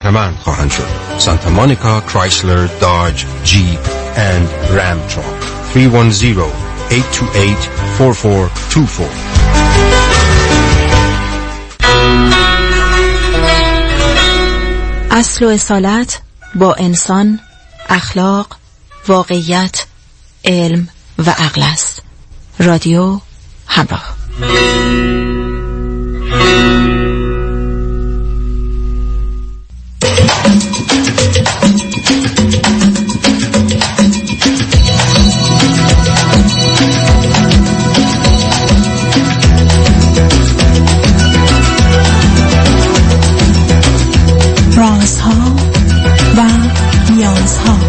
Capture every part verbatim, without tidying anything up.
بهره‌مند خواهند شد. سانتا مونیکا، کرایسلر، داج، جیپ اند رام تراک. سه یک صفر، هشت دو هشت، چهار چهار دو چهار. اصل و اصالت با انسان، اخلاق، واقعیت، علم و عقل است. رادیو همراه. رازها و نیازها.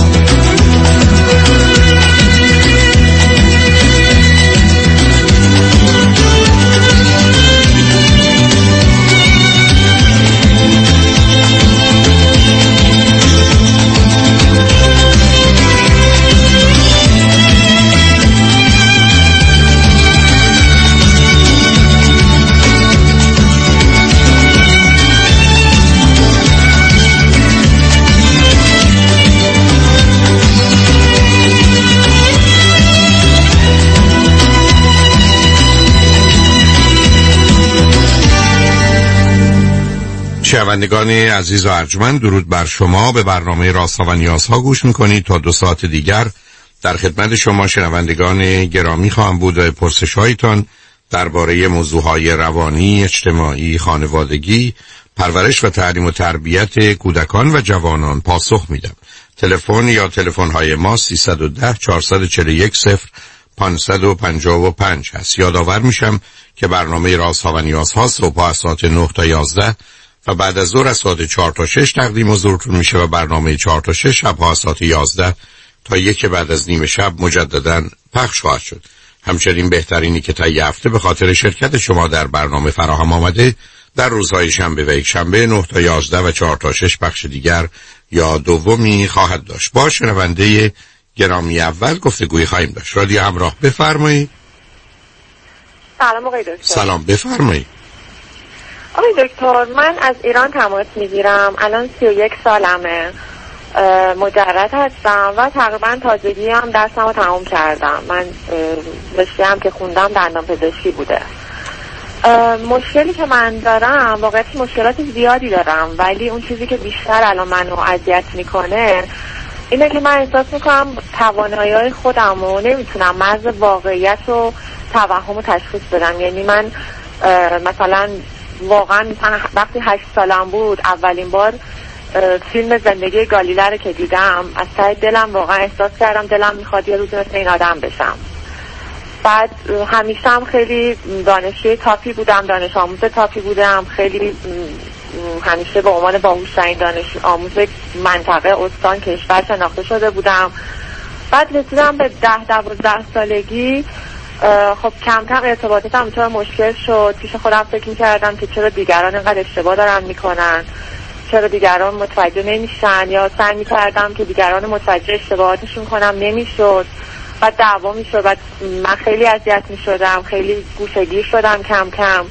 شنوندگان عزیز و ارجمند، درود بر شما. به برنامه رازها و نیازها گوش میکنید. تا دو ساعت دیگر در خدمت شما شنوندگان گرامی خواهم بود و پرسش‌هایتان درباره موضوعهای روانی، اجتماعی، خانوادگی، پرورش و تعلیم و تربیت کودکان و جوانان پاسخ میدم. تلفن یا تلفن‌های ما سیصد و ده چهارصد و چهل و یک صفر پانصد و پنجاه و پنج هست. یادآور میشم که برنامه رازها و نیازها صبح از ساعت نه تا یازده و بعد از ظهر از ساعت چهار تا شش تقدیم حضورتون میشه و برنامه چهار تا شش شب از ساعت یازده تا یک بعد از نیم شب مجددا پخش خواهد شد. همچنین بهترینی که تا یه هفته به خاطر شرکت شما در برنامه فراهم آمده در روزهای شنبه و یک شنبه نه تا یازده و چهار تا شش پخش دیگر یا دومی خواهد داشت. با شنونده گرامی اول گفتگوی خواهیم داشت. رادیو همراه، بفرمایید. سلام آقای دکتر. سلام، بفرمایید. آقای دکتر، من از ایران تماس میگیرم. الان سی و یک سالمه، مجرد هستم و تقریبا تازگی هم درسم رو تمام کردم. من رشته هم که خوندم دندان پزشکی بوده. مشکلی که من دارم، واقعا مشکلات زیادی دارم، ولی اون چیزی که بیشتر الان منو اذیت میکنه اینه که من احساس میکنم توانایی خودم رو نمیتونم مرز واقعیت و توهم رو تشخیص بدم. یعنی من مثلا واقعا وقتی هشت سالم بود اولین بار فیلم زندگی گالیله رو که دیدم، از ته دلم واقعا احساس کردم دلم میخواد یه روز مثل این آدم بشم. بعد همیشه هم خیلی دانشجوی تاپی بودم، دانش آموز تاپی بودم، خیلی همیشه به عنوان باهوش‌ترین دانش آموز منطقه استان کشور شناخته شده بودم. بعد رسیدم به ده دوازده سالگی، خب کم کم ارتباطاتم چرا مشکل شد. پیش خودم فکر می‌کردم که چرا دیگران اینقدر اشتباه دارن میکنن، چرا دیگران متوجه نمیشن، یا سعی می‌کردم که دیگران متوجه اشتباهاتشون کنم، نمیشد. بعد دعوا میشد، بعد من خیلی اذیت میشدم، خیلی گوشه‌گیر شدم کم کم.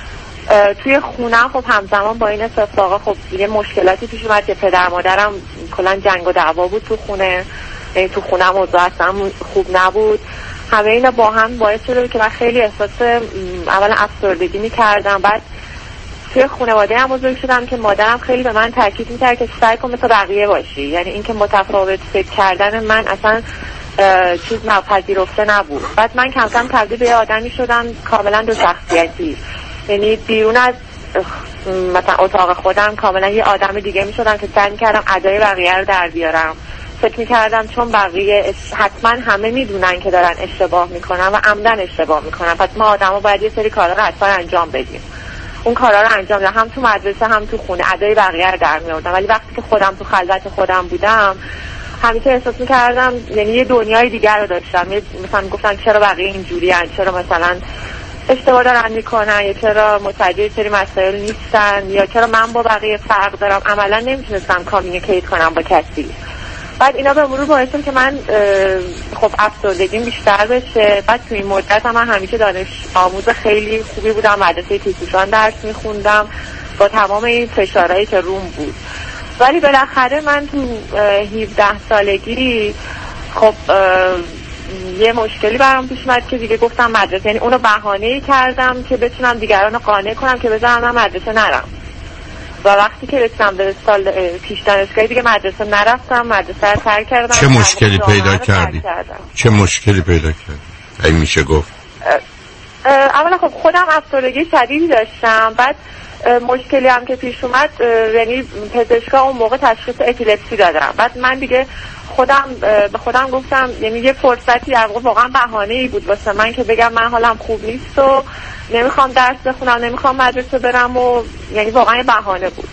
توی خونم خب همزمان با این اتفاقا خب یه مشکلاتی پیش اومد که پدر مادرم کلا جنگ و دعوا بود تو خونه، یعنی تو خونم اوضاع اصلا خوب نبود. همه اینا با هم باعث شده که من خیلی احساس اولا افسردگی میکردم. بعد توی خانواده هم بزرگ شدم که مادرم خیلی به من تاکید میکرد که سعی کن مثل بقیه باشی، یعنی اینکه متفاوت فکر کردن من اصلا چیز ناپذیرفته نبود. بعد من کم کم تبدیل به یه آدمی شدم کاملا دو شخصیتی، یعنی بیرون از مثلا اتاق خودم کاملا یه آدم دیگه میشدم که سعی میکردم ادای بقیه رو در بیارم. فکر میکردم چون بقیه حتما همه میدونن که دارن اشتباه میکنن و عمدن اشتباه میکنن، پس ما آدما باید یه سری کارا رو حتما انجام بدیم. اون کارا رو انجام دادم، هم تو مدرسه هم تو خونه ادای بقیه رو در میآوردم. ولی وقتی که خودم تو خلوت خودم بودم همیشه احساس میکردم یعنی یه دنیای دیگر رو داشتم. مثلا میگفتن چرا بقیه اینجوری ان، چرا مثلا اشتباه دارن میکنن، یا چرا متوجه سری مسائل نیستن، یا چرا من با بقیه فرق دارم. عملا نمیتونستم کامیونیکیت کنم با کسی. بعد اینا به مرور باعث شد که من خب افسردگیم بیشتر بشه. بعد تو این مدت هم من همیشه دانش آموز خیلی خوبی بودم، مدرسه تیزهوشان درس میخوندم با تمام این فشارهایی که روم بود. ولی بالاخره من تو هفده سالگی خب یه مشکلی برام پیش اومد که دیگه گفتم مدرسه، یعنی اونو بهانه‌ای کردم که بتونم دیگران رو قانع کنم که بذارم من مدرسه نرم. و وقتی که رسیدم به سال پیش دانشگاهی دیگه مدرسه نرفتم، مدرسه رو ترک کردم. چه مشکلی پیدا کردی؟ چه مشکلی پیدا کردی؟ این میشه گفت اولا خب خودم افسردگی شدیدی داشتم، بعد مشکلی هم که پیش اومد یعنی پزشکا اون موقع تشخیص اپیلپسی دادم. بعد من دیگه خودم به خودم گفتم، یعنی یه فرصتی در واقع واقعا بهانه‌ای بود واسه من که بگم من حالم خوب نیست و نمیخوام درس بخونم، نمیخوام مدرسه برم و یعنی واقعا یه بهانه بود.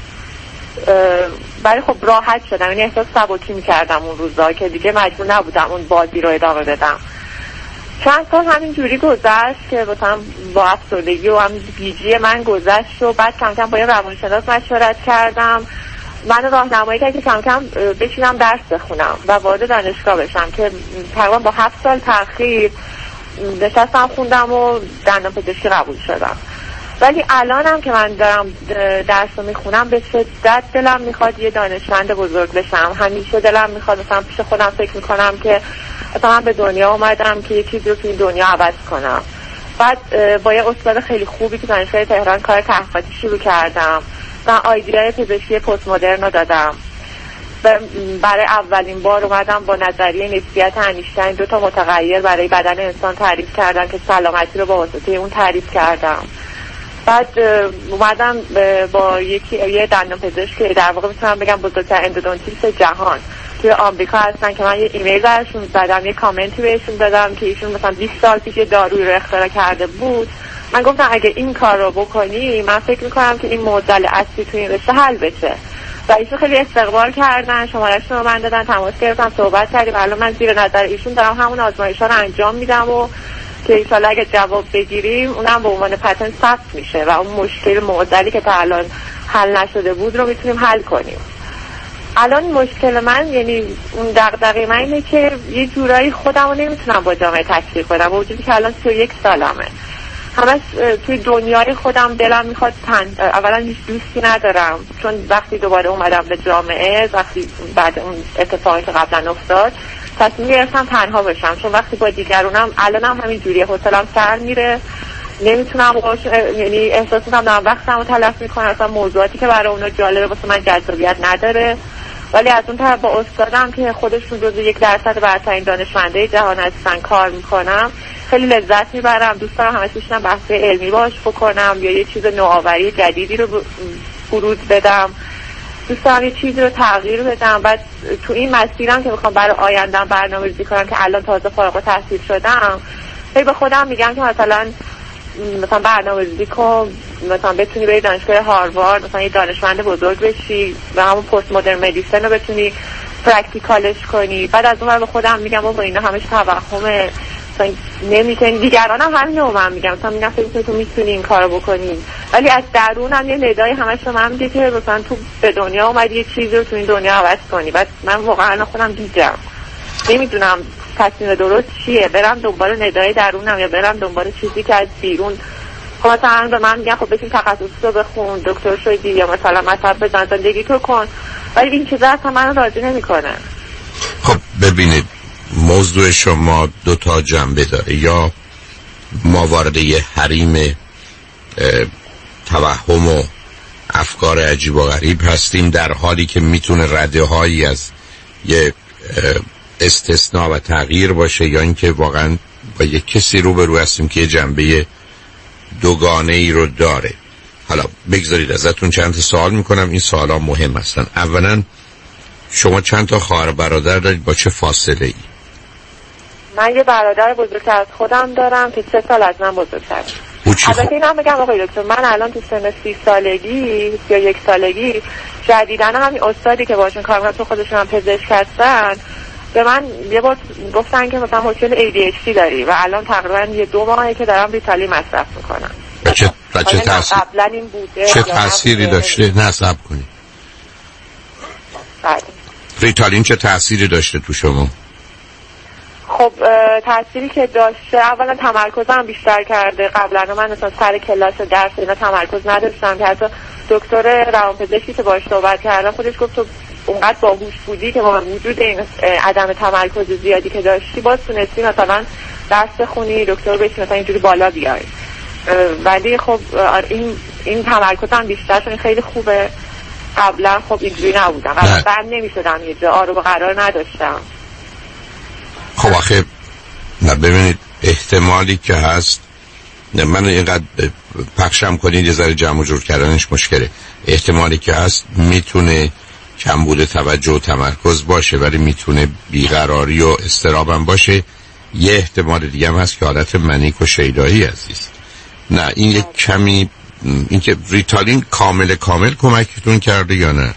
ولی خب راحت شدم، یعنی احساس سبکی میکردم اون روزا که دیگه مجبور نبودم اون بازی رو ادامه بدم. چند سال همین جوری گذشت که مثلا با افسردگی و هم گیجی من گذشت و بعد کم کم با یه روانشناس مشورت کردم، من راهنمایی کرد که کم کم بشینم درس بخونم و وارد دانشگاه بشم که تقریبا با هفت سال تأخیر نشستم خوندم و دندان پزشکی قبول شدم. ولی الانم که من دارم درس رو میخونم به شدت دلم میخواد یه دانشمند بزرگ بشم. همیشه دلم میخواد مثلا پیش خودم فکر میکنم که مثلا من به دنیا اومدم که یه چیزی رو تو این دنیا عوض کنم. بعد با یه استاد خیلی خوبی که دانشگاه تهران کار تحقیقاتی شروع کردم و آیدیای پزشکی پست مدرن رو دادم. برای اولین بار اومدم با نظریه نسبیت انیشتین دو تا متغیر برای بدن انسان تعریف کردم که سلامتی رو با واسطه اون تعریف کردم. بعد اومدم با یکی یه دندان پزشک که در واقع میتونم بگم بزرگترین اندودونتیست جهان توی آمریکا هستن که من یه ایمیل براشون زدم، یه کامنتی بهشون دادم که ایشون مثلا بیست سال پیش یه دارویی رو اختراع کرده بود. من گفتم اگه این کار رو بکنی من فکر میکنم که این معضل اصلی توی این رشته حل بشه. و ایشون خیلی استقبال کردن، شماره‌شون رو من دادن، تماس گرفتم، صحبت کردیم. الان من زیر نظر ایشون دارم همون آزمایش‌ها رو انجام میدم و که ان شاءالله اگه جواب بگیریم اونم به عنوان پتنت ثبت میشه و اون مشکل معضلی که تا الان حل نشده بود رو میتونیم حل کنیم. الان مشکل من یعنی اون دغدغه من اینه که یه جورایی خودم رو نمیتونم با جامعه تشکیل کنم، با وجودی که الان سی و یک سالمه. همش توی دنیای خودم دلم میخواد تن... اولا هیچ دوستی ندارم، چون وقتی دوباره اومدم به جامعه، وقتی بعد اون اتفاقی که قبلا افتاد تصمیم گرفتم تنها بشم، چون وقتی با دیگرونم الانم همین جوریه، حوصله‌ام سر میره، نمیتونم باش، یعنی احساس میکنم دارم وقتمو تلف میکنم، اصلا موضوعاتی که برای اونا جالبه واسه من جذابیت نداره. ولی از اون طرف با استادم که خودشون جزو یک درصد برترین دانشمندای جهان هستن کار میکنم، خیلی لذت میبرم. دوست دارم همش بشینم بحث علمی باش بکنم یا یه چیز نوآوری جدیدی رو بروز بدم، دوست دارم یه چیزی رو تغییر بدم. بعد تو این مسیرم که میخوام برای آیندم برنامه‌ریزی کنم که الان تازه فارغ التحصیل شدم، خیلی به خودم میگم که مثلا مثلا برنامه‌ریزی کن، مثلا بتونی بری دانشگاه هاروارد، مثلا یه دانشمند بزرگ بشی و همون پست مدرن مدیسن رو بتونی پرکتیکالش کنی. بعد از اون به خودم میگم بابا اینا همش توهمه، مثلا نمیتونی. دیگران هم همین رو من میگم، مثلا میگم فکر تو میتونی این کارو بکنی، ولی از درونم یه ندای همش رو من میگه که مثلا تو به دنیا اومدی یه چیزی رو تو این دنیا عوض کنی. بعد من واقعا خودم دیدم نمیدونم تصمیم درست چیه، برم دنبال ندای درونم یا برم دنبال چیزی که از بیرون. خب مثلا به من میگن خب بشین تخصص رو بخون، دکتر شدی، یا مثلا مطلب بزن، زندگی تو کن، ولی این چیزا اصلا من راضی نمیکنه. خب ببینید موضوع شما دو تا جنبه داره، یا ما وارد یه حریم توهم و افکار عجیب و غریب هستیم، در حالی که میتونه رده هایی از یه استثناء و تغییر باشه، یا اینکه واقعا با یه کسی روبرو هستیم که یه جنبه دوگانه ای رو داره. حالا بگذارید ازتون چند تا سوال میکنم، این سوالا مهم هستن. اولا شما چند تا خواهر برادر دارید، با چه فاصله ای؟ من یه برادر بزرگتر از خودم دارم که سه سال از من بزرگتره. البته این هم بگم آقای دکتر، من الان تو سن سی سالگی یا یک سالگی جدیدن همین استادی که باشون کار میکنم تو خودشون هم پزشک هستن به من یه بار گفتن که مثلا مشکل ای دی اچ دی داری و الان تقریبا یه دو ماهه که دارم ریتالین مصرف میکنم. چه چه تاثیر قبلا این بوده، چه تأثیری داشته؟ نصب کنی. بله. ریتالین چه تأثیری داشته تو شما؟ خب تأثیری که داشته، اولا تمرکزم بیشتر کرده. قبلا من مثلا سر کلاس درس اینا تمرکز نداشتم که حتی دکتر روانپزشکی که باهاش صحبت کردم خودش گفت تو اونقدر باهوش بودی که با وجود این عدم تمرکز زیادی که داشتی باز تونستی مثلا درس بخونی، دکتر بشی مثلا اینجوری بالا بیای. ولی خب این این تمرکزم بیشتر چون خیلی خوبه. قبلا خب اینجوری نبودم، قبلا بند نمیشدم، یه جا آروم قرار نداشتم. خب آخه نه ببینید احتمالی که هست، من اینقدر پخشم کنید یه ذره جمع و جور کردنش مشکله. احتمالی که هست میتونه کمبود توجه و تمرکز باشه، ولی میتونه بیقراری و اضطرابم باشه. یه احتمال دیگه هم هست که حالت منیک و شیدایی عزیز. نه این یک کمی این که ریتالین کامل کامل کمکتون کرده یا نه؟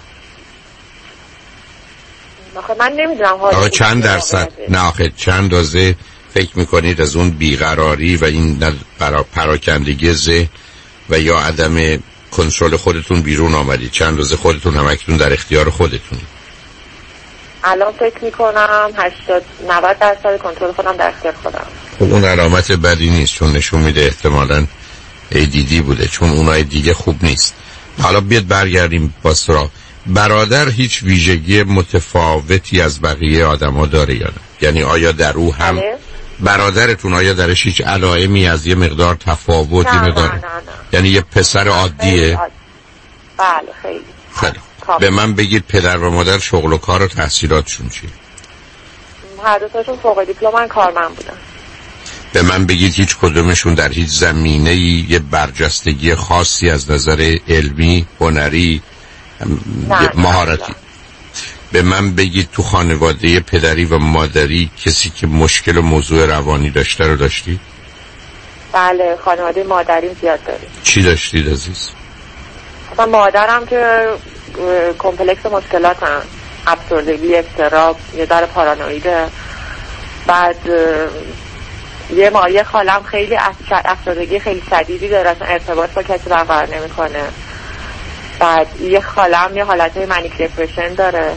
آخه من نمیدونم آخه چند درصد، نه آخه چند دازه فکر میکنید از اون بیقراری و این پراکندگی ذهن و یا عدم کنترل خودتون بیرون آمدید؟ چند دازه خودتون همکنون در اختیار خودتون؟ الان فکر میکنم هشتاد نود درصد کنترل خودم در اختیار خودم. خب اون علامت بدی نیست، چون نشون میده احتمالاً ای دی دی بوده، چون اونای دیگه خوب نیست. حالا بیاد برگردیم با سراغ. برادر هیچ ویژگی متفاوتی از بقیه آدما داره یا نه؟ یعنی آیا در او هم بله؟ برادرتون آیا درش هیچ علائمی از یه مقدار تفاوتی نه نداره؟ نه نه نه. یعنی یه پسر عادیه؟ عادی. بله خیلی. خیلی. به من بگید پدر و مادر شغل و کار و تحصیلاتشون چیه؟ هر دوتاشون فوق دیپلم کارمند بودن. به من بگید هیچ کدومشون در هیچ زمینه‌ای یه برجستگی خاصی از نظر علمی، هنری، مهارتی؟ به من بگید تو خانواده پدری و مادری کسی که مشکل و موضوع روانی داشته رو داشتی؟ بله خانواده مادریم زیاد داریم. چی داشتید عزیز؟ مثلا مادرم که کمپلکس مشکلات هم، افسردگی، اضطراب، یه ذره پارانویده. بعد یه مایه خالم خیلی افسردگی خیلی شدیدی داره، اصلا ارتباط با کسی برقرار نمیکنه. بعد یه خالم یه حالتهای منیک دپرشن داره.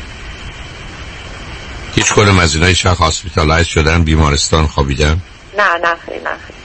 هیچ کدوم از اینای شخص هاسپیتالایز شدن، بیمارستان خوابیدن؟ نه نه خیلی نه خیلی.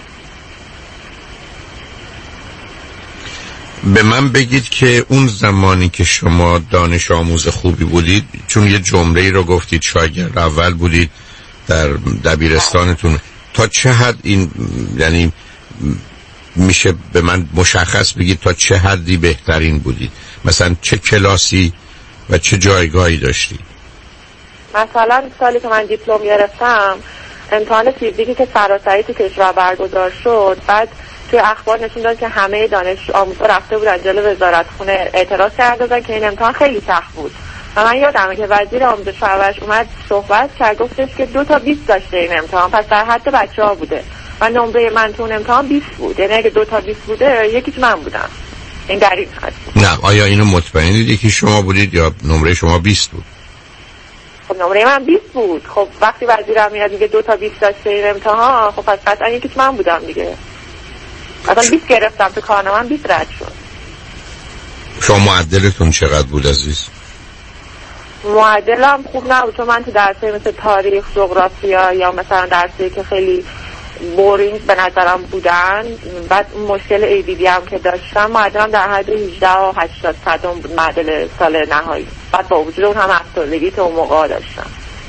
به من بگید که اون زمانی که شما دانش آموز خوبی بودید، چون یه جمله‌ای رو گفتید شاگرد اول بودید در دبیرستانتون، تا چه حد این یعنی میشه به من مشخص بگید تا چه حدی بهترین بودید؟ مثلا چه کلاسی و چه جایگاهی داشتید؟ مثلا سالی که من دیپلم گرفتم امتحان فیزیکی که سراسری تو کشور برگزار شد، بعد توی اخبار نشون داد که همه دانش آموزا رفته بودن جلو وزارتخونه اعتراض کرده بودن که این امتحان خیلی سخت بود. و من یادمه که وزیر آموزش و پرورش اومد صحبت کرد، گفتش که دو تا بیست داشته این امتحان، پس در حد بچه‌ها بوده و نمره من تو اون امتحان بیست بود. یعنی اگه دو تا بیست بوده یکیش من بودم. این در این حد. نه آیا اینو مطمئنید یکی شما بودید یا نمره شما بیست بود؟ خب نمره من بیست بود. خب وقتی وزیرم میاد میگه دو تا بیست داشته این امتحان، خب پس قطعا یکیش من بودم دیگه. مثلا بیست گرفتم تو کارنامه من بیست رد شد. شما معدلتون چقدر بود عزیز؟ معدلم خوب نبود، چون من تو درسایی مثل تاریخ، جغرافیا یا مثلا درسی که خیلی بورینگ به نظرم بودن، بعد مشکل ای دی دی هم که داشتم معدلم در حد هجده و هشتاد صدم بود معدل سال نهایی. بعد با وجود اون هم افسردگی که اون موقع داشتم.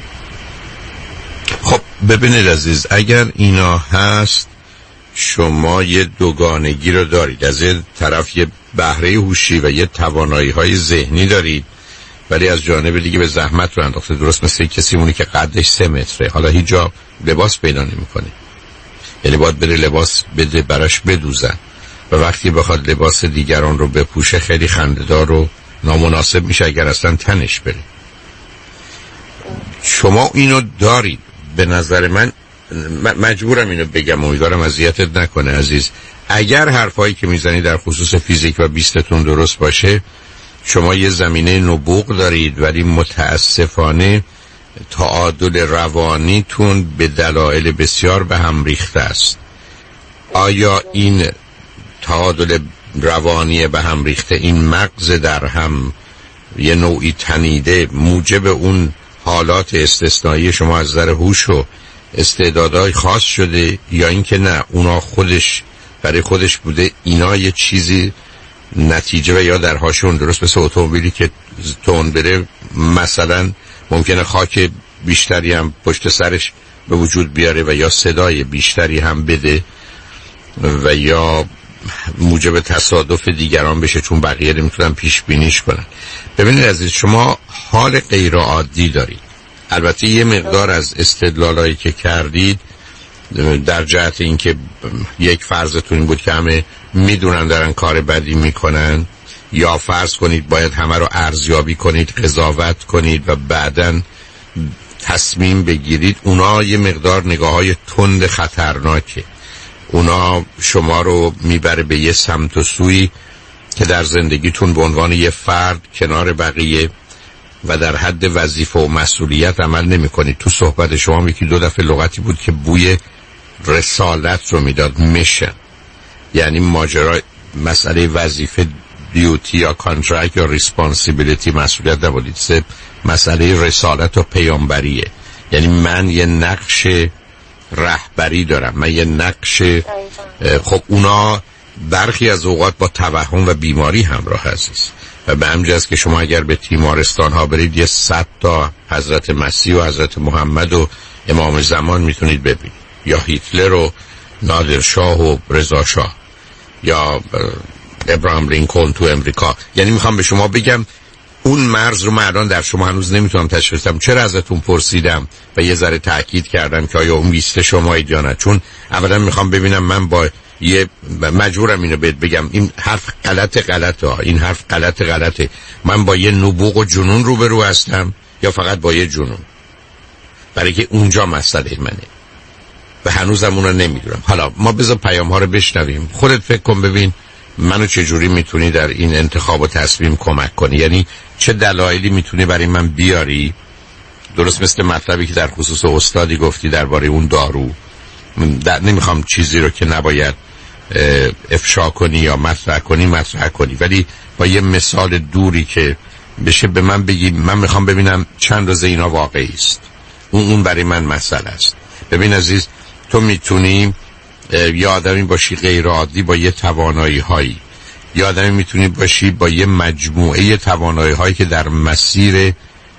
خب ببینید عزیز، اگر اینا هست شما یه دوگانگی رو دارید. از یه طرف یه بهره هوشی و یه توانایی های ذهنی دارید، ولی از جانب دیگه به زحمت رو انداخته. درست مثل کسی مونی که قدش سه متره، حالا هیچ جا لباس پیدا نمی‌کنه، یعنی باید بره لباس بده براش بدوزن و وقتی بخواد لباس دیگران رو بپوشه خیلی خنده‌دار و نامناسب میشه اگر اصلا تنش بره. شما اینو دارید. به نظر من مجبورم اینو بگم، امیدوارم اذیتت نکنه عزیز، اگر حرفایی که میزنی در خصوص فیزیک و بیستتون درست باشه، شما یه زمینه نبوغ دارید، ولی متاسفانه تعادل روانیتون به دلایل بسیار به هم ریخته است. آیا این تعادل روانی به هم ریخته، این مغز در هم یه نوعی تنیده، موجب اون حالات استثنایی شما از نظر هوش و استعدادهای خاص شده، یا اینکه نه اونا خودش برای خودش بوده، اینا یه چیزی نتیجه و یا درهاشون درست مثل اتومبیلی که تون بره مثلا ممکنه خاک بیشتری هم پشت سرش به وجود بیاره و یا صدای بیشتری هم بده و یا موجب تصادف دیگران بشه چون بقیه نمیتونن پیش بینیش کنن. ببینید عزیز، شما حال غیر عادی دارید. البته یه مقدار از استدلالایی که کردید در جهت اینکه یک فرضتون این بود که همه میدونن دارن کار بدی میکنن، یا فرض کنید باید همه رو ارزیابی کنید، قضاوت کنید و بعداً تصمیم بگیرید. اونا یه مقدار نگاه های تند خطرناکه. اونا شما رو میبره به یه سمت و سوی که در زندگیتون به عنوان یه فرد کنار بقیه و در حد وظیفه و مسئولیت عمل نمی کنید. تو صحبت شما یکی دو دفعه لغتی بود که بوی رسالت رو میداد، میشن، یعنی ماجرا مسئله وظیفه دیوتی یا کانترکت یا ریسپانسیبیلیتی، مسئولیت نبودید، سه مسئله رسالت و پیامبریه. یعنی من یه نقش رهبری دارم، من یه نقش، خب اونا برخی از اوقات با توهم و بیماری همراه هست و به همین جاست که شما اگر به تیمارستان ها برید یه صد تا حضرت مسیح و حضرت محمد و امام زمان میتونید ببینید، یا هیتلر و نادرشاه و رضا شاه یا ابراهام لینکلن تو امریکا. یعنی میخوام به شما بگم اون مرز رو من الان در شما هنوز نمیتونم تشخیص بدم. چرا ازتون پرسیدم و یه ذره تاکید کردم که آیا اون لیست شمایید یا نه؟ چون اولا میخوام ببینم من با یه مجبورم اینو بهت بگم این حرف غلط غلطه ها. این حرف غلط غلطه. من با یه نبوغ و جنون روبرو هستم یا فقط با یه جنون؟ برای که اونجا مسئله منه و هنوزم اونو نمیدونم. حالا ما بذار پیام ها رو بشنویم. خودت فکر کن ببین منو چجوری میتونی در این انتخاب و تصمیم کمک کنی، یعنی چه دلایلی میتونی برای من بیاری. درست مثل مطلبی که در خصوص استادی گفتی درباره اون دارو، در نمیخوام چیزی رو که نباید افشا کنی یا مطرح کنی مطرح کنی، ولی با یه مثال دوری که بشه به من بگی من میخوام ببینم چند روز اینا واقعی است. اون اون برای من مسئله است. ببین عزیز، تو میتونی یه آدمی باشی غیر عادی با یه توانایی هایی، یه آدمی میتونی باشی با یه مجموعه توانایی هایی که در مسیر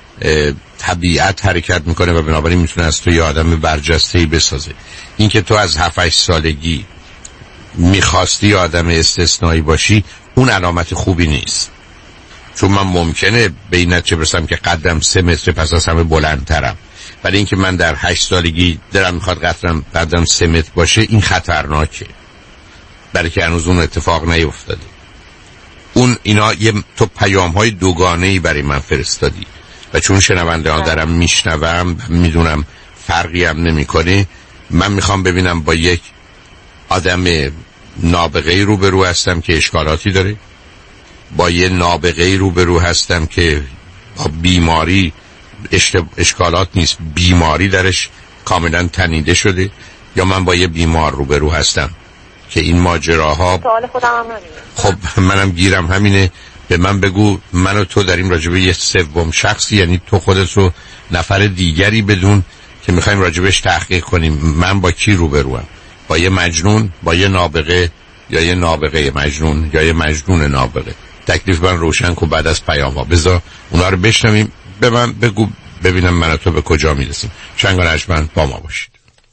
طبیعت حرکت میکنه و بنابراین میتونه از تو یه آدم برجسته‌ای بسازه. این که تو از هفت هشت سالگی میخواستی آدم استثنایی باشی اون علامت خوبی نیست، چون من ممکنه به این نتیجه برسم که قدم سه متر پس از همه بلندترم، ولی اینکه من در هشت سالگی دلم میخواد قدم قدم سه متر باشه این خطرناکه، برای که هنوز اون اتفاق نیفتاده. اون اینا یه تو پیام های دوگانه‌ای برای من فرستادی و چون شنونده ها دارم میشنوم میدونم فرقی هم نمیکنه. من میخوام ببینم با یک آدم نابغه‌ای روبرو هستم که اشکالاتی داره، با یه نابغه‌ای روبرو هستم که با بیماری اشکالات نیست، بیماری درش کاملا تنیده شده، یا من با یه بیمار روبرو هستم که این ماجراها. سوال خودم هم همینه. خب منم گیرم همینه. به من بگو من و تو داریم راجبه یه سوم شخصی، یعنی تو خودت رو نفر دیگری بدون که میخوایم راجبش تحقیق کنیم. من با کی روبروم؟ با یه مجنون، با یه نابغه، یا یه نابغه مجنون، یا یه مجنون نابغه؟ تکلیف من روشن کن بعد از پیام ها. بذار اونا رو بشنویم. به من بگو ببینم من و تو به کجا میرسیم. شنگ رجمن با ما باشید.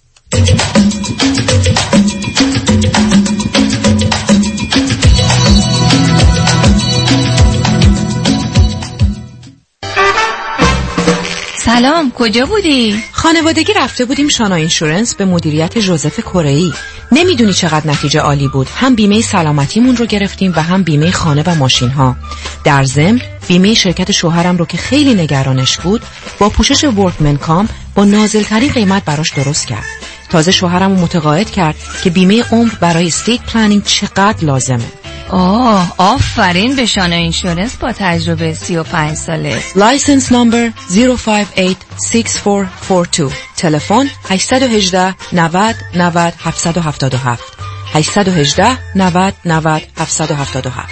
سلام، کجا بودی؟ خانوادگی رفته بودیم شانا اینشورنس به مدیریت ژوزف کره‌ای. نمیدونی چقدر نتیجه عالی بود. هم بیمه سلامتیمون رو گرفتیم و هم بیمه خانه و ماشین ها. در ضمن بیمه شرکت شوهرم رو که خیلی نگرانش بود با پوشش ورکمن کام با نازل‌ترین قیمت براش درست کرد. تازه شوهرم رو متقاعد کرد که بیمه عمر برای استیت پلنینگ چقدر لازمه. آه، آفرین به شانا اینشورنس با تجربه سی و پنج ساله. لایسنس نمبر صفر پنج هشت شش چهار چهار دو. تلفن هشت یک هشت نود نود هفت هفت هفت هشت یک هشت نود نود هفت هفت هفت.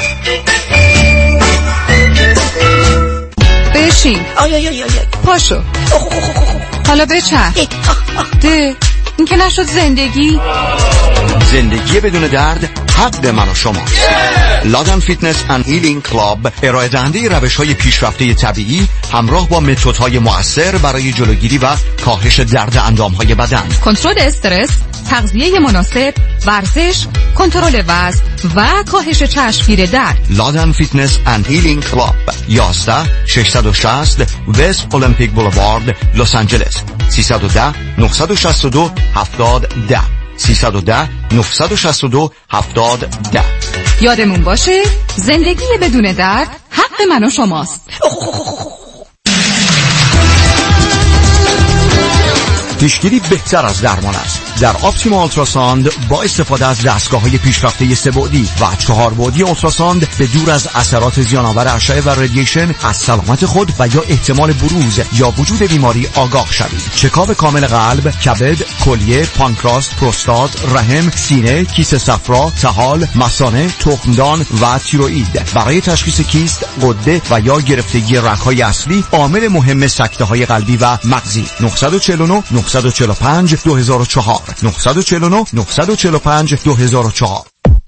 بشین. آی آی آی آی پاشو. حالا بچر. ده این که نشد زندگی. زندگی بدون درد حق من و شما. لادن فیتنس اند هیلینگ کلاب ارائه دهنده روش‌های پیشرفته طبیعی همراه با متدهای مؤثر برای جلوگیری و کاهش درد اندام‌های بدن، کنترل استرس، تغذیه مناسب، ورزش، کنترل وزن و کاهش چشمگیر درد. لادن فیتنس اند هیلینگ کلاب یازده ششصد و شصت وست المپیک بولوارد لس آنجلس. سیصد و ده نهصد و شصت و دو هفتاد ده سیصد و ده نهصد و شصت و دو هفتاد ده. یادمون باشه زندگی بدون درد حق من و شماست. پیشگیری بهتر از درمان است. در آپتیما اولتراساند با استفاده از دستگاه‌های پیشرفته سه‌بعدی و چهاربعدی اولتراساند به دور از اثرات زیان‌آور اشعه و رادییشن از سلامت خود و یا احتمال بروز یا وجود بیماری آگاه شوید. چکاپ کامل قلب، کبد، کلیه، پانکراس، پروستات، رحم، سینه، کیسه صفرا، طحال، مثانه، تخمدان و تیروئید. برای تشخیص کیست، غده و یا گرفتگی رگ‌های اصلی عامل مهم سکته‌های قلبی و مغزی. نه چهار نه نه چهار پنج دو هزار و چهار نه چهار نه نه چهار پنج دو هزار و چهار.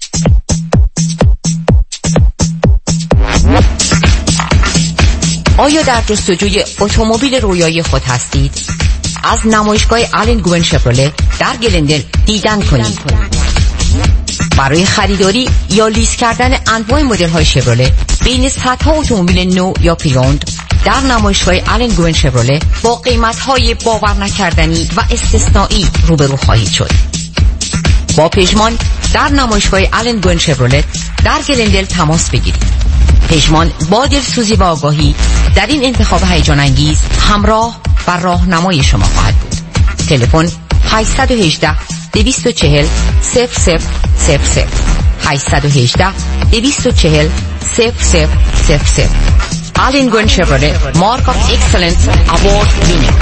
آیا در جستجوی اتومبیل رویایی خود هستید؟ از نمایشگاه آلن گوین شفرولت در گلندل دیدن کنید. برای خریداری یا لیز کردن انواع مدل‌های شفرولت بین صدها اتومبیل نو یا پریوند در نمایشگاه آلن گوین شفرولت با قیمت‌های باور نکردنی و استثنایی روبرو خواهید شد. با پژمان در نمایشگاه آلن گوین شفرولت در گلندل تماس بگیرید. پژمان با دلسوزی و آگاهی در این انتخاب هیجان انگیز همراه و راهنمای شما خواهد بود. تلفن هشت یک هشت دویست و چهل صفر صفر صفر صفر هشت یک هشت دویست و چهل صفر صفر صفر صفر. آلن گوین شفرولت مارک آف اکسلنس اوارد وینر.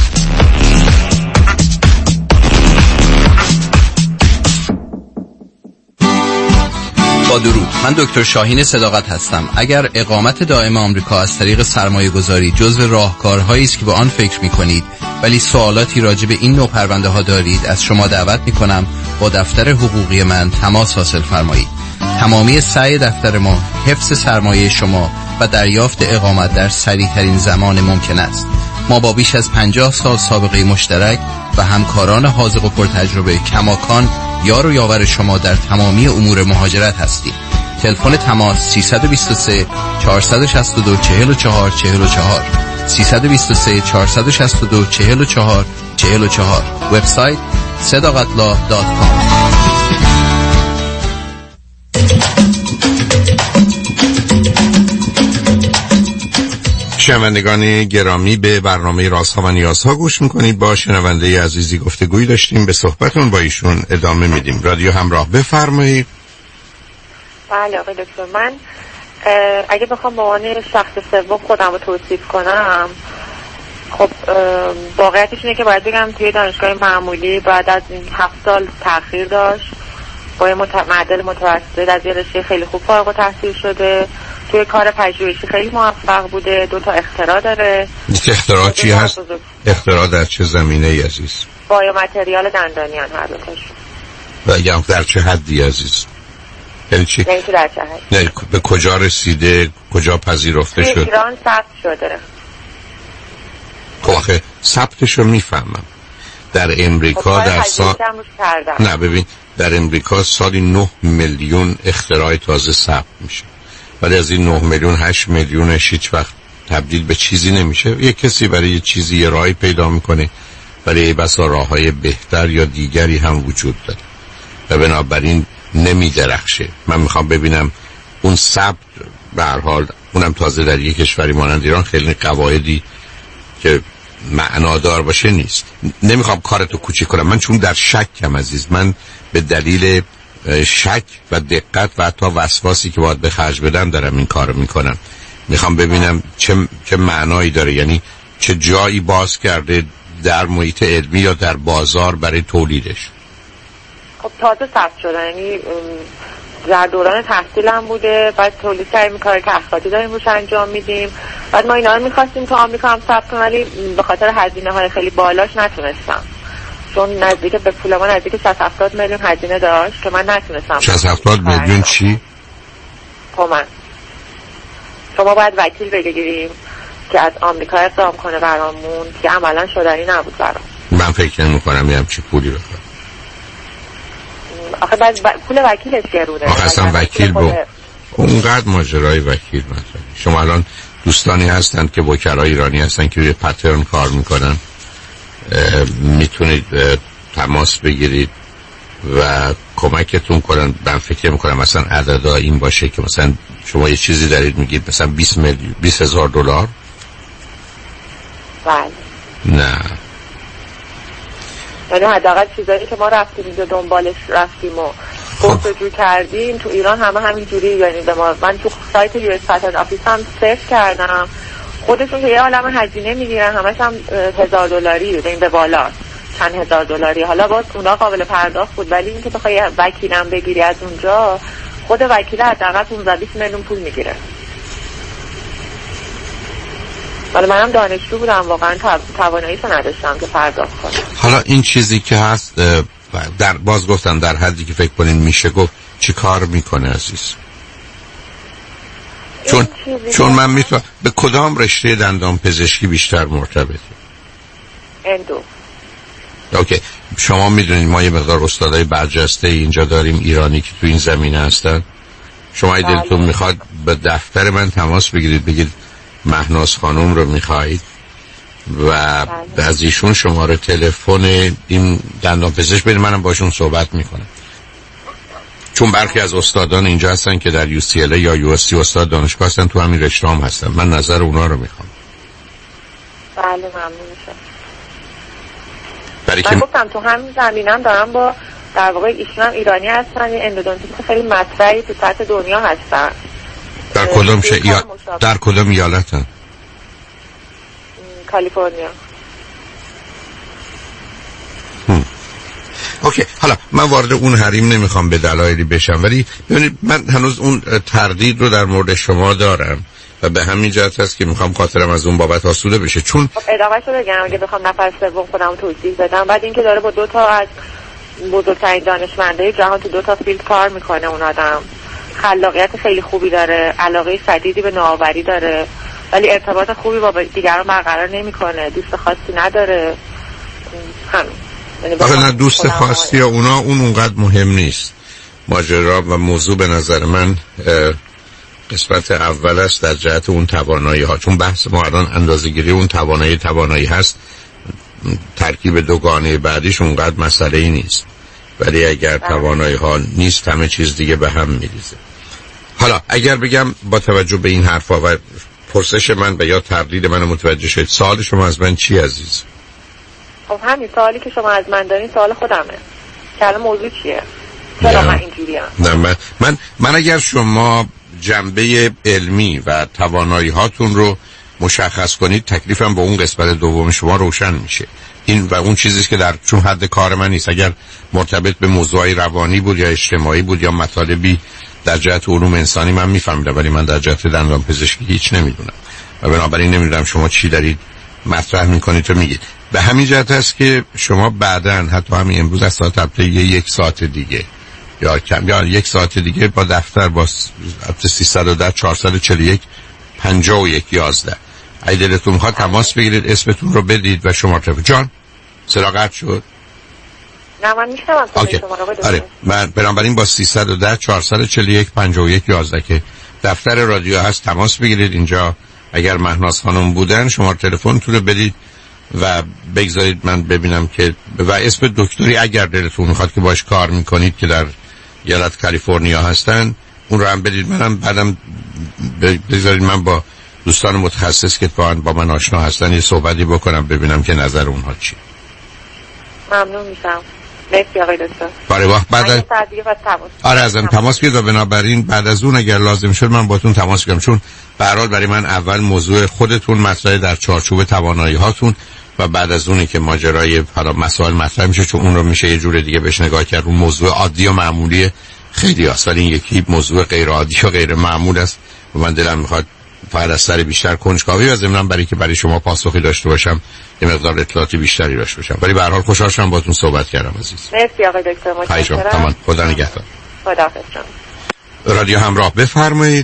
با درود، من دکتر شاهین صداقت هستم. اگر اقامت دائم آمریکا از طریق سرمایه گذاری جزو راهکارهایی است که به آن فکر می کنید ولی سوالاتی راجع به این نوع پرونده ها دارید، از شما دعوت می کنم با دفتر حقوقی من تماس حاصل فرمایید. تمامی سعی دفتر ما حفظ سرمایه شما و دریافت اقامت در سریع ترین زمان ممکن است. ما با بیش از پنجاه سال سابقه مشترک و همکاران حاذق و پرتجربه کماکان یار و یاور شما در تمامی امور مهاجرت هستیم. تلفن تماس سیصد و بیست و سه چهارصد و شصت و دو چهل و چهار چهل و چهار سیصد و بیست و سه چهارصد و شصت و دو چهل و چهار چهل و چهار. وبسایت صداقتلا دات کام. شنوندگان گرامی، به برنامه رازها و نیازها گوش میکنید. با شنونده عزیزی گفتگویی داشتیم، به صحبتون با ایشون ادامه میدیم. رادیو همراه، بفرمایید. بله آقای دکتر، من اگه بخوام به عنوان شخص سوم خودم رو توصیف کنم، خب واقعیتش اینه که باید بگم توی دانشگاه معمولی بعد از این هفت سال تأخیر داشت، با معدل متوسط از یه رشته خیلی خوب فارغ التحصیل شده، توی کار پژوهشی خیلی موفق بوده، دو تا اختراع داره. اختراع چی هست؟ اختراع در چه زمینه ای عزیز؟ بایومتریال دندانیان هر دو تاشون. و یا در چه حدی عزیز؟ یعنی چی؟ یعنی در چه حدی؟ نه به کجا رسیده، کجا پذیرفته شد؟ ایران ثبت شده. خب آخه ثبتشو میفهمم. در امریکا در سال نه ببین در امریکا سالی نه میلیون اختراع تازه ثبت میشه، ولی از این نه میلیون هشت میلیونش هیچ وقت تبدیل به چیزی نمیشه. یک کسی برای یه چیزی یه راهی پیدا میکنه، ولی بسا راههای بهتر یا دیگری هم وجود داره و بنابراین نمیدرخشه. من میخوام ببینم اون ثبت به هر حال اونم تازه در یک کشوری مانند ایران خیلی قواعدی که معنادار باشه نیست. نمیخوام کارتو کوچیک کنم، من چون در شکم عزیز، من به دلیل شک و دقت و حتی وسواسی که باید به خرج بدم دارم این کارو میکنم. میخوام ببینم چه چه معنایی داره، یعنی چه جایی باز کرده در محیط علمی یا در بازار برای تولیدش. خب تازه ثبت شده، یعنی در دوران تحصیلم بوده، بعد تولید کردیم، کار تحقیقاتی داریم روش انجام میدیم، بعد ما اینا رو میخواستیم تو آمریکا هم ثبت کنیم، ولی به خاطر هزینه های خیلی بالاش نتونستم، چون نزدیک به پول ما نزدیک شصت هفتاد میلیون هزینه داشت که من نتونستم. شصت هفتاد میلیون چی؟ تومان. شما باید وکیل بگیریم که از آمریکا اقدام کنه برامون که عملا شدنی نبود برام. من فکر نمی کنم یه همچی پولی بخوام. آخه بعد ب... پول وکیلش گرونه. آخه اصلا وکیل با اونقدر ماجرای وکیل مثلا شما الان دوستانی هستند که وکلای ایرانی هستن که روی پترن کار میکنن، میتونید تماس بگیرید و کمکتون کنن. من فکر میکنم مثلا عددا این باشه که مثلا شما یه چیزی دارید میگید مثلا بیست میلیون بیست هزار دلار. بله. نه یعنی حداقل چیزایی که ما رفتیم اینجا دنبالش رفتیم و پرسجو کردیم تو ایران همه همین جوری. یعنی به ما من تو سایت یو اس پترن آفیس هم سرچ کردم، خودشون که یه عالم هزینه میگیرن، همش هم هزار دلاری، یعنی به بالا چند هزار دلاری. حالا باز اونا قابل پرداخت بود، ولی اینکه بخوای وکیلم بگیری از اونجا، خود وکیل حداقل پانزده بیست میلیون پول میگیره. ولی منم دانشجو بودم، واقعا تواناییشو نداشتم که پرداخت کنم. حالا این چیزی که هست در باز گفتم در حدی که فکر کنین میشه گفت، چی کار میکنه عزیز؟ چون چون من میتونم به کدام رشته دندان پزشکی بیشتر مرتبطه؟ اندو. اوکی، شما میدونید ما یه مقدار استادای برجسته اینجا داریم ایرانی که تو این زمینه هستن. شما اگه دلتون میخواد به دفتر من تماس بگیرید، بگید مهناز خانم رو میخواید و بله. از ایشون شماره تلفن این دندان پزشک بدید، منم باشون صحبت میکنم. چون برخی از استادان اینجا هستن که در یو سی ال یا یو اس سی استاد دانشگاه هستن، تو همین رشته هم هستن. من نظر اونا رو میخوام. بله ممنون میشم. برای من گفتم تو همین زمینم دارم با در واقع ایشون هم ایرانی هستن، یه اندودونتیست خیلی مطرحی تو سطح دنیا هستن. در کدام ش... یا... در کدام ایالتن؟ کالیفرنیا. هم. اوکی، حالا من وارد اون حریم نمیخوام به دلایلی بشم، ولی ببینید من هنوز اون تردید رو در مورد شما دارم و به همین جهت هست که میخوام خاطرم از اون بابت آسوده بشه. چون ادامه‌اش رو بگم اگه بخوام نفر سوم خودم توضیح بدم، بعد اینکه داره با دو تا از بزرگترین دانشمندای جهان تو دو تا فیلد کار میکنه، اون آدم خلاقیت خیلی خوبی داره، علاقه شدیدی به نوآوری داره، ولی ارتباط خوبی با دیگران برقرار نمیکنه، دوست خاصی نداره. همین. آخه نه دوست خاصی یا اونا اون اونقدر مهم نیست. ماجرا و موضوع به نظر من قسمت اول است در جهت اون توانایی ها، چون بحث ما الان اندازه‌گیری اون توانایی توانایی هست. ترکیب دوگانه بعدیش اونقدر مسئله ای نیست، ولی اگر توانایی ها نیست همه چیز دیگه به هم میریزه. حالا اگر بگم با توجه به این حرفا و پرسش من و یا تردید من متوجه شد، سوال شما از من چی عزیز؟ خب همین سوالی که شما از من دارین سوال خودمه که الان موضوع چیه؟ چرا من اینجوریم؟ نه من, من من اگر شما جنبه علمی و توانایی هاتون رو مشخص کنید، تکلیفم با اون قسمت دوم شما روشن میشه. این و اون چیزی که در چون حد کار من نیست. اگر مرتبط به موضوعی روانی بود یا اجتماعی بود یا مطالبی در جهت علوم انسانی من میفهمیدم، ولی من در جهت دندان پزشکی هیچ نمیدونم و بنابراین نمیدونم شما چی دارید مطرح میکنید تو میگید. به همین جهت هست که شما بعداً حتی همین امروز از ساعت هفته یک ساعت دیگه یا کم یا یک ساعت دیگه با دفتر با سیصد و ده چهارصد و چهل و یک پنجاه و یک یازده اگه دلتون میخواد تماس بگیرید، اسمتون رو بدید و شما تلفن. جان صدا قطع شد؟ نه من میشنوم صدای شما رو. آره من بنابراین با سیصد و ده چهارصد و چهل و یک پنجاه و یک یازده که دفتر رادیو هست تماس بگیرید. اینجا اگر مهناز خانم بودن شما تلفنتون رو بدید و بگذارید من ببینم که و اسم دکتری اگر دلتون میخواد که باش کار میکنید که در ایالت کالیفرنیا هستن اون رو هم بدید. منم بعدم بگذارید من با دوستان متخصص که با من آشنا هستن یه صحبتی بکنم ببینم که نظر اونها چی. ممنون میشم. مرسی آقای دکتر. برای وقت بعد از... آره ازم تماس بگیرید و بنابراین بعد از اون اگر لازم شد من باتون تماس بگیرم، چون به هر حال برای من اول موضوع خودتون مطرح در چارچوب توانایی هاتون و بعد از اونی که ماجرای حالا مسائل مطرح میشه، چون اون رو میشه یه جور دیگه بهش نگاه کرد. اون موضوع عادی و معمولی خیلی هست، ولی این یکی موضوع غیر عادی و غیر معمول است و من دلم میخواد فقط از سر بیشتر کنجکاوی و ضمن برای که برای شما پاسخی داشته باشم یه مقدار اطلاعات بیشتری داشته باشم. ولی به هر حال خوشحال شدم باهاتون صحبت کردم عزیز. مرسی آقای دکتر، متشکرم. تمام. خدا نگهدار. خداحافظ. رادیو همراه بفرمایید.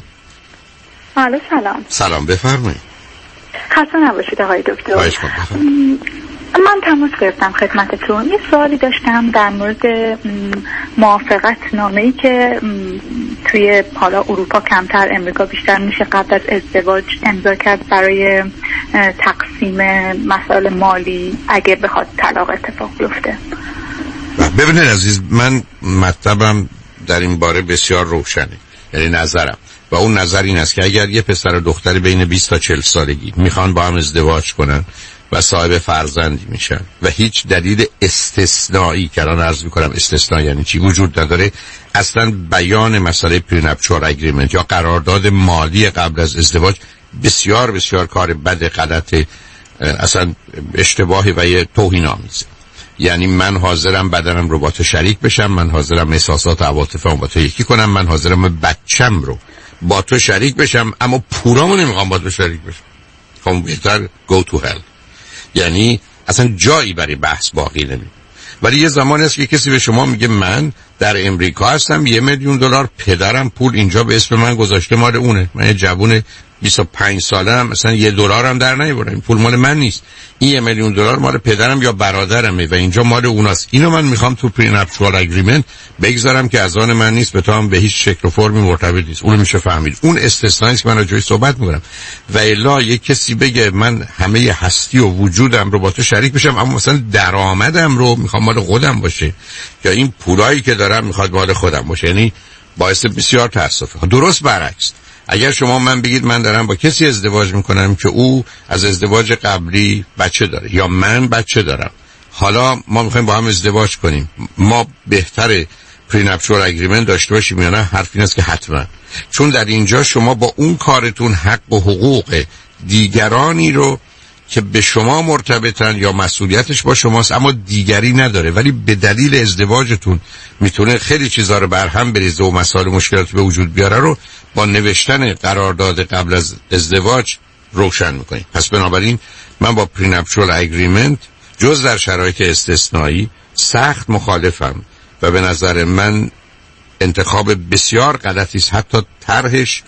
الو سلام. سلام بفرمایید. خسته نباشید آقای دکتر. خواهش می‌کنم. من تماس گرفتم خدمتتون. یه سوالی داشتم در مورد موافقت نامه‌ای که توی حالا اروپا کمتر امریکا بیشتر میشه قبل از ازدواج امضا کرد برای تقسیم مسائل مالی اگه بخواد طلاق اتفاق بیفته. ببینید عزیز، من مطلبم در این باره بسیار روشنه، یعنی نظرم و اون نظر این است که اگر یه پسر و دختری بین بیست تا چهل سالگی میخوان با هم ازدواج کنن و صاحب فرزندی میشن و هیچ دلیل استثنایی که الان عرض میکنم استثناء یعنی چی وجود نداره، اصلا بیان مسئله پرینپچوال اگریمنت یا قرارداد مالی قبل از ازدواج بسیار بسیار کار بد، غلط، اصلا اشتباهی و یه توهین آمیزه. یعنی من حاضرم بدنم رو با تو شریک بشم، من حاضرم احساسات و عواطفم با تو یکی کنم، من حاضرم بچم رو با تو شریک بشم، اما پولامو نمیخوام با تو شریک بشم. خب بهتر go to hell. یعنی اصلا جایی برای بحث باقی نمیمونه. ولی یه زمانی هست که کسی به شما میگه من در امریکا هستم، یه میلیون دلار پدرم پول اینجا به اسم من گذاشته، مال اونه، من یه جوون بیست و پنج ساله‌ام، مثلا یه دلار هم در نمیبرم، این پول مال من نیست، این یه میلیون دلار مال پدرم یا برادرمه و اینجا مال اوناست. اینو من میخوام تو پرینپچوال اگریمنت بگذارم که از آن من نیست، به تو هم به هیچ شکل و فرمی مرتبط نیست. اون میشه فهمید. اون استثنایی که من راجعش صحبت میکنم. و الا یک کسی بگه من همه هستی و وجودم رو با تو شریک بشم، اما مثلا درآمدم رو میخوام مال خودم باشه یا این پولایی که دارم میخواد مال خودم باشه، یعنی باعث بسیار تأسفه. درست برعکس، اگر شما من بگید من دارم با کسی ازدواج میکنم که او از ازدواج قبلی بچه داره یا من بچه دارم، حالا ما میخوایم با هم ازدواج کنیم، ما بهتره پرینپچوال اگریمنت داشته باشیم یا نه؟ حرف این است که حتما، چون در اینجا شما با اون کارتون حق و حقوق دیگرانی رو که به شما مرتبطن یا مسئولیتش با شماست اما دیگری نداره، ولی به دلیل ازدواجتون میتونه خیلی چیزا رو برهم بریزه و مسائل مشکلات به وجود بیاره رو با نوشتن قرارداد قبل از ازدواج روشن میکنید. پس بنابراین من با پرینپچوال اگریمنت جز در شرایط استثنایی سخت مخالفم و به نظر من انتخاب بسیار غلطی است، حتی طرحش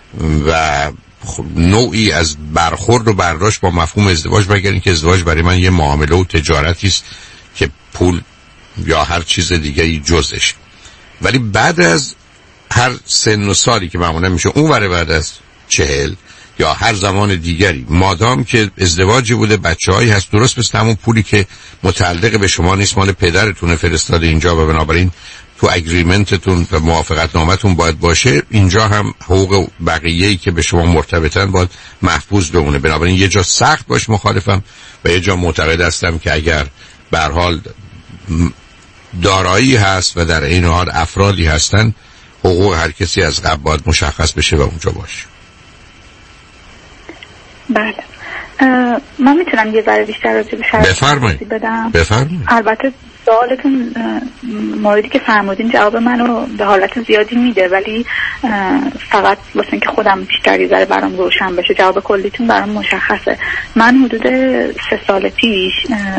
و نوعی از برخورد و برداشت با مفهوم ازدواج، مگر اینکه ازدواج برای من یه معامله و تجارتی است که پول یا هر چیز دیگری جزش. ولی بعد از هر سن و سالی که معمولا میشه اون وره بعد از چهل یا هر زمان دیگری، مادام که ازدواجی بوده بچه‌هایی هست، درست مثل همون پولی که متعلق به شما نیست مال پدرتون فرستاده اینجا و بنابراین تو اگریمنتتون و موافقت نامتون باید باشه، اینجا هم حقوق بقیه‌ای که به شما مرتبطن باید محفوظ بمونه. بنابراین یه جا سخت باش مخالفم و یه جا معتقد هستم که اگر به هر حال دارایی هست و در این حال افرادی هستن، حقوق هر کسی از قبل باید مشخص بشه و اونجا باشه. بله، من میتونم یه ذره بیشتر راجع به شرایط بدم؟ بفرمایید. البته سوالتون موردی که فرمودین جواب منو به حالت زیادی میده، ولی فقط واسه اینکه خودم بیشتر یه ذره برام روشن بشه جواب کلیتون برام مشخصه. من حدود سه سال پیش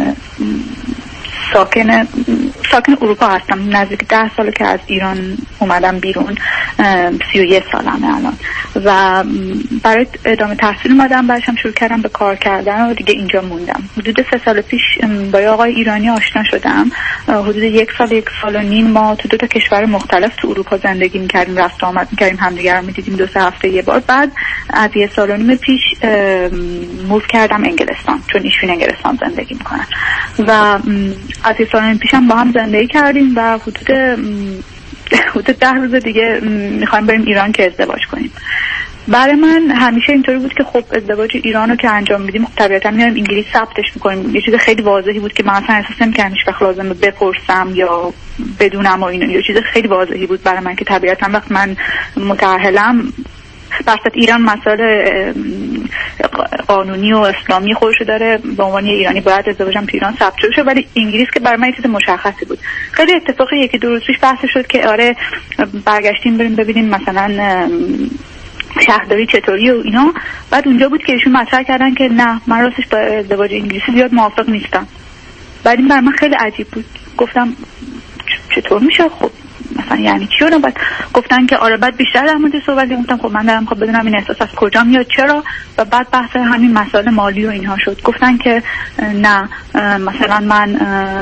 ساکن ساکن اروپا هستم، نزدیک ده ساله که از ایران اومدم بیرون، سی و یک سالمه الان و برای ادامه تحصیل اومدم، بعدش هم شروع کردم به کار کردن و دیگه اینجا موندم. حدود سه سال پیش با یه آقای ایرانی آشنا شدم، حدود یک سال یک سال و نیم ما تو دو تا کشور مختلف تو اروپا زندگی میکردیم، رفت آمد میکردیم، همدیگه رو میدیدیم دو سه هفته یه بار. بعد از یه سال و نیم پیش موو کردم انگلستان، چون ایشون انگلستان زندگی میکنن و از یه سال و نیم پیشم با هم زندگی کردیم و حدود حدود ده روز دیگه میخوایم بریم ایران که ازدواج کنیم. برای من همیشه اینطوری بود که خب ازدواج ایران رو که انجام میدیم طبیعتا میایم انگلیس ثبتش میکنیم. یه چیز خیلی واضحی بود که من اصلا احساس نمی‌کردم هیچ وقت لازمه بپرسم یا بدونم و اینا. یه چیز خیلی واضحی بود برای من که طبیعتا وقت من متأهلم بسات ایران مسائل قانونی و اسلامی خودشو داره، به عنوان یه ایرانی باید ازدواجم تو ایران ثبت شه، ولی انگلیس که برای من یه چیز مشخصی بود. خیلی اتفاقی یکی دو روز پیش بحث شد که آره برگشتیم بریم ببینیم مثلا شهرداری چطوری و اینا. بعد اونجا بود که ایشون مطرح کردن که نه من راستش با ازدواج انگلیسی زیاد موافق نیستم. بعد این برای من خیلی عجیب بود، گفتم چطور میشه؟ خب مثلا یعنی چی؟ اون بعد گفتن که آره بعد بیشتر در مورد صحبت کردم. خب من دارم خب بدونم این احساس از کجا میاد، چرا. و بعد بحث همین مسائل مالی و اینها شد. گفتن که نه مثلا من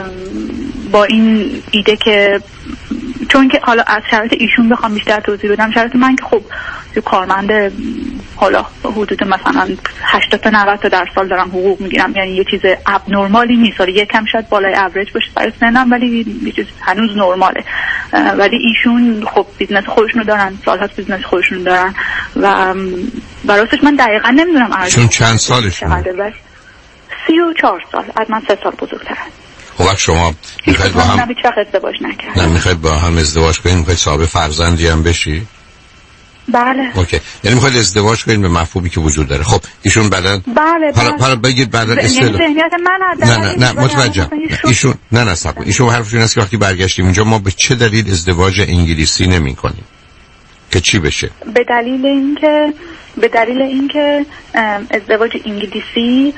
با این ایده که چون که حالا از شرایط ایشون بخوام بیشتر توضیح بدم، شرایط من که خب یه کارمند حالا حدود مثلا هشتاد تا نود تا در سال دارم حقوق میگیرم، یعنی یه چیز اب نرمالی نیست. حالا یکم شاید بالای اوریج باشه برای سنم، ولی یه چیز هنوز نرماله. ولی ایشون خب بیزنس خودشونو دارن، سال‌هاست بیزنس خودشونو دارن و براستش من دقیقاً نمیدونم ایشون چند سالشونه؟ سی و چهار سال، از من سه سال بزرگترن. خب وقت شما میخواید با هم هیچ وقت ازدواج نکردن؟ نه میخواید با هم ازدواج کنید؟ میخواید صاحب فرزندی هم بشی؟ بله. اوکی، یعنی میخواید ازدواج کنید به مفهومی که وجود داره. خب ایشون بعدن بله حالا حالا بگید بعدن اصطلاح ذهنیت من نه نه نه متوجهم. ایشون نه نه صبر ایشون حرفشون است که وقتی برگشتیم اینجا ما به چه دلیل ازدواج انگلیسی نمی‌کنیم که چی بشه؟ به دلیل اینکه به دلیل اینکه ازدواج انگلیسی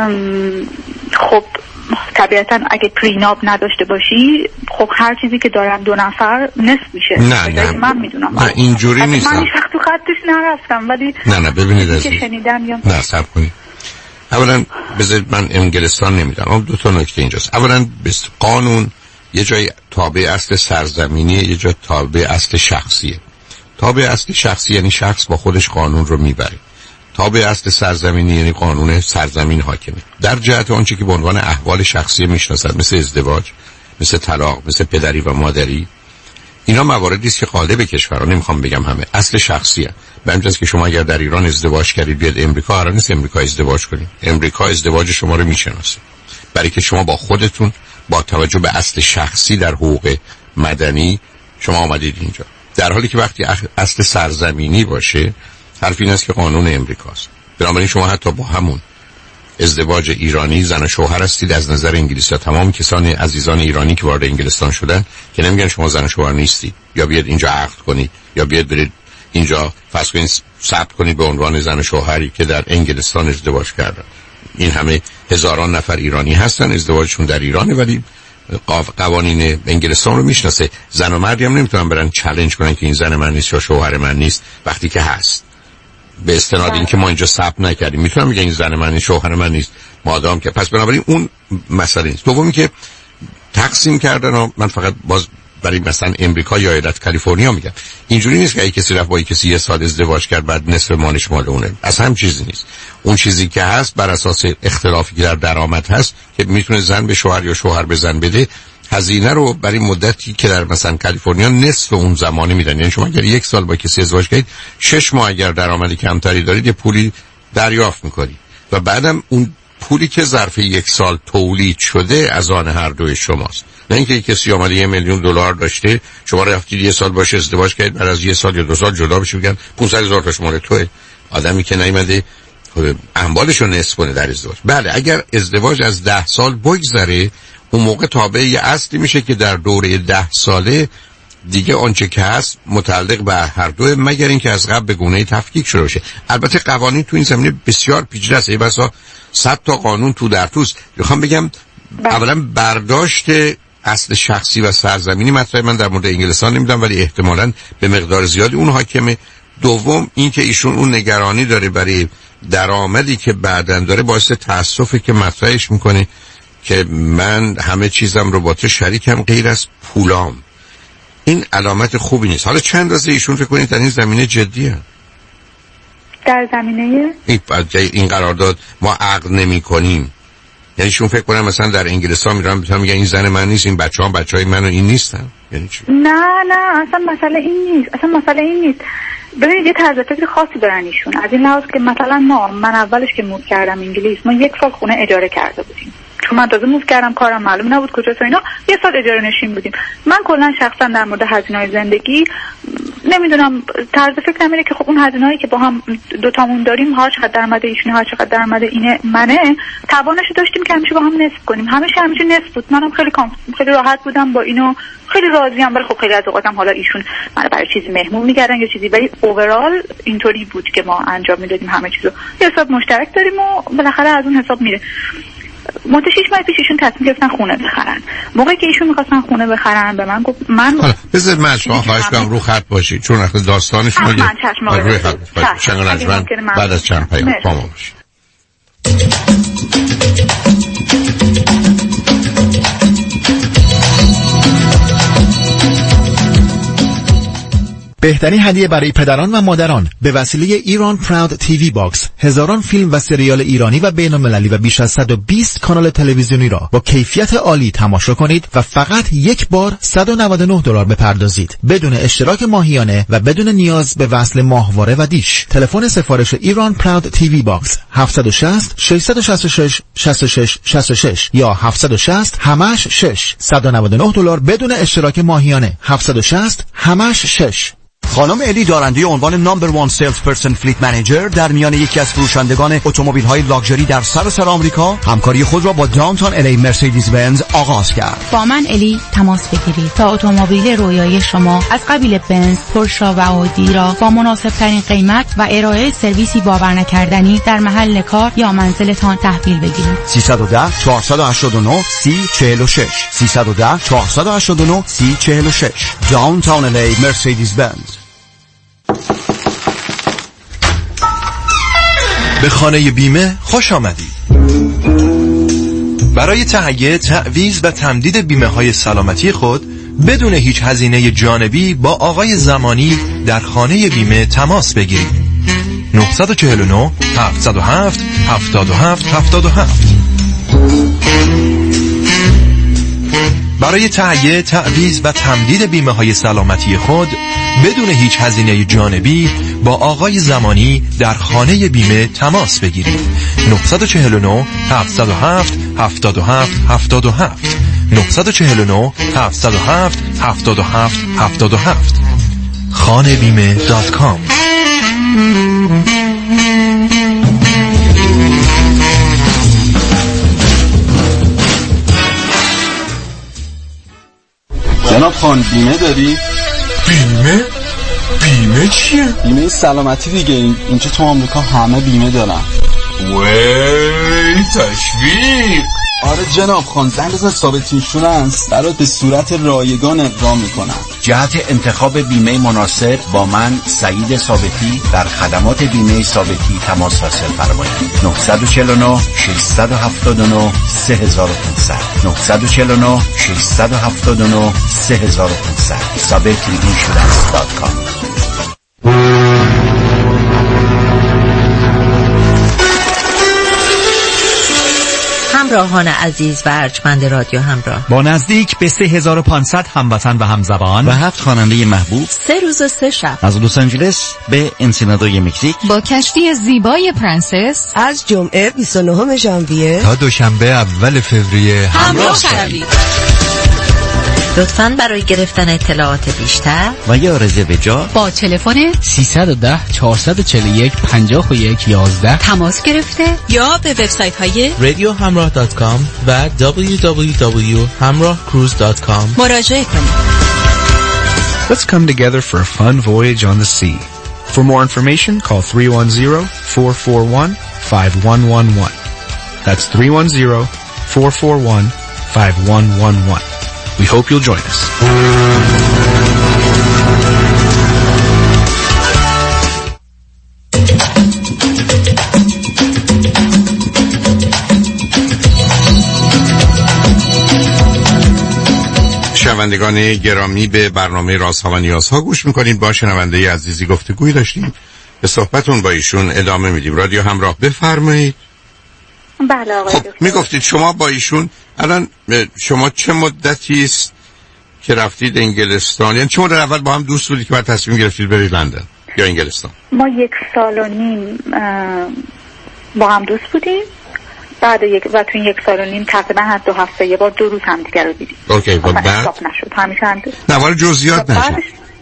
خب طبیعتا اگه پریناب نداشته باشی خب هر چیزی که دارن دو نفر نصف میشه. نه نه من میدونم نه اینجوری نیست. من هیچ وقت تو خطش نرفتم ولی نه نه ببینید عزیز نه صبر کنید. اولا بذارید من انگلستان نمیدونم، دو تا نکته اینجاست. اولا قانون یه جای تابع اصل سرزمینیه، یه جای تابع اصل شخصیه. تابع اصل شخصی یعنی شخص با خودش قانون رو میبره. تابع اصل سرزمینی یعنی قانون سرزمین حاکمه. در جهت آنچه که به عنوان احوال شخصی میشناسند، مثل ازدواج، مثل طلاق، مثل پدری و مادری، اینا مواردی است که غالب کشورها، نمیخوام بگم همه، اصل شخصیه. به همین جاست که شما اگر در ایران ازدواج کردید بیاد امریکا، قرار نیست امریکا ازدواج کنید. امریکا ازدواج شما رو میشناسه، برای که شما با خودتون با توجه به اصل شخصی در حقوق مدنی شما آمدید اینجا. در حالی که وقتی اصل سرزمینی باشه، حرف این است که قانون امریکاست. بنابراین شما حتی با همون ازدواج ایرانی زن و شوهر هستید از نظر انگلیسی. تمام کسان عزیزان ایرانی که وارد انگلستان شدن که نمیگن شما زن و شوهر نیستید، یا بیاد اینجا عقد کنید یا بیاد برید اینجا فرض کنید ثبت کنید به عنوان زن و شوهری که در انگلستان ازدواج کردن. این همه هزاران نفر ایرانی هستن، ازدواجشون در ایرانه، ولی قوانین انگلستان رو میشناسه. زن و مردی هم نمیتونن برن چالش کنن که این زن من نیست یا شوهر من نیست وقتی که هست. به استناد این که ما اینجا ثبت نکردیم میتونم بگم این زن من نیست، شوهر من نیست، مادام که. پس بنابراین اون مسئله نیست. دومی که تقسیم کردن و من فقط باز برای مثلا امریکا یا ایالت کالیفرنیا میگم، اینجوری نیست که اگه کسی رفت با یک کسی یه سال ازدواج کرد بعد نصف مالش مال اونه. اصلا هم چیزی نیست. اون چیزی که هست بر اساس اختلافی که در درآمد هست که میتونه زن به شوهر یا شوهر به زن بده، هزینه رو برای مدتی که در مثلا کالیفرنیا نصف اون زمانه میدن. یعنی شما اگر یک سال با کسی ازدواج کردید، شش ماه اگر درآمد کمتری دارید یه پولی دریافت میکنید و بعدم اون پولی که ظرف یک سال تولید شده از آن هر دوی شماست. نه اینکه کسی اومده یه میلیون دلار داشته، شما رفتید یه سال باشه ازدواج کردید، بعد از یه سال یا دو سال جدا بشید میگن پانصد هزار تا مال توئه. آدمی که نیومده اموالش رو نصف کنه در ازدواج. بله اگر ازدواج از ده سال بگذره، اون موقع تابع یه اصلی میشه که در دوره ده ساله دیگه آنچه که هست متعلق به هر دو، مگر اینکه از قبل به گونه تفکیک شده باشه. البته قوانین تو این زمینه بسیار پیچیده است، ای بسا صد تا قانون تو در توست. میخوام بگم اولا برداشت اصل شخصی و سرزمینی مطرح من در مورد انگلستان نمیدونم، ولی احتمالاً به مقدار زیادی اون حاکمه. دوم اینکه ایشون اون نگرانی داره برای درآمدی که بعداً داره، باعث تأسفه که مطرحش میکنه که من همه چیزم رو با تو شریکم غیر از پولام. این علامت خوبی نیست. حالا چند اندازه ایشون فکر کنید در این زمینه جدیه؟ در زمینه این قرارداد ما عقد نمی کنیم، یعنی ایشون فکر کنم مثلا در انگلستان میرن میگن این زن من نیست، این بچه هم بچه های من و این نیستن. یعنی چی؟ نه نه اصلا مسئله این نیست، اصلا مسئله این نیست. ببینید یه طرز فکر خاصی دارن ایشون، از این لحاظ که مثلا ما من اولش که موو کردم انگلیس، ما یک سال خونه اجاره کرده بودیم، چون من تازه موو کردم کارم معلوم نبود کجاست و اینا، یه سال اجاره نشین بودیم. من کلا شخصا در مورد هزینه‌های زندگی نمیدونم طرز فکر نمیره که خب اون هزینه‌ای که با هم دوتامون داریم، هر چقدر درآمد ایشونه هر چقدر درآمد اینه منه، توانش داشتیم که همیشه با هم نصف کنیم. همیشه همیشه نصف بود. منم خیلی کام خیلی راحت بودم با اینو، خیلی راضیم. ولی خب خیلی از اوقاتم حالا ایشون منو برای چیزی مهمون می‌کردن یا چیزی، ولی اوورال اینطوری بود که ما انجام میدادیم همه چیزو. یه حساب مشترک داریم و بالاخره از اون حساب میره. مدت شش ماه پیش ایشون تصمیم گرفتن خونه بخرن. موقعی که ایشون می‌خواستن خونه بخرن به من گفت من بذار من شما خواهش کنم رو خط باشید، چون اصلا داستانش ما روی خط شنگ بعد از چند پیام با ما باشید. بهترین هدیه برای پدران و مادران به وسیله ایران پراود تیوی باکس، هزاران فیلم و سریال ایرانی و بین‌المللی و بیش از صد و بیست کانال تلویزیونی را با کیفیت عالی تماشا کنید و فقط یک بار صد و نود و نه دلار بپردازید بدون اشتراک ماهیانه و بدون نیاز به وصل ماهواره و دیش. تلفن سفارش ایران پراود تیوی باکس هفت شش صفر شش شش شش شش شش شش شش یا هفت شش صفر همش شش صد و نود و نه دلار بدون اشتراک ماهیانه هفت شش صفر همش شش. خانم الی دارنده عنوان نمبر وان سیلز پرسن فلیت منیجر در میان یکی از فروشندگان اتومبیل‌های لاکچری در سراسر آمریکا همکاری خود را با داونتاون الی مرسدس بنز آغاز کرد. با من الی تماس بگیرید تا اتومبیل رویای شما از قبیل بنز، پورشه و آودی را با مناسب‌ترین قیمت و ارائه سرویسی باورنکردنی در محل کار یا منزلتان تحویل بگیرید. سیصد و ده چهارصد و هشتاد و نه سی چهل و شش سیصد و ده چهارصد و هشتاد و نه سی چهل و شش داونتاون الی مرسدس بنز. به خانه بیمه خوش آمدید. برای تهیه، تعویض و تمدید بیمه های سلامتی خود بدون هیچ هزینه جانبی با آقای زمانی در خانه بیمه تماس بگیرید. نه چهار نه هفت صفر هفت هفت هفت هفت هفت. برای تهیه، تعویض و تمدید بیمه های سلامتی خود بدون هیچ هزینه جانبی با آقای زمانی در خانه بیمه تماس بگیرید. نه چهار نه هفت صفر هفت هفت هفت هفت هفت نه چهار نه هفت صفر هفت هفت هفت هفت هفت خانه بیمه دات کام. جناب خان بیمه داری؟ بیمه؟ بیمه چیه؟ بیمه سلامتی دیگه. اینجا تو آمریکا همه بیمه دارن. وی تشویق. آره جناب خان، زن بزن ثابت اینشورنس برات به صورت رایگان اقدام میکنن. جهت انتخاب بیمه مناسب با من سعید ثابتی در خدمات بیمه ثابتی تماس حاصل فرمایید. نه چهار نه شش هفت نه سه پانصد نه چهار نه شش هفت نه سه پانصد ثابتی اینشورنس دات کام. همراهان عزیز و ارجمند رادیو همراه، با نزدیک به سه هزار و پانصد هموطن و همزبان و هفت خواننده محبوب، سه روز و سه شب از لس آنجلس به انسینادوی مکزیک، با کشتی زیبای پرنسس از جمعه بیست و نهم ژانویه تا دوشنبه اول فوریه همراه شوید. لطفاً برای گرفتن اطلاعات بیشتر و یا رزرو جا با تلفن سیصد و ده چهارصد و چهل و یک پنجاه و یک یازده تماس گرفته یا به وبسایت های رادیو همراه دات کام و دبلیو دبلیو دبلیو دات همراه کروز دات کام مراجعه کنید. Let's come together for a fun voyage on the sea. For more information, call three one zero, four four one, five one one one. That's three one zero, four four one, five one one one. We hope you'll join us. شنوندگان گرامی، به برنامه رازها و نیازها گوش میکنید. با شنونده عزیزی گفتگوی داشتیم، به صحبتون با ایشون ادامه میدیم. رادیو همراه، بفرمایید. بله آقای خب میگفتید شما با ایشون الان شما چه مدتی است که رفتید انگلستان؟ یعنی چه مدت اول با هم دوست بودید که بعد تصمیم گرفتید برید لندن یا انگلستان؟ ما یک سال و نیم با هم دوست بودیم. بعد یک و تو این یک سال و نیم تقریبا هر دو هفته یه بار دو روز هم دیگه رو دیدیم. اوکی. و بعد نشد همیشه هم نه ولی جزئیات نشه.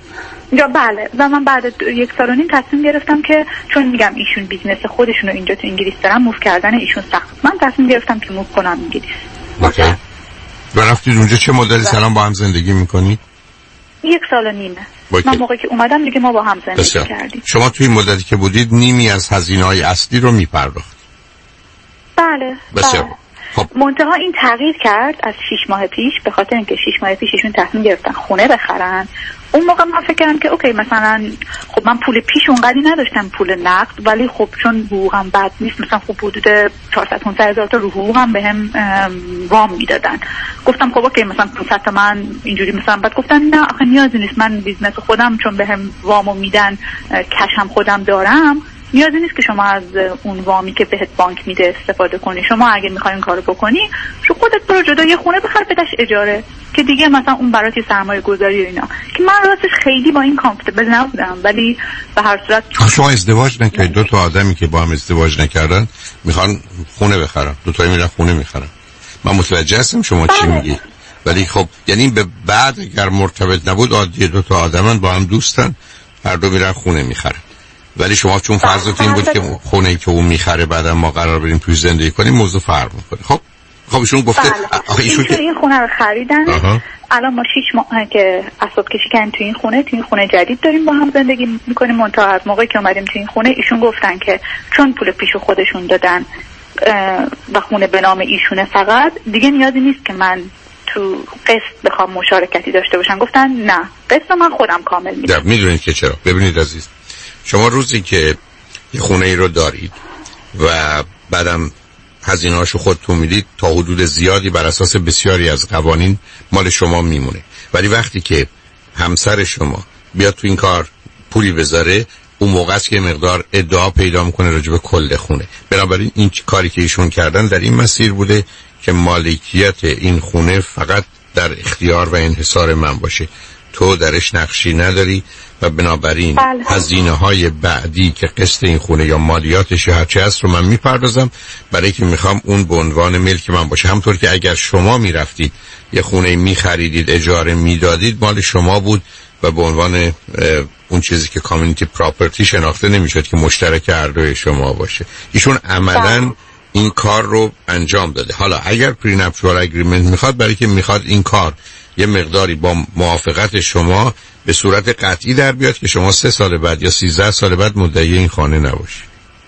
یا بله. و من بعد یک سال و نیم تصمیم گرفتم که چون میگم ایشون بیزنس خودشون رو اینجا تو انگلیس دارن، موو کردن ایشون سخت، من تصمیم گرفتم که موو کنم انگلیس. اوکی. و رفتید اونجا چه مدتی سلام با هم زندگی میکنید؟ یک سال و نیمه. اوکی. من موقعی که اومدم دیگه ما با هم زندگی بسیار. کردیم. شما توی این مدتی که بودید نیمی از هزینه‌های اصلی رو میپرداخت؟ بله. بسیار. بله. خب منتها این تغییر کرد از شش ماه پیش، به خاطر اینکه شش ماه پیش ایشون تصمیم گرفتن خونه بخرن. اون موقع من فکر کردم که اوکی مثلا خب من پول پیش اونقدی نداشتم، پول نقد، ولی خب چون حقوقم بد نیست، مثلا خب حدود چهارصد پانصد هزار تا رو حقوقم بهم وام میدادن. گفتم خب اوکی مثلا پانصد تا من اینجوری مثلا، بعد گفتن نه آخه نیازی نیست، من بیزنس خودم چون بهم وامو میدن کشم خودم دارم، نیازی نیست که شما از اون وامی که بهت بانک میده استفاده کنی. شما اگه میخوای این کارو بکنی شو خودت برو جدا یه خونه بخر بدش اجاره که دیگه مثلا اون برات سرمایه گذاری و اینا، که من راستش خیلی با این کامفتبل نبودم. ولی به هر صورت شما ازدواج نکردید، دو تا آدمی که با هم ازدواج نکردن میخوان خونه بخرن، دو تایی میرن خونه میخرن. من متوجه هستم شما چی میگی، ولی خب یعنی به بعد اگر مرتبط نبود عادی دو تا آدمن با هم دوستن، هر دو میرن خونه میخرن. ولی شما چون فرضتون این بود که خونه‌ای که اون میخره بعدم ما قرار بریم توی زندگی کنیم، موضوع فرق میکنه. خب خب ایشون گفته آخه ایشون که این خونه رو خریدن. آها. الان ما شش ماه که اسباب کشی کردیم تو این خونه، تو این خونه جدید داریم با هم زندگی میکنیم. منتها از موقعی که اومدیم تو این خونه ایشون گفتن که چون پول پیشو خودشون دادن و خونه به نام ایشونه، فقط دیگه نیازی نیست که من تو قسط بخوام مشارکتی داشته باشن. گفتن نه، قسط من خودم کامل میدم. میدونید که چرا؟ ببینید عزیز، شما روزی که یه خونه ای رو دارید و بعدم هزینه‌هاشو خودتون میدید، تا حدود زیادی بر اساس بسیاری از قوانین مال شما میمونه. ولی وقتی که همسر شما بیاد تو این کار پولی بذاره، اون موقع است که مقدار ادعا پیدا میکنه راجع به کل خونه. بنابراین این کاری که ایشون کردن در این مسیر بوده که مالکیت این خونه فقط در اختیار و انحصار من باشه، تو درش نقشی نداری و بنابراین هزینه های بعدی که قسط این خونه یا مالیاتش یا هرچی هست رو من میپردازم، برای که میخوام اون به عنوان ملک من باشه. همطور که اگر شما میرفتید یه خونه میخریدید اجاره میدادید، مال شما بود و به عنوان اون چیزی که کامیونیتی پراپرتی شناخته نمیشد که مشترک هر دوی شما باشه. ایشون عملاً این کار رو انجام داده. حالا اگر پرینپچوال اگریمنت میخواد، برای که میخواد این کار یه مقداری با موافقت شما به صورت قطعی در بیاد که شما سه سال بعد یا سیزده سال بعد مدعی این خانه نباشید.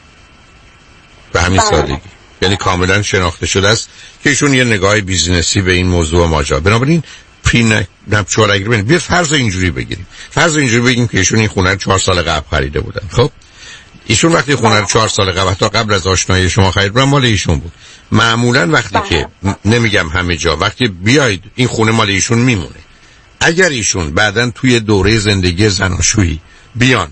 به همین سادگی. یعنی کاملا شناخته شده است که ایشون یه نگاه بیزینسی به این موضوع ماجرا. بنابراین پرینپچوال اگریمنت، بیا فرض اینجوری بگیریم. فرض اینجوری بگیم که ایشون این خونه رو چهار سال قبل خریده بودن. خب ایشون وقتی خونه رو چهار سال قبل تا قبل از آشنایی شما خرید بودن، مال ایشون بود. معمولا وقتی بله. که نمیگم همه جا، وقتی بیاید این خونه مال ایشون میمونه. اگر ایشون بعدن توی دوره زندگی زناشویی بیان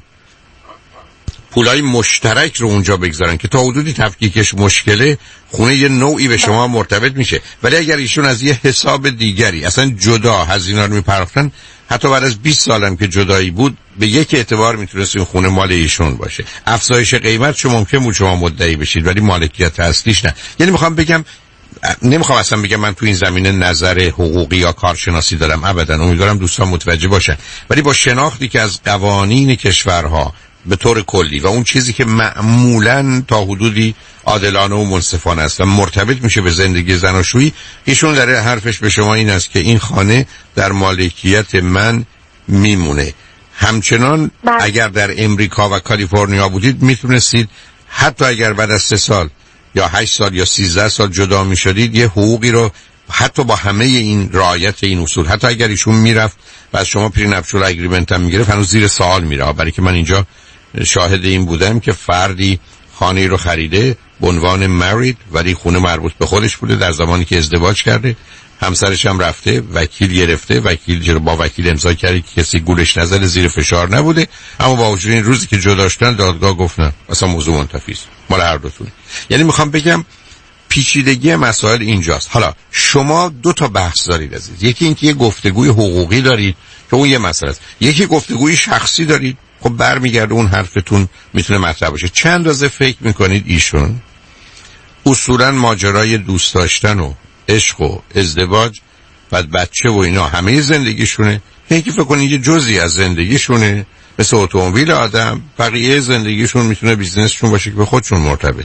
پولای مشترک رو اونجا بگذارن که تا حدودی تفکیکش مشکله، خونه یه نوعی به شما مرتبط میشه. ولی اگر ایشون از یه حساب دیگری اصلا جدا هزینه رو میپرداختن، حتی بعد از بیست سالم که جدایی بود، به یک اعتبار میتونست این خونه مال ایشون باشه. افزایش قیمت شما ممکن بود شما مدعی بشید، ولی مالکیت اصلیش نه. یعنی میخوام بگم، نمیخوام اصلا بگم من تو این زمینه نظر حقوقی یا کارشناسی دارم، ابدا. امیدوارم دوستان متوجه باشن. ولی با شناختی که از قوانین کشورها به طور کلی و اون چیزی که معمولاً تا حدودی عادلانه و منصفانه است و مرتبط میشه به زندگی زناشویی، ایشون داره حرفش به شما این است که این خانه در مالکیت من میمونه. همچنان بله. اگر در امریکا و کالیفرنیا بودید، میتونستید حتی اگر بعد از سه سال یا هشت سال یا سیزده سال جدا میشدید، یه حقوقی رو حتی با همه این رعایت این اصول، حتی اگر ایشون میرفت و از شما پرینپچوال اگریمنت هم میگرفت، هنوز زیر سوال میره. برای که من اینجا شاهد این بودم که فردی خانه رو خریده به عنوان مرید، ولی خونه مربوط به خودش بوده. در زمانی که ازدواج کرده، همسرش هم رفته وکیل گرفته، وکیل جلو با وکیل امضا کرده که کسی گولش نزده، زیر فشار نبوده. اما با وجود این روزی که جدا شدن، دادگاه گفت نه، اصلا موضوع منتفی است، مال هر دوتونه. یعنی میخوام بگم پیچیدگی مسائل اینجاست. حالا شما دو تا بحث دارید عزیز. یکی اینکه یه گفتگوی حقوقی دارید که اون یه مسئله است. یکی گفتگوی شخصی دارید. خب برمیگرده اون حرفتون میتونه مطرح باشه. چند اندازه فکر میکنید ایشون اصولا ماجرای دوست داشتن و عشق و ازدواج و بچه و اینا همه زندگیشونه، یکی فکر کنید یه جزئی از زندگیشونه، مثل اتومبیل آدم، بقیه زندگیشون میتونه بیزنسشون باشه که به خودشون مرتبطه.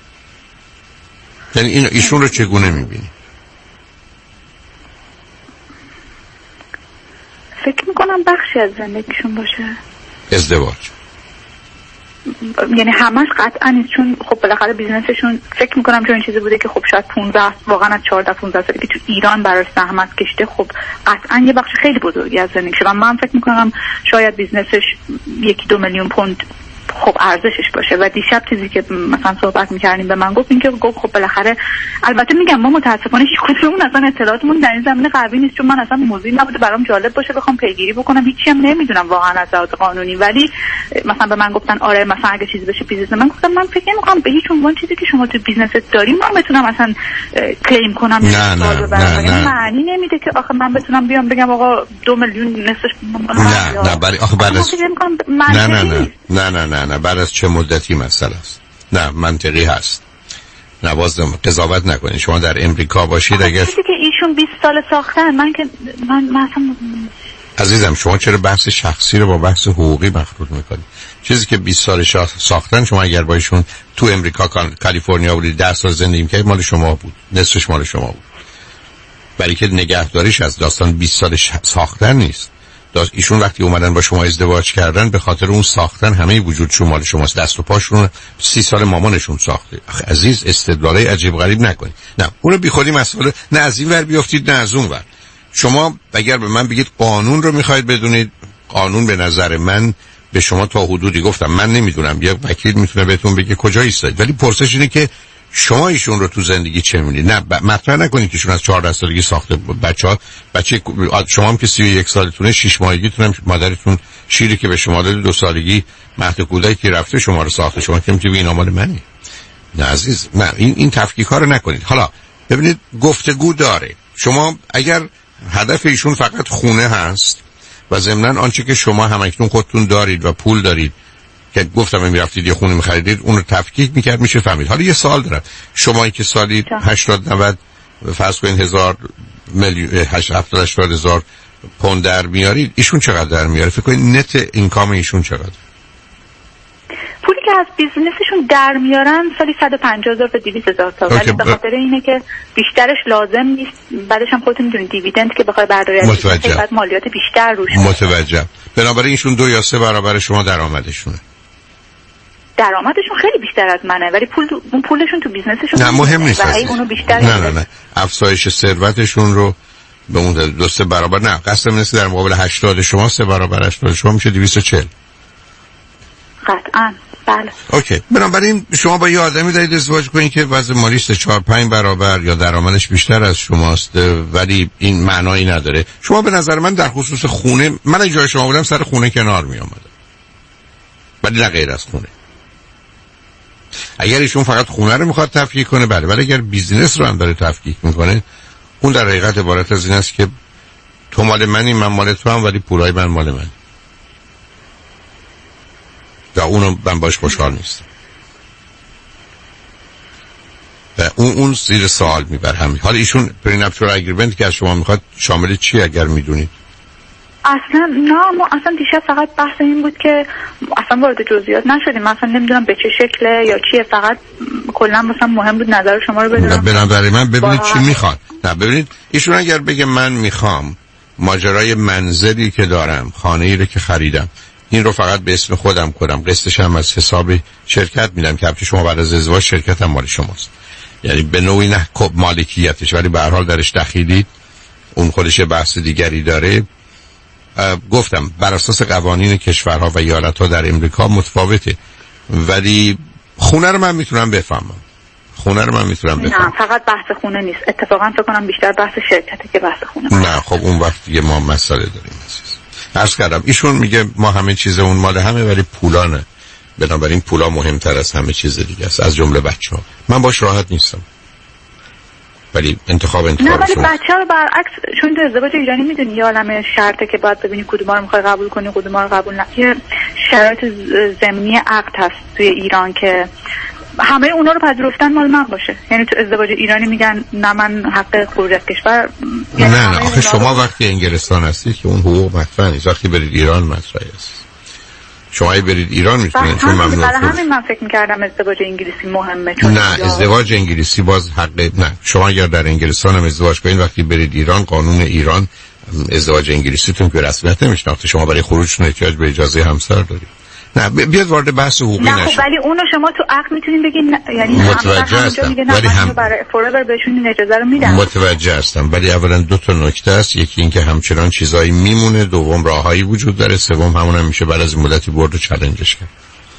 یعنی این ایشون رو چگونه میبینی؟ فکر میکنم بخشی از زندگیشون باشه ازدواج. یعنی همش قطعا نیست، چون خب بالاخره بیزنسشون فکر میکنم چون این چیزی بوده که خب شاید پانزده واقعا از چهارده پانزده سالی که تو ایران براش زحمت کشیده، خب قطعا یه بخش خیلی بزرگی از زندگیشه و من فکر میکنم شاید بیزنسش یکی دو میلیون پوند خب ارزشش باشه. و دیشب چیزی که مثلا صحبت میکردیم به من گفت این که گفت خب بالاخره، البته میگم ما متاسفانه هیچ کدوممون اصلا اطلاعاتمون در این زمینه قوی نیست، چون من اصلا موضوعی نبوده برام جالب باشه بخوام پیگیری بکنم، هیچی هم نمیدونم واقعا از لحاظ قانونی. ولی مثلا به من گفتن آره مثلا اگه چیزی بشه بیزنس، من گفتم من فکر نمی‌کنم به هیچ عنوان چیزی که شما تو بیزنست داریم من بتونم اصلا کلیم کنم. نه نه نه نه معنی نمیده که آخه من بتونم بیام بگم آقا دو میلیون نصفش نه نه برای آخه بعد از نه نه نه نه نه نه نه بعد از چه مدتی مسئله است؟ نه منطقی هست. نوازم قضاوت نکنید. شما در امریکا باشید اگر چیزی که ایشون بیست سال ساختن، من که من مثلا عزیزم شما چرا بحث شخصی رو با بحث حقوقی مخلوط میکنید؟ چیزی که بیست سال ساختن شما اگر با ایشون تو امریکا کالیفرنیا بودید ده سال زندگی می‌کردید مال شما بود، نصفش مال شما بود. برای که نگهداریش از داستان بیست سال ساختن نیست. ایشون وقتی اومدن با شما ازدواج کردن به خاطر اون ساختن همه وجودشون مال شماست. دست و پاشون سی سال مامانشون ساخته. آخه عزیز استدلالای عجیب غریب نکنید. نه اونو بیخودی مسئله نه از این ور بیافتید نه از اون ور. شما اگر به من بگید قانون رو میخواید بدونید، قانون به نظر من به شما تا حدودی گفتم من نمیدونم، یک وکیل میتونه بهتون بگه کجا ایستادید، ولی پرسش اینه که شما ایشون رو تو زندگی چه می‌بینید؟ نه ب... مطرح نکنید که ایشون از چهارده سالگی ساخته بچه‌ها بچه شما هم که سی و یک سالتونه شش ماهگیتون هم مادرتون شیری که به شما داده دو سالگی مهد کودکی رفته شما رو ساخته، شما که می‌تونید این آمال منی. نه عزیز نه این این تفکیک‌ها رو نکنید. حالا ببینید گفتگو داره. شما اگر هدف ایشون فقط خونه هست و ضمناً آنچه که شما همکنون خودتون دارید و پول دارید که گفتم میرفتید یه خونه می‌خریدید اون رو تفکیک می‌کرد میشه فهمید. حالا یه سوال دارم، شمایی که سالی هشتاد نود فرض کنین هزار میلیون هفتاد هشتاد هزار پوند در میارید، ایشون چقدر در میاره؟ فکر کنید نت اینکام ایشون چقدر؟ پولی که از بیزنسشون در میارن سالی صد و پنجاه هزار تا دویست هزار تا، ولی به خاطر اینه که بیشترش لازم نیست، بعدش هم خودتون میدونید دیویدند که بخوای برداری از بعد مالیات بیشتر روش. متوجه. بنابراین ایشون دو یا سه برابر شما درآمدشونه. درآمدشون خیلی بیشتر از منه ولی پول اون پولشون تو بیزنسشون نه مهم نیست. اونو بیشتر نه نه نه افزایش ثروتشون رو به اون دو سه برابر نه، قسم نیست در مقابل هشتاد شما سه برابر هشتاد شما میشه دویست و چهل. قطعاً بله. اوکی. بنابراین شما با یه آدمی دارید ازدواج کنید که وضع مالیش چهار پنج برابر یا درآمدش بیشتر از شماست، ولی این معنایی نداره. شما به نظر من در خصوص خونه، من اگه جای شما بودم سر خونه کنار می آمدم، ولی نه غیر از خونه. اگر ایشون فقط خونه رو میخواد تفکیک کنه بله، ولی اگر بیزینس رو هم داره تفکیک میکنه اون در حقیقت عبارت از این است که تو مال منی من مال تو هم، ولی پولای من مال من. و اونو من باش خوشحال نیستم. و اون اون زیر سوال میبر همین. حالا ایشون پرینپچور اگریمنت که از شما میخواد شامل چی اگر میدونید؟ اصلا نه، ما اصلا دیشب فقط بحث این بود که اصلا وارد جزئیات نشدیم، من اصلا نمیدونم به چه شکله یا چیه، فقط کلا مثلا مهم بود نظر شما رو بدونم. به نظر من ببینید چی میخواد. نه ببینید ایشون اگر بگه من میخوام ماجرای منزلی که دارم، خانه‌ای رو که خریدم، این رو فقط به اسم خودم کنم، قسطش هم از حساب شرکت میدم که البته شما بعد از ازدواج شرکت هم مال شماست، یعنی به نوعی نه مالکیتش ولی به هر حال درش دخیلید، اون خودش بحث دیگری داره. گفتم بر اساس قوانین کشورها و ایالت‌ها در امریکا متفاوته، ولی خونه رو من میتونم بفهمم. خونه رو من میتونم بفهمم. نه فقط بحث خونه نیست، اتفاقا فکر کنم بیشتر بحث شرکته که بحث خونه. نه خب اون وقت دیگه ما مسئله داریم عزیز. عرض کردم ایشون میگه ما همه چیز اون مال همه ولی پولا نه، بنابراین پولا مهمتر از همه چیز دیگه است، از جمله بچه‌ها. من باش راحت نیستم، ولی انتخاب انتخاب نه، ولی بچه ها برعکس، چون تو ازدواج ایرانی میدونی یه عالمه شرطه که باید ببینی کدوم رو میخوای قبول کنی کدوم رو قبول نکنی. شرایط ضمنی عقد هست توی ایران که همه اونا رو پذیرفتن مال من باشه. یعنی تو ازدواج ایرانی میگن نه من حق خروج از کشور. نه نه آخه شما وقتی انگلستان هستید که اون حقوق مطرح نیست، وقتی برید ایران مطرح است. شما ای برید ایران میتونید چون ممنوع. برای همین من فکر می‌کردم ازدواج انگلیسی مهمه. چون نه ازدواج انگلیسی باز حق نه. شما اگر در انگلستان هم ازدواج کنید وقتی برید ایران قانون ایران ازدواج انگلیسیتون که رسمیت نمیشناخته، شما برای خروجتون احتیاج به اجازه همسر دارید. نه بیاد وارد بحث حقوقی نشه. نه ولی اونو شما تو عقد میتونین بگین، یعنی متوجه هستم ولی هم برای فوراور بهشون این اجازه رو میدن. متوجه هستم ولی اولا دو تا نکته است، یکی اینکه همچنان چیزایی میمونه، دوم راههایی وجود داره، سوم همون هم میشه بعد از مدتی برد و چالنجش کرد.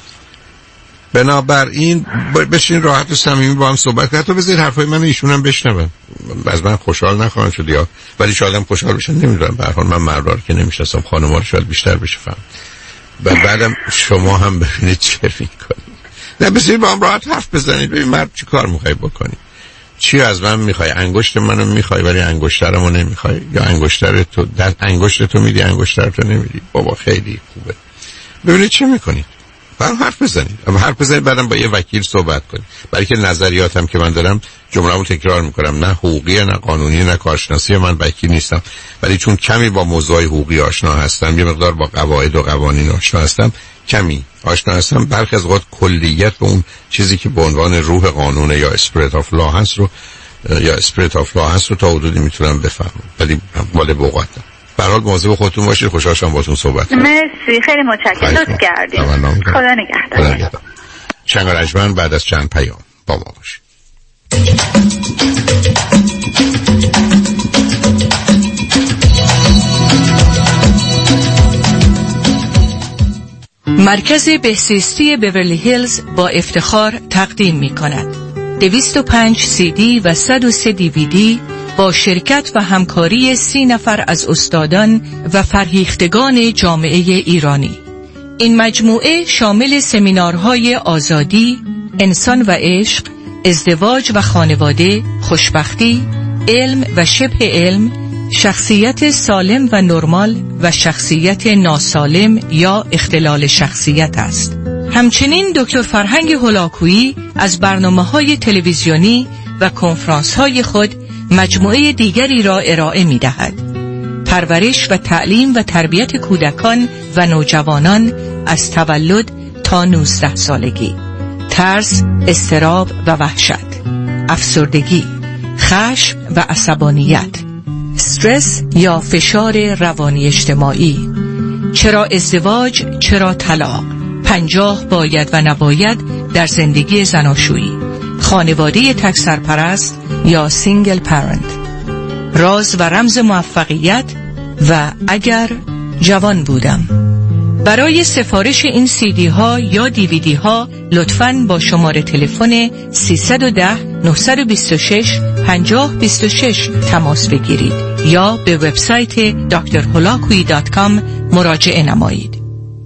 بنابراین بشین راحت و صمیمی با هم صحبت کنید. تو بذارید حرفای من ایشون هم بشنون. از من خوشحال نخواهند شد یا ولی شاید هم خوشحال بشن، نمیدونم. به هر حال من مردا رو که نمیشناسم، خانم‌ها رو شاید بیشتر بشه فهم. و بعدم شما هم ببینید چه می‌کنید. نه بذارید با هم راحت حرف بزنید، ببین مرد چی کار می‌خوای بکنی، چی از من می‌خوای، انگشت منو می‌خوای ولی انگشترمو نمی‌خوای، یا انگشتر تو دست انگشت تو میدی انگشتر تو نمیدی. بابا خیلی خوبه. ببینید چه می‌کنید، برام حرف بزنید. اما حرف بزنید بعدم با یه وکیل صحبت کنید. برای که نظریاتم که من دارم جمله‌مو تکرار می‌کنم، نه حقوقی نه قانونی نه کارشناسی، من وکیل نیستم، ولی چون کمی با موضوع حقوقی آشنا هستم، یه مقدار با قواعد و قوانین آشنا هستم، کمی آشنا هستم، برخی از اوقات کلیت به اون چیزی که به عنوان روح قانون یا اسپریت آف لا هست رو یا اسپریت آف لا هست رو تا حدودی میتونم بفهمم، ولی مال بوقت. به هر حال مواظب خودتون باشید. خوشحال شدم باهاتون صحبت کردم. مرسی، خیلی متشکرم. لطف کردید. خدا نگهدار. شنگ رجمن بعد از چند پیام با ما باشید. مرکز بهزیستی بیورلی هیلز با افتخار تقدیم می کند دویست و پنج سی دی و صد و سه دی وی دی با شرکت و همکاری سی نفر از استادان و فرهیختگان جامعه ایرانی. این مجموعه شامل سمینارهای آزادی، انسان و عشق، ازدواج و خانواده، خوشبختی، علم و شبه علم، شخصیت سالم و نرمال و شخصیت ناسالم یا اختلال شخصیت است. همچنین دکتر فرهنگ هولاکویی از برنامه‌های تلویزیونی و کنفرانس‌های خود مجموعه دیگری را ارائه می‌دهد. پرورش و تعلیم و تربیت کودکان و نوجوانان از تولد تا نوزده سالگی، ترس، اضطراب و وحشت، افسردگی، خشم و عصبانیت، استرس یا فشار روانی اجتماعی، چرا ازدواج، چرا طلاق، پنجاه باید و نباید در زندگی زناشویی، خانواده تک سرپرست یا سینگل پرنت، راز و رمز موفقیت و اگر جوان بودم. برای سفارش این سی دی ها یا دی وی دی ها لطفاً با شماره تلفن سیصد و ده نهصد و بیست و شش پنجاه بیست و شش تماس بگیرید یا به وبسایت دکتر هولاکویی دات کام مراجعه نمایید.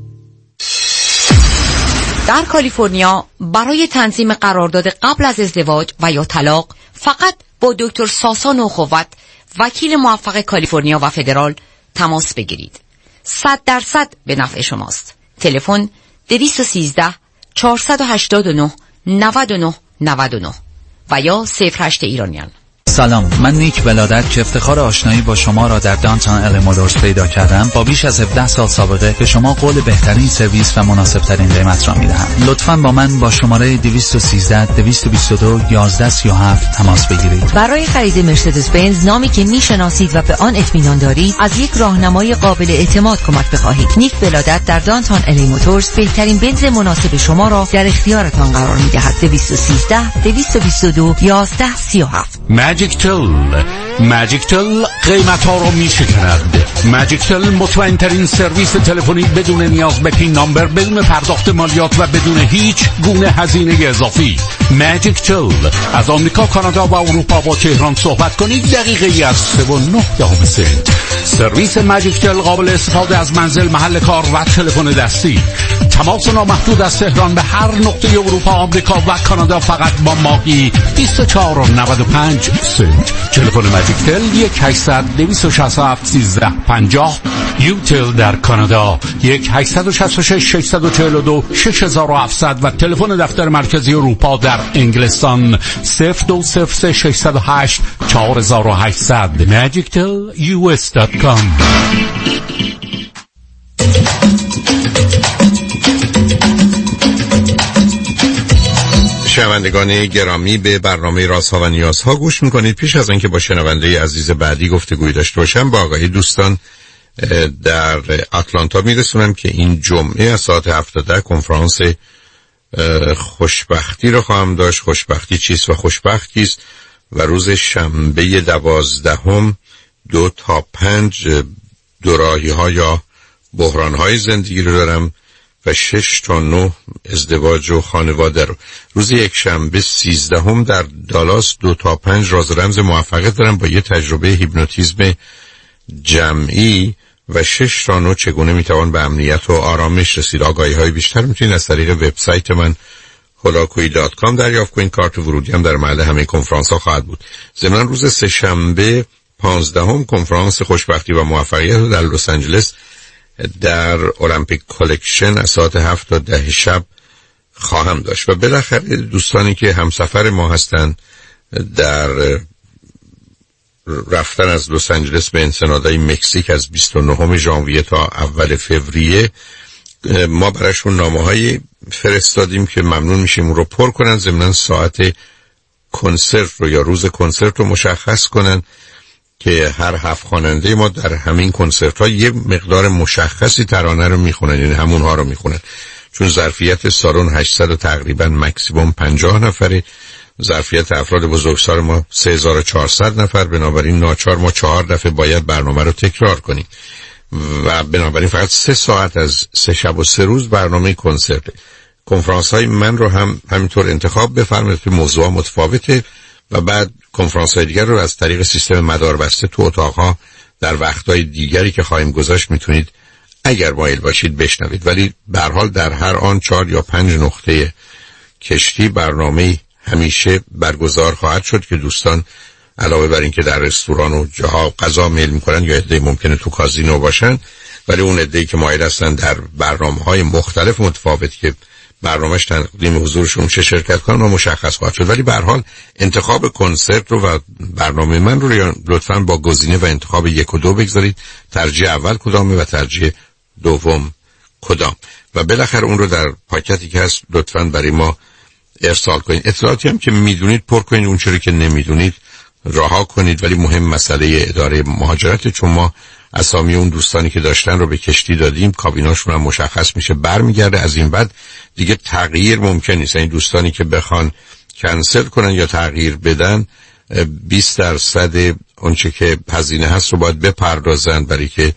در کالیفرنیا برای تنظیم قرارداد قبل از ازدواج و یا طلاق فقط با دکتر ساسا نوخوت، وکیل موفق کالیفرنیا و فدرال تماس بگیرید. صد درصد به نفع شماست. تلفن دویست و سیزده چهارصد و هشتاد و نه نود و نه نود و نه و یا صفر هشت ایرانیان. سلام، من نیک ولادت که افتخار آشنایی با شما را در دانتان ال مولورز پیدا کردم، با بیش از هفده سال سابقه به شما قول بهترین سرویس و مناسب ترین قیمت را میدهم. لطفاً با من با شماره دویست و سیزده دویست و بیست و دو یازده سی و هفت تماس بگیرید. برای خرید مرسدس بنز، نامی که میشناسید و به آن اطمینان دارید، از یک راهنمای قابل اعتماد کمک بخواهید. نیک ولادت در دانتان ال مولورز بهترین بنز مناسب شما را در اختیارتان قرار میدهد. دویست و سیزده دویست و بیست و دو یازده سی و هفت. ماجیک تل ماجیک تل قیمت ها رو می شکند. ماجیک تل مطمئن ترین سرویس تلفنی بدون نیاز به پین نامبر، بدون پرداخت مالیات و بدون هیچ گونه هزینه اضافی. ماجیک تل از آمریکا، کانادا و اروپا با تهران صحبت کنید دقیقه ای از سه و نه دهم سنت. سرویس ماجیک تل قابل استفاده از منزل، محل کار و تلفن دستی. تماس نامحدود از تهران به هر نقطه اروپا، آمریکا و کانادا فقط با ماهی بیست و چهار و نود و پنج سنت. تلفن ماجیک تل یک هشتصد دویست و شصت و هفت سیزده پنجاه یوتل در کانادا یک هشت شش شش شش چهار دو شش هفت صفر صفر و تلفن دفتر مرکزی اروپا در انگلستان صفر دو صفر سه شش صفر هشت چهار هشت صفر صفر ماجیک تل یو اس دات کام. شنوندگان گرامی، به برنامه رازها و نیازها گوش میکنید. پیش از اینکه با شنونده عزیز بعدی گفتگوی داشته باشم، با آگاهی دوستان در آتلانتا میرسونم که این جمعه از ساعت هفت کنفرانس خوشبختی رو خواهم داشت. خوشبختی چیست و خوشبخت کیست؟ و روز شنبه دوازدهم دو تا پنج دوراهی ها یا بحران های زندگی رو دارم و شش تا نه ازدواج و خانواده رو. روز یک شنبه سیزدهم در دالاس دو تا پنج راز رمز موفقیت دارم با یه تجربه هیپنوتیزم جمعی و شش تا نه چگونه میتوان به امنیت و آرامش رسید. آگاهی های بیشتر میتونید از طریق وبسایت من هولاکویی دات کام دریافت کنید. کارت ورودی هم در محل همه کنفرانس ها خواهد بود. ضمن روز سه شنبه پانزدهم کنفرانس خوشبختی و موفقیت رو در لس آنجلس در المپیک کلکشن از ساعت هفت تا ده شب خواهم داشت. و بالاخره دوستانی که همسفر ما هستند در رفتن از لس آنجلس به انسنادای مکزیک از بیست و نهم ژانویه تا اول فوریه، ما براشون نامه‌های فرستادیم که ممنون میشیم اون رو پر کنن، ضمن ساعت کنسرت رو یا روز کنسرت رو مشخص کنن که هر هفت خواننده ما در همین کنسرت ها یه مقدار مشخصی ترانه رو میخونن، یعنی همونها رو میخونن. چون ظرفیت سالن هشتصد و تقریبا مکسیموم پنجاه نفره، ظرفیت افراد بزرگسال ما سه هزار و چهارصد نفر، بنابراین ناچار ما چهار دفعه باید برنامه رو تکرار کنیم و بنابراین فقط سه ساعت از سه شب و سه روز برنامه کنسرت. کنفرانس های من رو هم همینطور انتخاب بفرمایید که موضوع متفاوته و بعد کنفرانس های دیگر رو از طریق سیستم مداربسته تو اتاقها در وقتهای دیگری که خواهیم گذاشت میتونید اگر مایل باشید بشنوید. ولی به هر حال در هر آن چهار یا پنج نقطه کشتی برنامه همیشه برگزار خواهد شد که دوستان علاوه بر این که در رستوران و جاها غذا میل میکنن یا عده‌ای ممکنه تو کازینو باشن، ولی اون عده‌ای که مایل هستن در برنامه‌های مختلف متفاوت که برنامه‌اش تقدیم حضورشون چه شرکت کنن و مشخص خواهد شد. ولی به هر حال انتخاب کنسرت رو و برنامه من رو لطفاً با گزینه و انتخاب یک و دو بگذارید. ترجیح اول کدامه و ترجیح دوم کدام، و بالاخره اون رو در پاکتی که هست لطفاً برای ما ارسال کنید. اطلاعاتی هم که میدونید پر کنید، اون چیزی که نمیدونید رها کنید. ولی مهم مسئله اداره مهاجرت، چون ما اسامی اون دوستانی که داشتن رو به کشتی دادیم، کابیناشون هم مشخص میشه برمیگرده. از این بعد دیگه تغییر ممکن نیست. این دوستانی که بخوان کنسل کنن یا تغییر بدن بیست درصد اونچه که هزینه هست رو باید بپردازن، برای که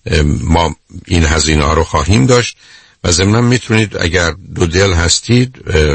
ما این هزینه ها رو خواهیم داشت. و ضمناً میتونید اگر دو دل هستید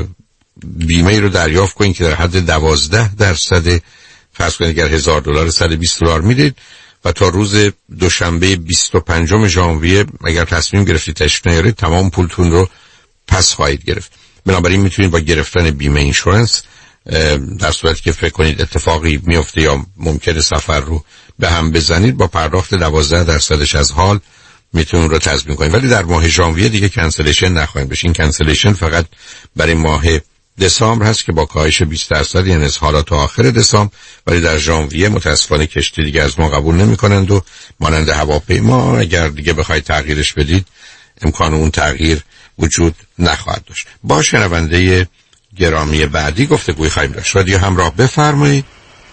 بیمه رو دریافت کنید که در حد دوازده درصد، فرض کنید اگر هزار دلار صد و بیست دلار میدید و تا روز دوشنبه بیست و پنجم ژانویه اگر تصمیم گرفتید تشریف نیارید تمام پولتون رو پس خواهید گرفت. بنابراین میتونید با گرفتن بیمه اینشورنس در صورتی که فکر کنید اتفاقی میفته یا ممکنه سفر رو به هم بزنید با پرداخت دوازده درصدش از حال میتونید رو تضمین کنید. ولی در ماه ژانویه دیگه کنسلیشن نخواهید بشین. کنسلیشن فقط برای ماه دسامبر هست که با کاهش بیست درصد، یعنی از حالا تا آخر دسامبر. ولی در ژانویه متاسفانه کشتی دیگه از ما قبول نمی‌کنند و مانند هواپیما اگر دیگه بخواید تغییرش بدید امکان اون تغییر وجود نخواهد داشت. با شنونده گرامی بعدی گفتگوی خواهیم داشت. رادیو همراه، بفرمایید.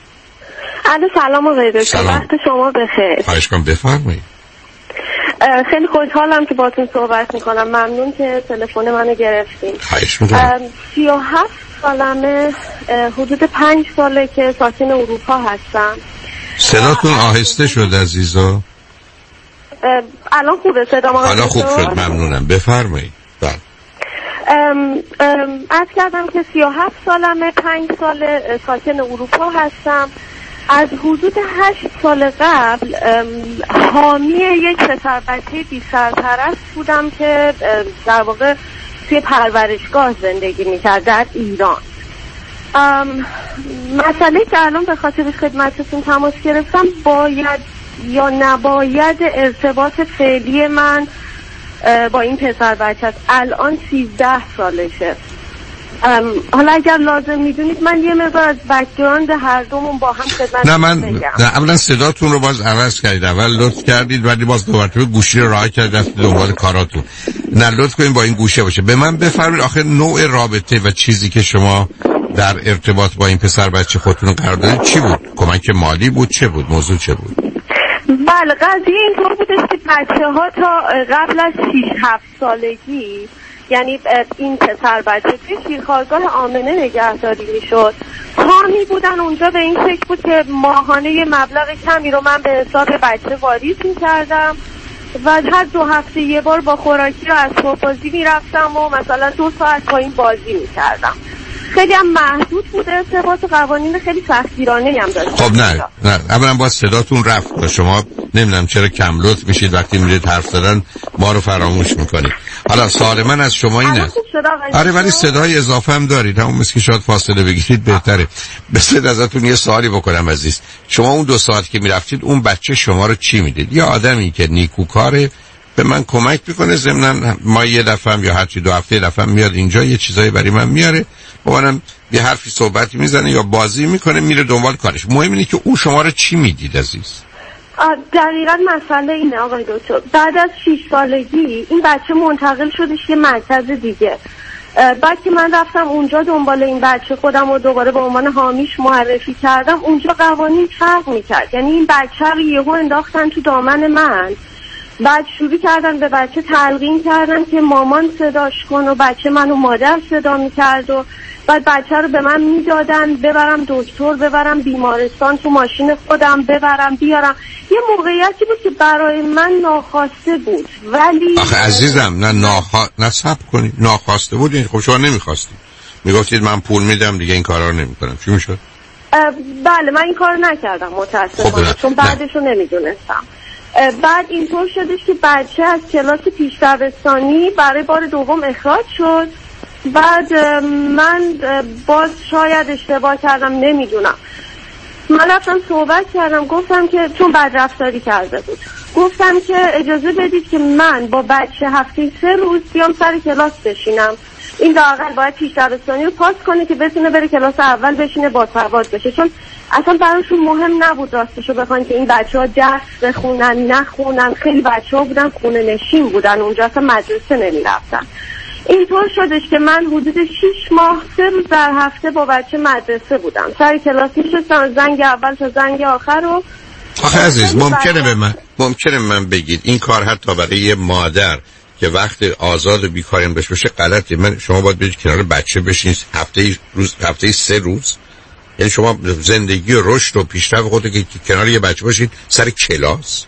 الو سلام آقای دکتر، وقت شما بخیر. خواهش کنم بفرمایید. خیلی خوشحالم که باهاتون صحبت میکنم. ممنون که تلفن منو گرفتین. خواهش میکنم. سی و هفت سالمه، حدود پنج ساله که ساکن اروپا هستم. صداتون آهسته شد عزیزا. الان خوبه صدام؟ الان خوب شد، ممنونم، بفرمایید. بله. عرض کردم که سی و هفت سالمه، پنج سال ساکن اروپا هستم. از حدود هشت سال قبل حامی یک پسر بچه بی سرپرست بودم که در واقع توی پرورشگاه زندگی میکرد در ایران. مسئله که الان به خاطرش خدمتتون تماس گرفتم، باید یا نباید ارتباط فعلی من با این پسر بچه است. الان سیزده سالشه. حالا اگر لازم میدونید من یه مقدار از بک‌گراند هر دومون با هم خدمت نه من بگم. نه اولا صداتون رو باز عوض کردید، اول لطف کردید ولی باز دوباره تو گوشی رو راه کردید رفتید دنبال کاراتون. نه لطف کنید با این گوشه باشه. به من بفرمایید آخه نوع رابطه و چیزی که شما در ارتباط با این پسر بچه خودتون قرار دادید چی بود؟ کمک مالی بود؟ چه بود؟ موضوع چه بود؟ بله قضیه اینطور بودش که بچه ها تا قبل از شش هفت سالگی، یعنی این پسر بچه توی شیرخوارگاه آمنه نگهداری میشد، حامی بودن اونجا به این شکل بود که ماهانه یه مبلغ کمی رو من به حساب بچه واریز میکردم و هر دو هفته یه بار با خوراکی و اسباب بازی میرفتم و مثلا دو ساعت با این بازی میکردم. خیلی هم محدود بود ارتباط و قوانین خیلی سختگیرانه هم داشت. خب نه نه اولا باز صداتون رفت و شما نمیدونم چرا کم لطف میشید وقتی میرید حرف زدن ما رو فراموش میکنید. حالا سوال من از شما اینه. آره ولی صدای اضافه هم دارید، همون مثل که شاید فاصله بگیرید بهتره. بسید ازتون یه سوالی بکنم عزیز. شما اون دو ساعت که میرفتید اون بچه شما رو چی میدید؟ یه آدمی که نیکوکاره به من کمک میکنه، ضمناً ما یه دفعه یا هر چی دو هفته دفعه میاد اینجا یه چیزایی برای من میاره، با منم یه حرفی صحبتی میزنه یا بازی میکنه میره دنبال کارش. مهم اینه که او شما رو چی میدید عزیز؟ دقیقاً مسئله اینه آقای دکتر. بعد از شش سالگی این بچه منتقل شدش یه مرکز دیگه. بعد که من رفتم اونجا دنبال این بچه خودم رو دوباره به عنوان حامیش معرفی کردم، اونجا قوانین فرق میکرد. یعنی این بچه رو یهو انداختن تو دامن من، بعد شروع کردن به بچه تلقین کردن که مامان صداش کن و بچه منو مادر صدا میکرد و بعد بچه رو به من میدادن ببرم دکتر، ببرم بیمارستان، تو ماشین خودم ببرم بیارم. یه موقعیتی بود که برای من ناخواسته بود. ولی آخه عزیزم نه ناخوا... نه صبر کنید، ناخواسته بود این خب شما نمیخواستید، میگفتید من پول میدم دیگه این کارا رو نمیکنم. چی میشد؟ بله من این کارو نکردم متاسفانه، خب چون بعدشو نمیدونستم. بعد اینطور شدش که بچه از کلاس پیش دبستانی برای بار دوم اخراج شد. بعد من باز شاید اشتباه کردم نمیدونم، من رفتم صحبت کردم، گفتم که چون بد رفتاری کرده بود، گفتم که اجازه بدید که من با بچه هفته سه روز بیام سر کلاس بشینم، این لااقل باید پیش دبستانی رو پاس کنه که بتونه بره کلاس اول بشینه با سواد بشه، چون اصلا براشون مهم نبود راستشو بخوان که این بچه ها درس بخونن نخونن. خیلی بچه ها بودن خونه نشین بودن اونجا، اصلا مدرسه نمی رفتن. اینطور شدش که من حدود شیش ماه سه روز در هفته با بچه مدرسه بودم، سر کلاس میشستم زنگ اول تا زنگ آخر رو. آخه عزیز ممکنه به من ممکنه من بگید این کار حتی برای یه مادر که وقت آزاد و بیکاریم بشه بشه غلطه. من شما باید برید کنار بچه بشینید هفته روز هفته سه روز، یعنی شما زندگی و رشد و پیشرفت خودت که کنار یه بچه باشید سر کلاس.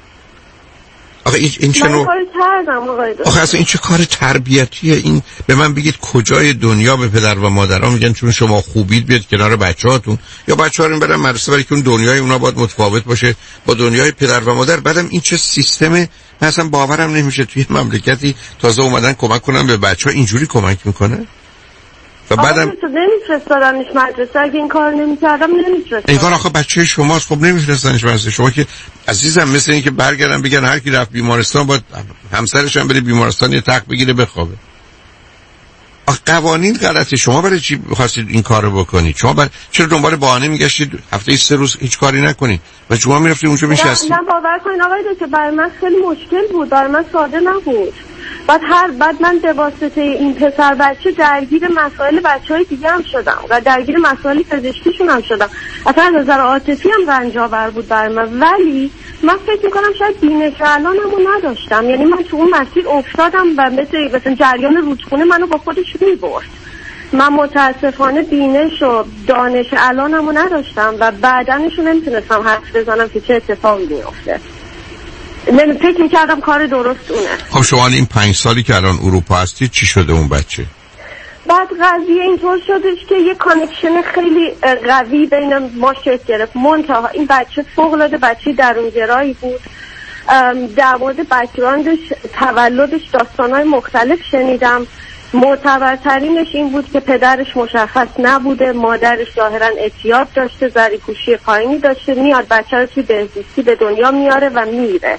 آخه این این چه نوع آخه اصلا این چه کار تربیتیه؟ این به من بگید کجای دنیا به پدر و مادرها میگن چون شما خوبید بیاد کنار بچه‌هاتون، یا بچه‌ها رو برن مدرسه برای که اون دنیای اونا باید متفاوت باشه با دنیای پدر و مادر. بعدم این چه سیستمه؟ من اصلا باورم نمیشه توی مملکتی تازه اومدن کمک کنن به بچه‌ها اینجوری کمک میکنه. و بعدم نمیفرستادنش مدرسه، اگه این کار نمیکردم نمیفرستادن. این کار آخه بچه شماست، خب نمیفرستنش مدرسه. شما که عزیزم مثل این که برگردن بگن هر کی رفت بیمارستان باید همسرش هم بره بیمارستان یه تخت بگیره بخوابه. آخه قوانین غلطه. شما برای چی خواستید این کارو بکنید؟ شما برای چرا دنبال بهانه میگشتید هفته سه روز هیچ کاری نکنید و شما میرفتید اونجا میشستید؟ نه باور کنید آقای دکتر برای من خیلی مشکل بود، برای من ساده نبود. بعد هر بعد من به واسطه این پسر بچه درگیر مسائل بچهای دیگه هم شدم و درگیر مسائل پزشکیشون هم شدم. اصلا از نظر عاطفی هم رنج‌آور بود برای من، ولی من فکر میکنم شاید بینش الانمو نداشتم. یعنی من تو اون مسیر افتادم و مثل مثلا جریان رودخونه منو با خودش میبرد. من متاسفانه بینش و دانش الانمو نداشتم و بعدنشو نمیتونستم حدس بزنم که چه اتفاقی میفته. من فکر میکردم کار درست اونه. خب شما این پنج سالی که الان اروپا هستید چی شده اون بچه؟ بعد قضیه اینطور شدش که یه کانکشن خیلی قوی بین ما شکل گرفت. منتها این بچه فوق‌العاده بچه درونگرایی بود. در مورد بک‌گراندش، تولدش داستان‌های مختلف شنیدم معتبرترینش این بود که پدرش مشخص نبوده، مادرش ظاهرا اعتیاد داشته، زریپوشی پایینی داشته، میاد بچه رو توی بهزیستی به دنیا میاره و میره.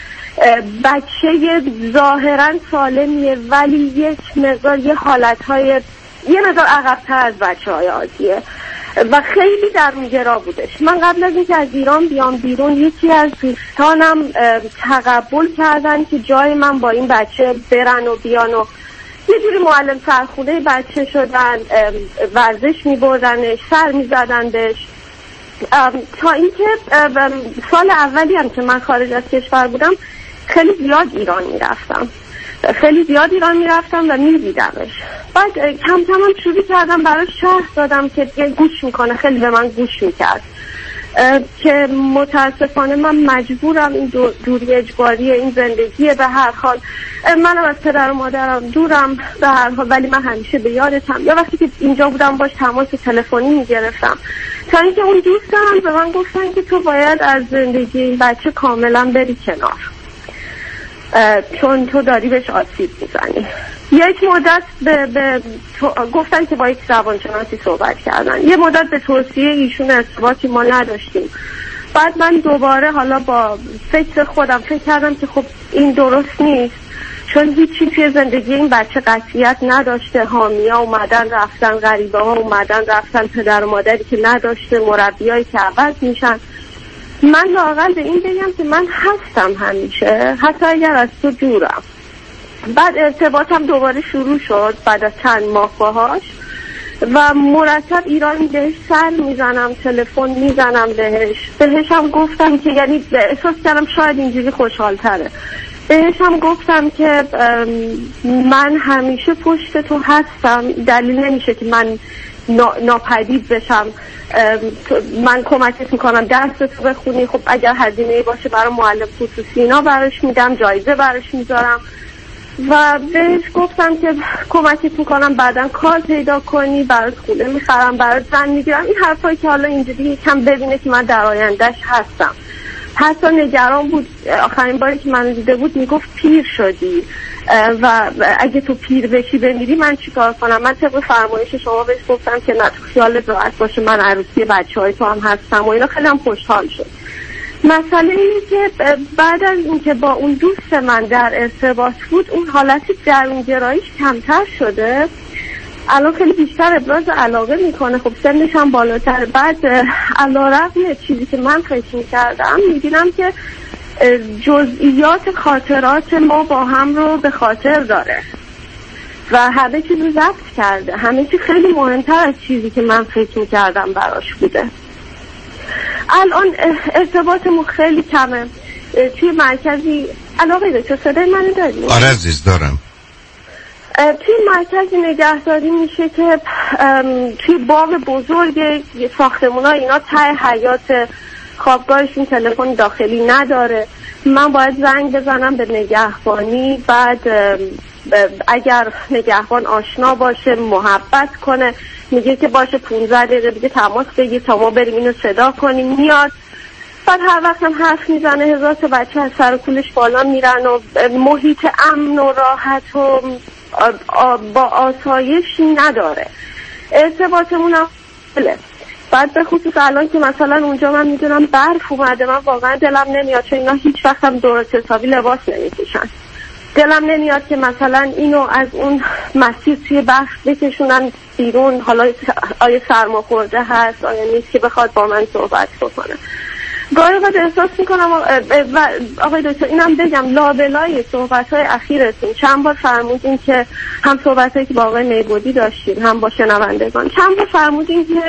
بچه ظاهرا سالمیه ولی یک مقدار یه حالتهای یه مقدار عقب‌تر از بچه های عادیه و خیلی درونگرا بودش. من قبل از اینکه از ایران بیام بیرون یکی از دوستانم تقبل کردن که جای من با این بچه برن و بیان و یه جوری معلم سرخونه بچه شدن، ورزش میبردنش، سر میزدن بهش، تا اینکه سال اولی هم که من خارج از کشور بودم خیلی زیاد ایران میرفتم خیلی زیاد ایران میرفتم و میدیدمش. بعد کم کم هم شروع کردم براش شرح دادم که گوش میکنه، خیلی به من گوش میکرد که متاسفانه من مجبورم این دوری اجباری این زندگیه. به هر حال منم از پدر و مادرم دورم به هر حال، ولی من همیشه به یادتم. یا وقتی که اینجا بودم باش تماس تلفنی میگرفتم، تا اینکه اون دوستم به من گفتن که تو باید از زندگی این بچه کاملا بری کنار چون تو داری بهش آسیب میزنی. یک مدت به, به گفتن که با یک روانشناسی صحبت کردن، یه مدت به توصیه ایشون ارتباطی ما نداشتیم. بعد من دوباره حالا با فکر خودم فکر کردم که خب این درست نیست، چون هیچی توی زندگی این بچه قطعیت نداشته. حامی‌ها اومدن رفتن، غریبه ها اومدن رفتن، پدر و مادری که نداشته، مربیایی که عوض میشن. من لااقل به این بگم که من هستم همیشه، حتی اگر از تو دورم. بعد ارتباطم دوباره شروع شد بعد از چند ماه باهاش و مرتب ایرانی بهش سر میزنم، تلفن میزنم بهش. بهش هم گفتم که یعنی احساس کردم شاید اینجوری خوشحال تره. بهش هم گفتم که من همیشه پشت تو هستم، دلیل نمیشه که من ناپدید بشم. من کمکت میکنم درس تو بخونی، خب اگر هزینه‌ای باشه برای معلم خصوصی اینا براش میدم، جایزه براش میذارم. و بهش گفتم که کمکت میکنم بعداً کار پیدا کنی، برات خونه میخرم، برات زن میگیرم. این حرفایی که حالا اینجوری یکم ببینه که من در آیندهش هستم. حتی نگران بود، آخرین باری که من دیده بود میگفت پیر شدی و اگه تو پیر بشی بمیری من چیکار کنم. من طبق فرمایش شما بهش گفتم که نه تو خیالت راحت باشه، من عروسی بچهای تو هم هستم و اینا. خیلی هم خوشحال شد. مسئله اینه که بعد از اینکه با اون دوست من در ارتباط بود اون حالت درونگراییش کمتر شده، الان خیلی بیشتر ابراز علاقه میکنه. خب سنش هم بالاتر. بعد علیرغم چیزی که من فکر میکردم میبینم که جزئیات خاطرات ما با هم رو به خاطر داره و همه چیز رو ضبط کرده. همه چیز خیلی مهمتر از چیزی که من فکر میکردم براش بوده. الان ارتباطمون خیلی کمه. توی مرکزی علاقه داره. تو صدای منو داری؟ آره عزیز دارم. توی مرکزی نگهداری میشه که توی باغ بزرگ ساختمونا اینا ته حیات خوابگاهشون تلفن داخلی نداره. من باید زنگ بزنم به نگهبانی، بعد اگر نگهبان آشنا باشه محبت کنه میگه که باشه پونزده دقیقه دیگه تماس بگیر تا ما بریم اینو صدا کنیم، میاد. بعد هر وقت هم حرف میزنه هزار تا بچه از سر و کولش بالا میرن و محیط امن و راحت و با آسایشی نداره. ارتباطمون هم بله. بعد به خصوص الان که مثلا اونجا من میدونم برف اومده، من واقعا دلم نمیاد، چون اینا هیچ وقت هم درست حسابی لباس نمیپوشن. دلم نمیاد که مثلا اینو از اون مسیر توی برف بکشونن بیرون. حالا آیا سرما خورده هست، آیا نیست که بخواد با من صحبت بکنه. گاهی وقت احساس میکنم و آقای دکتر اینم بگم لابلای صحبت‌های اخیرتون چند بار فرمودین که هم صحبتایی که با آقای میبودی داشتین هم با شنوندگان چند بار فرمودین که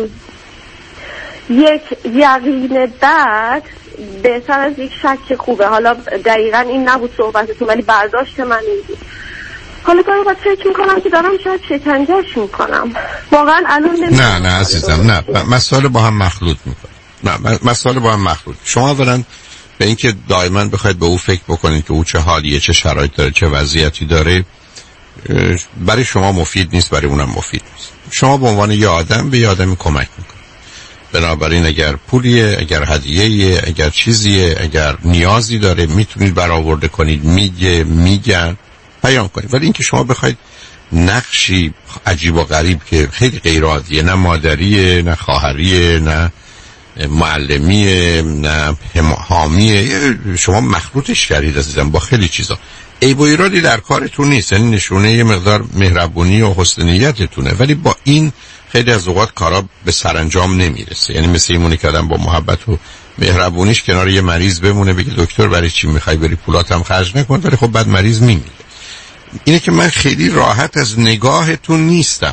یک یقین بعد بهتر از یک شک خوبه. حالا دقیقاً این نبود صحبتتون ولی برداشت من این بود. حالا گاهی وقت فکر میکنم که دارم شاید شکنجهش میکنم. واقعا الان نمیدونم. نه نه عزیزم نه، مسائل با هم مخلوط میکنم. نه مسائل با هم مخلوط. شما اولا به اینکه دائما بخواید به او فکر بکنید که او چه حالیه، چه شرایط داره، چه وضعیتی داره، برای شما مفید نیست، برای اونم مفید نیست. شما به عنوان یه آدم به یه آدمی کمک میکنید. بنابراین اگر پولیه، اگر هدیه‌ایه، اگر چیزیه، اگر نیازی داره میتونید برآورده کنید، میگه میگن پیام کنید. ولی اینکه شما بخواید نقشی عجیب و غریب که خیلی غیر عادیه، نه مادریه، نه خواهریه، نه معلمیه، نه حامیه. شما مخلوطش کردید عزیزم با خیلی چیزا. عیب و ایرادی در کارتون نیست، یعنی نشونه یه مقدار مهربونی و حسن نیتتونه، ولی با این خیلی از اوقات کارا به سرانجام نمیرسه. یعنی مثل ایمونی که آدم با محبت و مهربونیش کنار یه مریض بمونه بگه دکتر برای چی میخوای بری پولاتم خرج نکن، ولی خب بعد مریض میمیره. اینه که من خیلی راحت از نگاهتون نیستم.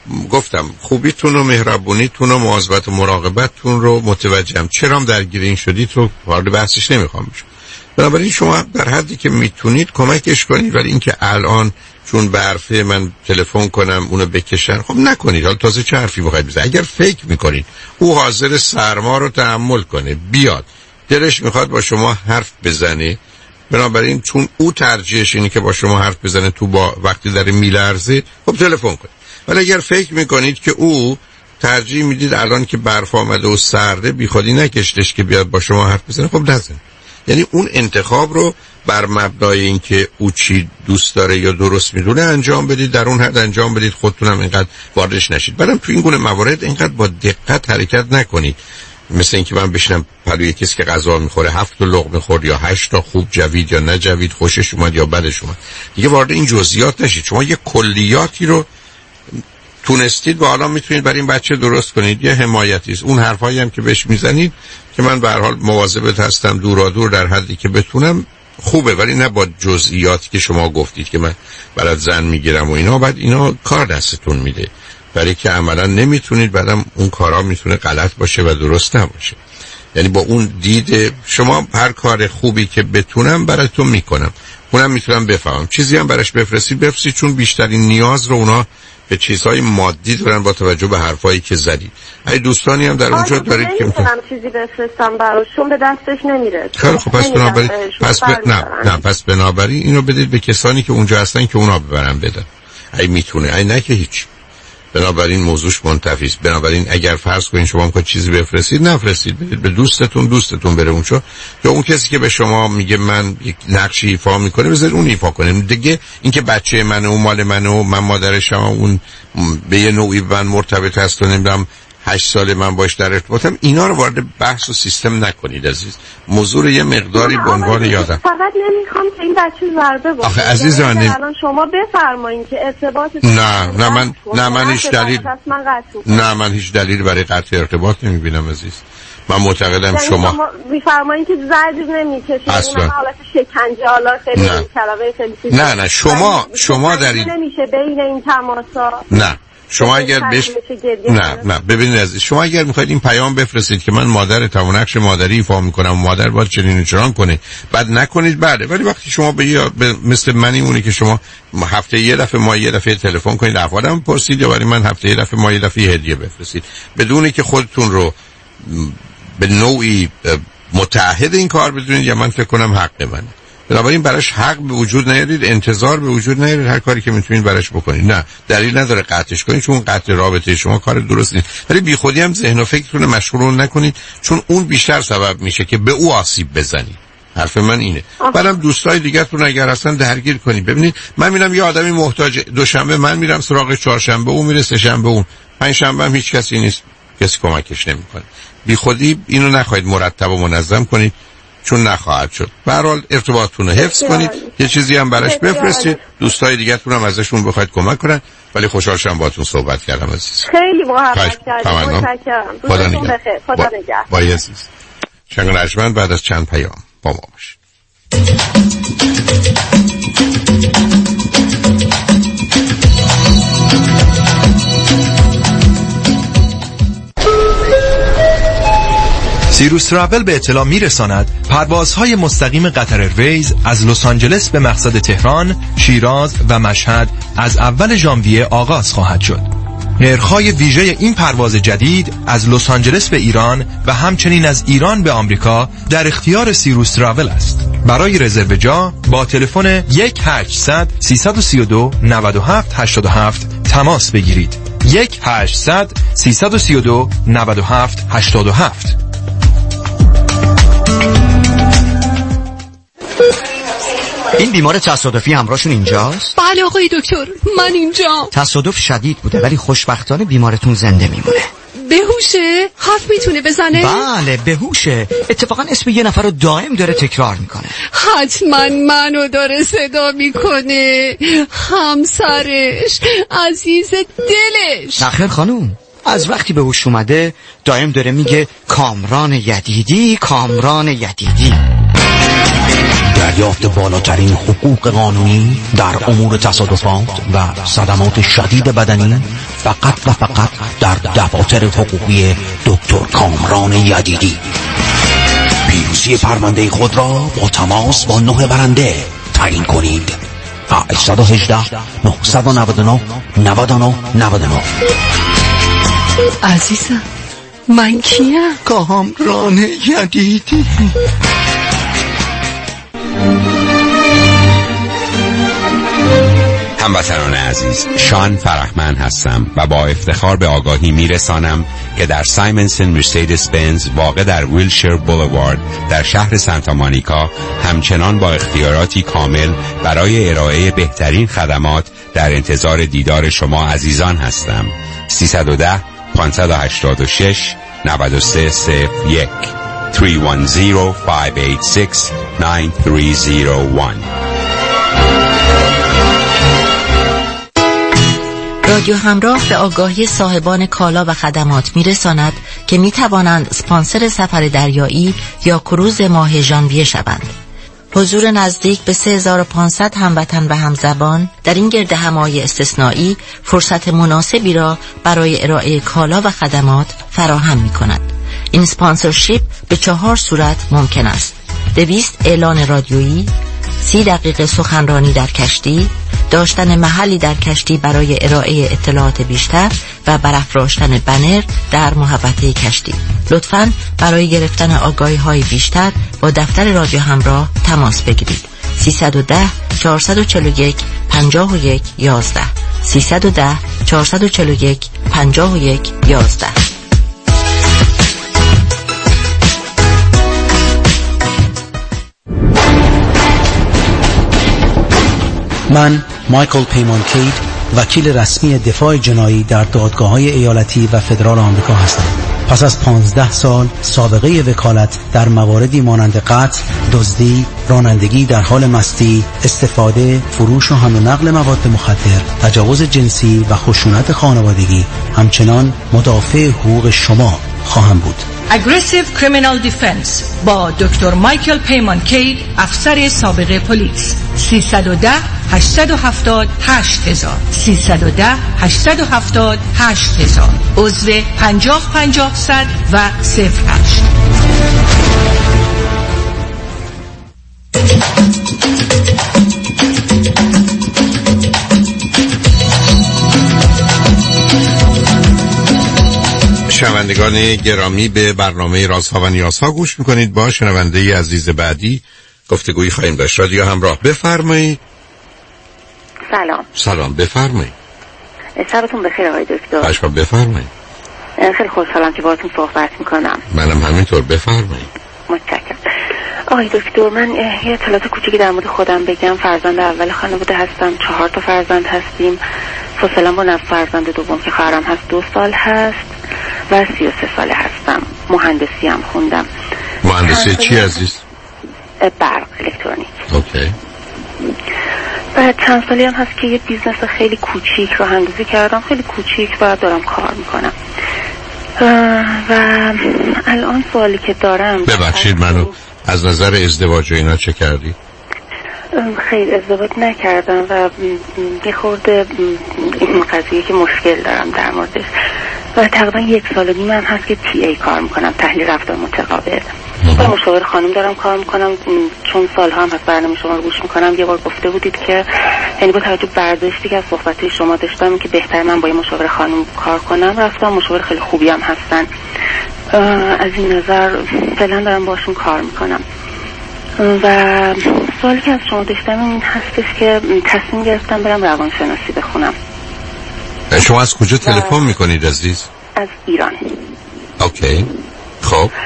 گفتم خوبیتون و مهربونیتون و مواظبت و مراقبتتون رو متوجهم، چرا درگیر این شدید رو وارد بحثش نمیخوام بشم. بنابراین شما در حدی که میتونید کمکش کنید، ولی اینکه الان چون به حرف من تلفن کنم اونو بکشن، خب نکنید. حالا تازه چه حرفی بخواید بزنید؟ اگر فکر میکنید او حاضر سرما رو تحمل کنه، بیاد دلش میخواد با شما حرف بزنه، بنابراین چون او ترجیحش اینه که با شما حرف بزنه تو با وقتی داره میلرزه، خب تلفن کنید. ولی اگر فکر میکنید که او ترجیح میدید الان که برف آمده و سرده بیخودی نکشتش که بیاد با شما حرف بزنه، خب نزن. یعنی اون انتخاب رو بر مبنای اینکه او چی دوست داره یا درست میدونه انجام بدید، در اون حد انجام بدید، خودتونم اینقدر واردش نشید. بعدم تو این گونه موارد اینقدر با دقت حرکت نکنید، مثل اینکه من بشینم پلوی کسی که غذا میخوره هفت تا لقمه خورد یا هشت تا خوب جوید یا نجوید، خوشش اومد یا بدش اومد، دیگه وارد این جزئیات نشید. شما یه کلیاتی رو تونستید و حالا میتونید برای این بچه درست کنید. یه حمایتی است. اون حرفایی هم که بهش میزنید که من به هر حال مواظبت هستم دورا دور در حدی که بتونم، خوبه، ولی نه با جزئیاتی که شما گفتید که من برات زن میگیرم و اینا. بعد اینا کار دستتون میده، برای که عملا نمیتونید، بعدم اون کارا میتونه غلط باشه و درست نباشه. یعنی با اون دید شما هر کار خوبی که بتونم براتون میکنم، اونم میتونم بفهمم. چیزی هم براش بفرستید بفرستید، چون بیشترین نیاز رو اونا به چیزهای مادی دارن با توجه به حرفایی که زدید. اگه دوستانی هم در اونجا دارید که میتونم چیزی بفرستم براشون، به دستش نمیره. خیلی خب، پس بنابراین پس ب... نه نه پس بنابراین اینو بدید به کسانی که اونجا هستن که اونا ببرن بدن. اگه میتونه، اگه نه که هیچ. بنابراین موضوعش منتفی است. بنابراین اگر فرض کنین شما میخواید چیزی بفرستید، نفرستید، بدید به دوستتون، دوستتون بره اونجا، یا اون کسی که به شما میگه من یک نقشی ایفا میکنه بذارید اون ایفا کنه. دیگه اینکه بچه منه و مال منه و من مادرشم، اون به یه نوعی من مرتبط هست و نمیدونم هشت ساله من باش در ارتباطم، اینا رو وارد بحث و سیستم نکنید عزیز. موضوع یه مقداری به عنوان یادم، فقط نمیخوام که این بچه ضربه بخوره. آخه عزیزان الان شما بفرمایید که ارتباط نه نه من نه من هیچ دلیل نه من هیچ دلیل برای قطع ارتباط نمیبینم عزیز. من معتقدم شما میفرمایید که زرد نمیکشه، اصلا اون حالت شکنجه، حالا خیلی کلمه خیلی نه نه شما شما در این نمیشه بین این تماسا. نه شما اگر بش نه نه ببینید عزیز، شما اگر میخواید این پیام بفرستید که من مادرتم و نقش مادری ایفا میکنم و مادر باید چنین و چنان کنه، بعد نکنید بله. ولی وقتی شما به, یا به مثل منی اونی که شما هفته یه دفعه ما یه دفعه تلفن کنید احوالم پرسید، یا برای من هفته یه دفعه ما یه دفعه هدیه بفرستید، بدون که خودتون رو به نوعی متعهد این کار بدونید، یا من فکر کنم حق منه. بنابراین براش حق به وجود نیارید، انتظار به وجود نیارید، هر کاری که میتونید براش بکنید. نه دلیل نداره قطعش کنید، چون قطع رابطه شما کار درست نیست. ولی بی خودی هم ذهن و فکرتون مشغول نکنید، چون اون بیشتر سبب میشه که به او آسیب بزنید. حرف من اینه. بعدم دوستای دیگه‌تون اگر هستن درگیر کنید. ببینید من میرم یه آدمی محتاج، دوشنبه من میرم سراغ، چهارشنبه اون میره، سه شنبه اون، پنج شنبه هم هیچ کسی نیست، کسی کمکش نمیکنه. بی خودی اینو نخواهید مرتب و منظم کنید، چون نخواهد شد. به هر حال ارتباطتون رو حفظ کنید، یه چیزی هم براش بفرستید، دوستای دیگه‌تون هم ازشون بخواید کمک کنن. ولی خوشحال شدم باهاتون صحبت کردم عزیز. خیلی محبت کردم. متشکرم. خدا نگهدار. خدا نگهدار. با عزیز. شنگ رجمن بعد از چند پیام با ما باشید. سیروس تراول به اطلاع میرساند پروازهای مستقیم قطر ایرویز از لس آنجلس به مقصد تهران، شیراز و مشهد از اول ژانویه آغاز خواهد شد. نرخ‌های ویژه این پرواز جدید از لس آنجلس به ایران و همچنین از ایران به آمریکا در اختیار سیروس تراول است. برای رزرو جا با تلفن یک هشتصد سیصد و سی و دو نود و هفت هشتاد و هفت تماس بگیرید. یک هشتصد سیصد و سی و دو نود و هفت هشتاد و هفت. این بیمار تصادفی همراهشون اینجاست؟ بله آقای دکتر، من اینجا. تصادف شدید بوده ولی خوشبختانه بیمارتون زنده میمونه. بهوشه؟ حرف میتونه بزنه؟ بله بهوشه. اتفاقا اسم یه نفر رو دائم داره تکرار میکنه. حتما منو داره صدا میکنه. همسرش، عزیز دلش. نخیر خانوم، از وقتی به هوش اومده دائم داره میگه کامران یدیدی، کامران یدیدی. دریافت بالاترین حقوق قانونی در امور تصادفات و صدمات شدید بدنی فقط و فقط در دفاتر حقوقی دکتر کامران یدیدی. پیروزی پرونده خود را با تماس با نه برنده تعیین کنید. هشت یک هشت نه نه نه نه نه نه نه. عزیزم من کیم؟ کامران یدیدی. هموطنان عزیز، شان فرحمند هستم و با افتخار به آگاهی میرسانم که در سایمنسن مرسدس بنز واقع در ویلشیر بولوارد در شهر سانتا مونیکا همچنان با اختیاراتی کامل برای ارائه بهترین خدمات در انتظار دیدار شما عزیزان هستم. سیصد و ده پانصد و هشتاد و شش نود و سه صفر یک سه یک صفر پنج هشت شش نه سه صفر یک. رادیو همراه به آگاهی صاحبان کالا و خدمات میرساند که می توانند اسپانسر سفر دریایی یا کروز ماه ژانویه شوند. حضور نزدیک به سه هزار و پانصد هموطن و همزبان در این گرد همایی استثنایی فرصت مناسبی را برای ارائه کالا و خدمات فراهم می کند. این اسپانسرشیپ به چهار صورت ممکن است: دویست اعلان رادیویی، سی دقیقه سخنرانی در کشتی، داشتن محلی در کشتی برای ارائه اطلاعات بیشتر و برافراشتن بنر در محوطه کشتی. لطفاً برای گرفتن آگاهی‌های بیشتر با دفتر رادیو همراه تماس بگیرید. سیصد و ده چهارصد و چهل و یک پنجاه و یک یازده سیصد و ده چهارصد و چهل و یک پنجاه و یک یازده. من مایکل پیمان کید، وکیل رسمی دفاع جنایی در دادگاه‌های ایالتی و فدرال آمریکا هستم. پس از پانزده سال سابقه وکالت در مواردی مانند قتل، دزدی، رانندگی در حال مستی، استفاده، فروش و حمل و نقل مواد مخدر، تجاوز جنسی و خشونت خانوادگی، همچنان مدافع حقوق شما خواهم بود. Aggressive Criminal Defense با دکتر مایکل پیمان کید، افسر سابق پلیس. سیصد و ده هشتصد و هفتاد هشت هزار سیصد و ده هشتصد و هفتاد هشت هزار. عضو پنجاه پنجاه صد و صفر هشت. شنوندگان گرامی، به برنامه رازها و نیازها گوش میکنید. با شنونده عزیز بعدی گفتگویی خواهیم داشت. رادیو همراه، بفرمایید. سلام. سلام، بفرمایید. شبتون بخیر آقای دکتر. خوشحال، بفرمایید. خیلی خوشحالم که باهاتون صحبت میکنم. منم همینطور، بفرمایید. متشکرم. آقای دکتر، من یه اطلاعات کوچیکی در مورد خودم بگم. فرزند اول خانواده هستم، چهار تا فرزند هستیم. فاصله با نصف فرزند دوم که خواهرم هست دو سال هست و سی و سه ساله هستم. مهندسی هم خوندم. مهندسی چی عزیز؟ برق، الکترونیک. اوکی. بعد چند سالی هم هست که یه بیزنس خیلی کوچیک راه اندازی کردم، خیلی کوچیک، و دارم کار میکنم. و الان سوالی که دارم، ببخشید منو، از نظر ازدواج و اینا چه کردی؟ خیلی ازدواج نکردم و یه خورده این قضیه که مشکل دارم در موردش. و تقریبا یک سال و نیم هم هست که تی ای کار میکنم، تحلیل رفتار متقابل. با مشاور خانم دارم کار میکنم. چون سالها هم هست برنامه شما رو گوش میکنم. یه بار گفته بودید که یعنی با توجه برداشتی که از صحبت‌های شما داشتم که بهتر من با یه مشاور خانم کار کنم، رفتم. مشاور خیلی خوبی هم هستن. از این نظر فعلا دارم باشون کار میکنم. و سوالی که از شما داشتم این هستش که تصمیم گرفتم برم روانشناسی بخونم. شما از کجا تلفن میکنید عزیز؟ از ایران. اوکی. خب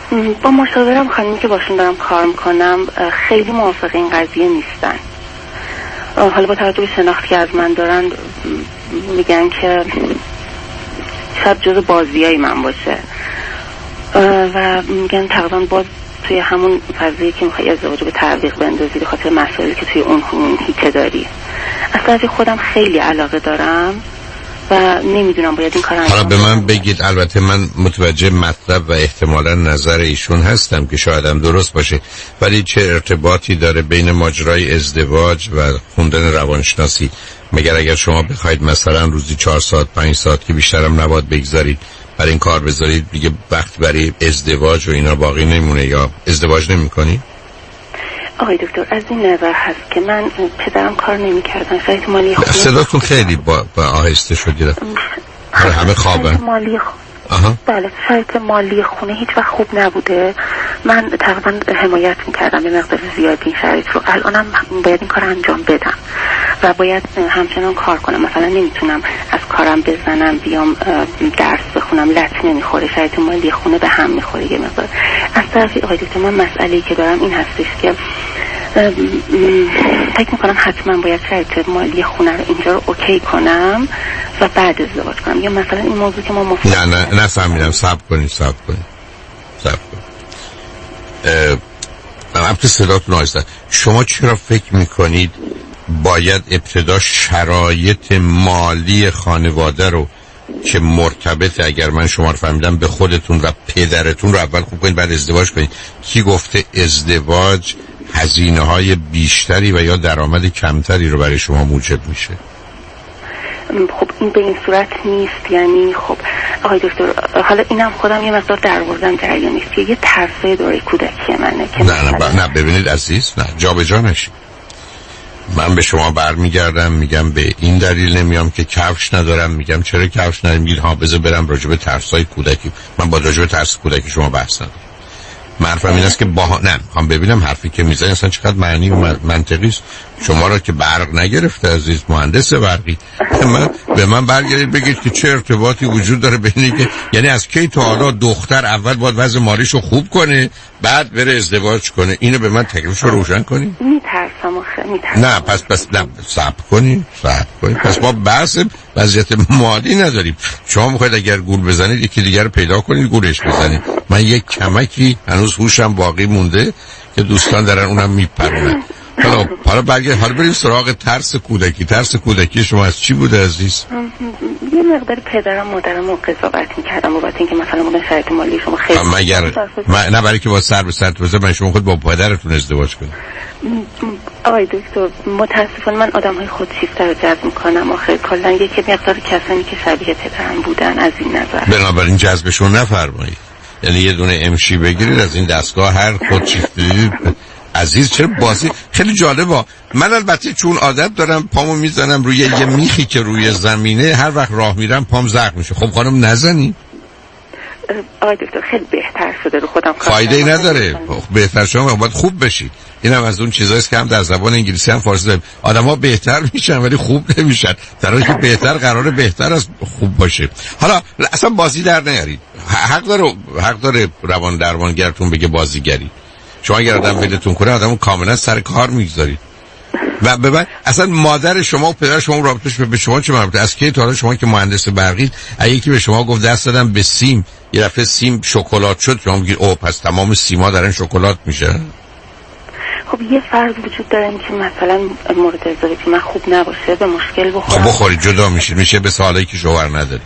با مشاورم خانمی که باشون دارم کار میکنم خیلی موافق این قضیه نیستن. حالا با توجه به شناختی که از من دارن میگن که شاید جز بازیای من باشه و میگن تقریبا باز توی همون فضایی که میخوای ازدواج به تعویق بندازی به خاطر مسائلی که توی اون هیته داری. اصلا از خودم خیلی علاقه دارم و نمیدونم باید این کار انجام حالا به من بگید. البته من متوجه مطلب و احتمالا نظر ایشون هستم که شاید هم درست باشه، ولی چه ارتباطی داره بین ماجرای ازدواج و خوندن روانشناسی؟ مگر اگر شما بخواید مثلا روزی چهار ساعت پنج ساعت که بیشتر هم نباید بگذارید برای این کار بذارید، دیگه وقت برای ازدواج و اینا باقی نمونه یا ازدواج نمی کنی؟ آقای دکتر از این نظر هست که من پدرم کار نمی کردن، شاید مالی خوبی. صداتون خیلی با, با آهسته شدید. همه خوابن. مالی خوب. آها. بله شاید مالی خونه هیچ وقت خوب نبوده. من تقریبا حمایت میکردم به مقدار زیادی این شرایط رو. الانم باید این کار انجام بدم و باید همچنان کار کنم. مثلا نمیتونم از کارم بزنم بیام درس بخونم، لط نمیخوره، شرایط مالی خونه به هم میخوره یه مقدار. از طرفی آقای دکتر من مسئله‌ای که دارم این هستش که فکر میکنم حتما باید شرایط مالی خونه رو اینجا رو اوکی کنم و بعد ازدواج کنم. یا مثلا این موضوع که ما مفهوم نه نه نه فهمیدم. صبر کنید صبر کنید صبر کنید. من تو صداتون آهسته. شما چرا فکر میکنید باید ابتدا شرایط مالی خانواده رو که مرتبط، اگر من شما رو فهمیدم، به خودتون و پدرتون رو اول خوب کنید بعد ازدواج کنید؟ کی گفته ازدواج هزینه های بیشتری و یا درآمد کمتری رو برای شما موجب میشه؟ خب این به این صورت نیست. یعنی خب آقای دکتر حالا اینم خودم یه مقدار دروازم جریان نیست که یه ترسه دوره کودکی منه که نه نه, نه ببینید عزیز، نه جا به جا نشید. من به شما برمیگردم میگم به این دلیل نمیام که کفش ندارم. میگم چرا کفش ندارم؟ میگید ها بذار برم راجع به ترسای کودکی. من با راجع به ترس کودکی شما بحث ندارم. حرفم این است که با نه میخوام ببینم حرفی که میزنی اصلا چقدر معنی و منطقی است. شما را که برق نگرفته عزیز، مهندس برقی، من به من برگردید بگید که چه ارتباطی وجود داره بین که یعنی از کی تا حالا دختر اول باید وضع مالیشو خوب کنه بعد بره ازدواج کنه؟ اینو به من تکلیفشو روشن کنی. میترسم آخه میترسم. نه پس پس نه صبر کنی صبر کنی. پس ما بحث وضعیت مالی نداریم. شما میخواید اگر گول بزنید یکی دیگر رو پیدا کنید گولش بزنید. من یک کمکی هنوز هوشم باقی مونده که دوستان دارن اونم میپرونن. حالا حالا برگرد حالا بریم سراغ ترس کودکی. ترس کودکی شما از چی بوده عزیز؟ یه مقدار پدرم مادرم رو قضاوت می‌کردم بابت اینکه مثلا بودن شرایط مالی شما خیلی مگر من نه برای که با سر به سر بزنم من شما خود با پدرتون ازدواج کنید. آقای دکتر متاسفانه من آدم‌های خودشیفته رو جذب می‌کنم. آخر کلا یک مقدار کسانی که شبیه پدرم بودن از این نظر. بنابراین جذبشون نفرمایید. یعنی یه دونه امشی بگیرید از این دستگاه هر خودشیفته. عزیز چرا بازی خیلی جالبه. من البته چون عادت دارم پامو میزنم روی یه میخی که روی زمینه، هر وقت راه میرم پام زخم میشه. خب خانم نزنی. آقای دکتر خیلی بهتر شده رو خودم کار فایده ای نداره. بهتر شما باید خوب بشید. اینم از اون چیزایی است که هم در زبان انگلیسی هم فارسی داریم. آدم‌ها بهتر میشن ولی خوب نمیشن، در حالی که بهتر قراره بهتر از خوب باشه. حالا اصلا بازی در نیارید. حق داره حق داره روان درمانگرتون بگه بازیگری. شما اگر آدم ولتون کنه آدمو کاملا سر کار میگذارید. و ببین اصلا مادر شما و پدر شما رابطش به شما چه مربوطه؟ از کی تا حالا شما که مهندس برقی اگه یکی به شما گفت دست دادم به سیم، یه دفعه سیم شکلات شد، شما میگید اوه پس تمام سیما دارن شکلات میشه؟ خب یه فرض وجود داره که مثلا مورد ازدواجی من خوب نباشه به مشکل بخورم. خب بخورید جدا میشید، میشه به سالایی که شوهر نداری.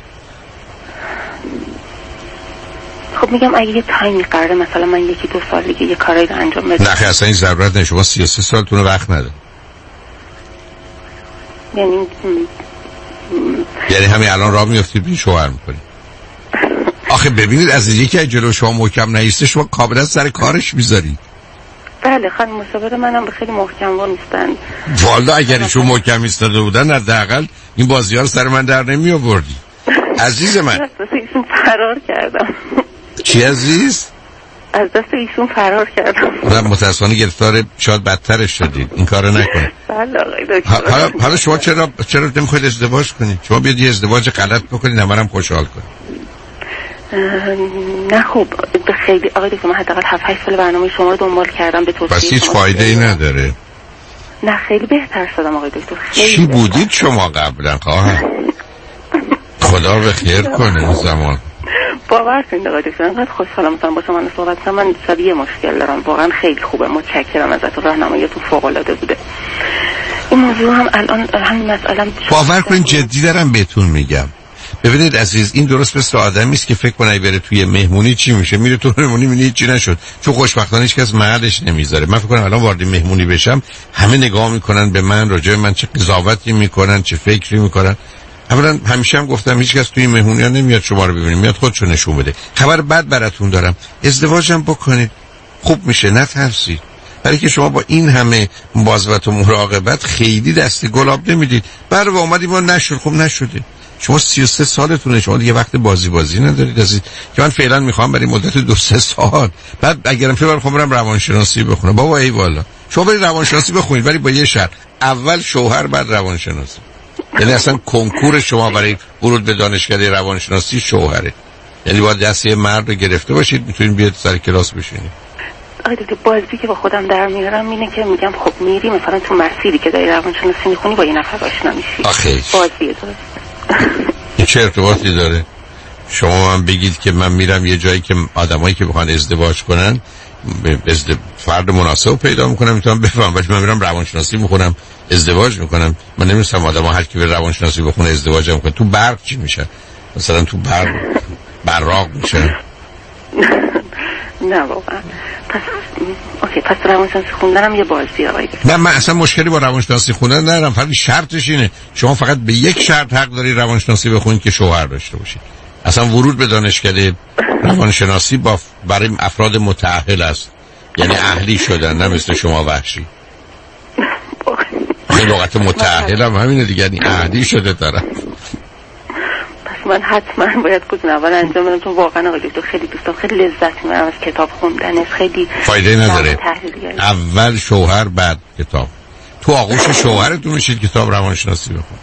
خب میگم اگه یه تایمی قراره مثلا من یکی دو سال دیگه یه کارایی رو انجام بدم. نه خیلی اصلا این ضرورت نه. شما سی و سه سالتون وقت نداره. یعنی یعنی همین الان راه میافتید بین شوهر میکنید. آخه ببینید از یکی از جلو شما محکم نیسته شما کاملا سر کارش میذارید. بله خانم مصاحبه منم خیلی محکم وا نیستن. والا اگر ایشون محکم ایستاده بودن حداقل این بازی‌ها رو سر من در نمی آوردی. عزیز من از دست ایشون فرار کردم. چی عزیز؟ از دست ایشون فرار کردم. و متاسفانه گرفتار شاید بدترش شدید. این کارو نکنید. بله آقای دکتر. حالا حالا شما چرا چرا نمیخواید ازدواج کنید؟ شما بیاید یه ازدواج غلط بکنید همرم خوشحال کنید. نه خب خیلی آقای دکتر من حداقل هفت هشت سال برنامه شما رو دنبال کردم به توصیه پس هیچ فایده ای نداره. نه خیلی بهتر شدم آقای دکتر. چی بودید شما قبلا خواهر؟ خدا به خیر کنه این زمان. باور کنید آقای دکتر انقدر خوشحالم مثلا با شما صحبت کنم. من شبیه مشکل دارم واقعا خیلی خوبه. متشکرم ازتون، راهنماییتون فوق العاده بوده. این موضوع هم الان همین مسئله باور کنید جدی دارم بهتون میگم. ببینید عزیز این درست مثل آدمی است که فکر کنه بره توی مهمونی چی میشه، میره تو مهمونی میبینه چی نشد، چون خوشبختانه هیچ کس محلش نمیذاره. من فکر کنم الان وارد مهمونی بشم همه نگاه میکنن به من، راجع به من چه قضاوتی میکنن، چه فکری میکنن. اولا همیشه هم گفتم هیچ کس توی مهمونی ها نمیاد شما رو ببینه، میاد خودشو نشون بده. خبر بد براتون دارم، ازدواجم بکنید خوب میشه، نترسید. برای که شما با این همه مواظبت و مراقبت خیلی دست گلاب نمیدید. بعد اومدیم ما نشد، خب نشده. شما سی و سه سالتونه، شما دیگه وقت بازی بازی ندارید عزیز که من فعلا میخوام برای مدت دو سه سال بعد اگرم فعلا میخوام برم روانشناسی بخونم. بابا ای والا شما برید روانشناسی بخونید ولی با یه شرط، اول شوهر بعد روانشناسی. یعنی اصلا کنکور شما برای ورود به دانشکده روانشناسی شوهره. یعنی باید دست یه مرد رو گرفته باشید میتونید بیاد سر کلاس بشینید. آره دیگه بازی که با خودم در میارم اینه که میگم خب میری مثلا تو مسیری که داری روانشناسی میخونی با یه نفر آشنا میشی. آخه بازیه درست. این چه ارتباطی داره؟ شما من بگید که من میرم یه جایی که آدمایی که بخوان ازدواج کنن ازد... فرد مناسب پیدا میکنم میتونم بفهم، ولی من میرم روانشناسی میخونم ازدواج میکنم. من نمیستم آدما هر کی به روانشناسی بخونه ازدواج میکنه. تو برق چی میشه؟ مثلا تو برق براق میشه. نه واقعا. پس اوکی پس روانشناسی خوندنم یه بازیه آقای. نه من اصلا مشکلی با روانشناسی خوندن ندارم، فقط شرطش اینه شما فقط به یک شرط حق داری روانشناسی بخونید که شوهر داشته باشید. اصلا ورود به دانشکده روانشناسی با برای افراد متأهل است، یعنی اهلی شدن، نه مثل شما وحشی. این لغت متأهل هم همینه دیگه، یعنی اهلی شده طرف. من حتما باید گزینه اول انجام بدم چون واقعا آقای دکتر خیلی دوستم، خیلی لذت میبرم از کتاب خوندنش. خیلی فایده نداره اول شوهر بعد کتاب. تو آغوش شوهرتون میشید کتاب روانشناسی بخون.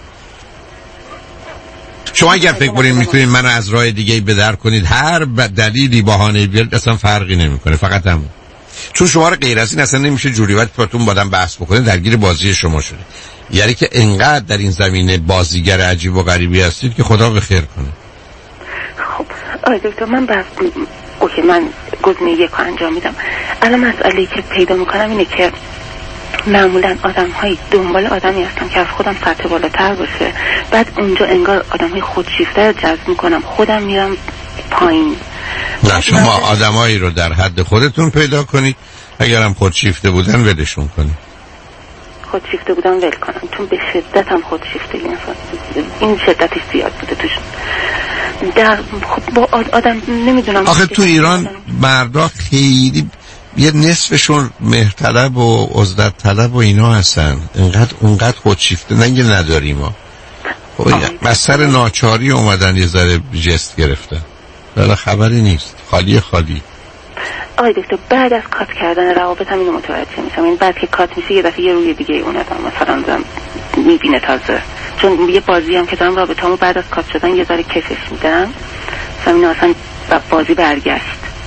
شما اگر فکر کنید میتونید من از راه دیگه به در کنید هر دلیلی بهانه‌ای بیارید اصلا فرقی نمیکنه، فقط هم چون شما رو غیر از این اصلا نمیشه جوری وقتی پاتون بادم بحث بکنه درگیر بازی شما شده. یعنی که انقدر در این زمینه بازیگر عجیب و غریبی هستید که خدا به خیر کنه. خب آقای دکتر من بس اوکی من گزینه یک رو انجام میدم. الان مسئله‌ای که پیدا میکنم اینه که معمولا آدم های دنبال آدمی هستم که از خودم سطح بالاتر باشه، بعد اونجا انگار آدم های خودشیفته رو جذب میکنم، خودم میرم پایین. نه شما آدمایی رو در حد خودتون پیدا کنید، اگرم خودشیفته بودن ولشون کنید. خودشیفته بودن ول کنم چون به شدت هم خودشیفتگی مثلا این شدتش زیاد بوده توشون. در خب با آدم نمیدونم آخه تو ایران مردا خیلی یه نصفشون مهرطلب و عزلت طلب و اینا هستن، اینقدر اونقدر خودشیفته نگه نداریم ما. از سر ناچاری اومدن یه ذره جست گرفتن، ولی خبری نیست، خالی خالی. آقای دکتر بعد از کات کردن روابط هم اینو متوجه میشم، این بعد که کات میشه یه دفعه یه روی دیگه اون آدم مثلا دارم میبینه تازه، چون یه بازی هم که دارم رابطه‌مو بعد از کات شدن یه ذره کشش میدم همین اصلا بازی برگشت.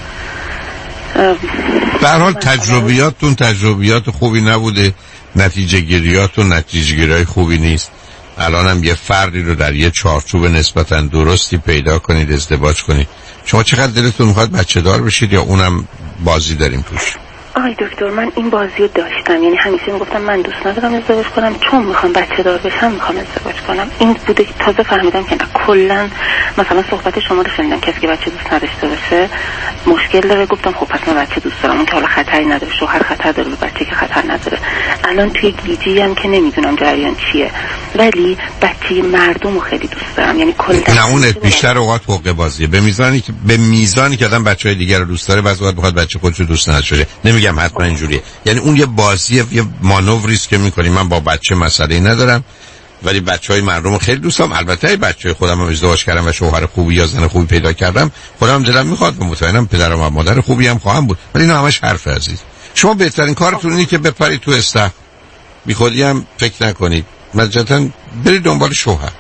به هر حال تجربیاتتون تجربیات خوبی نبوده، نتیجه گیریات و نتیجه گیریای خوبی نیست. الان هم یه فردی رو در یه چارچوب نسبتا درستی پیدا کنید، ازدواج کنید. شما چقدر دلتون میخواد بچه دار بشید یا اونم بازی داریم توش؟ آی دکتر من این بازی رو داشتم، یعنی همیشه میگفتم من دوست ندارم ازدواج کنم چون میخوام بچه دار بشم، میخوام ازدواج کنم. این بوده که تازه فهمیدم که نه، کلا مثلا صحبت شما رو شنیدم کسی که بچه دوست نداشته باشه مشکل داره، گفتم خب پس من بچه دوست دارم، اون که حالا خطری نداره، شوهر خطر داره، بچه که خطر نداره. الان توی گیجی هم که نمیدونم جریان چیه، ولی بچه مردم رو خیلی دوست دارم. یعنی کلا نه اون بیشتر اوقات حقوق بازیه، به میزانی که به میزانی که آدم بچهای دیگر رو دوست داره بعضی وقت بخواد بچه خودش رو دوست نداره. نمیگم حتما اینجوریه، یعنی اون یه بازیه، یه مانوری است که می‌کنی. من با بچه مسئله ندارم ولی بچهای مردم خیلی دوست دارم. البته بچهای خودم هم ازدواج کردم و شوهر خوبی یا زن خوبی پیدا کردم، خودم دلم میخواد و مطمئنم پدرم و مادر خوبی هم خواهم بود، ولی اینا همش حرف عزیز. شما بهترین کارتون اینه که بپرید تو استخ، بی خودی هم فکر نکنید، مجددا برید دنبال شوهر.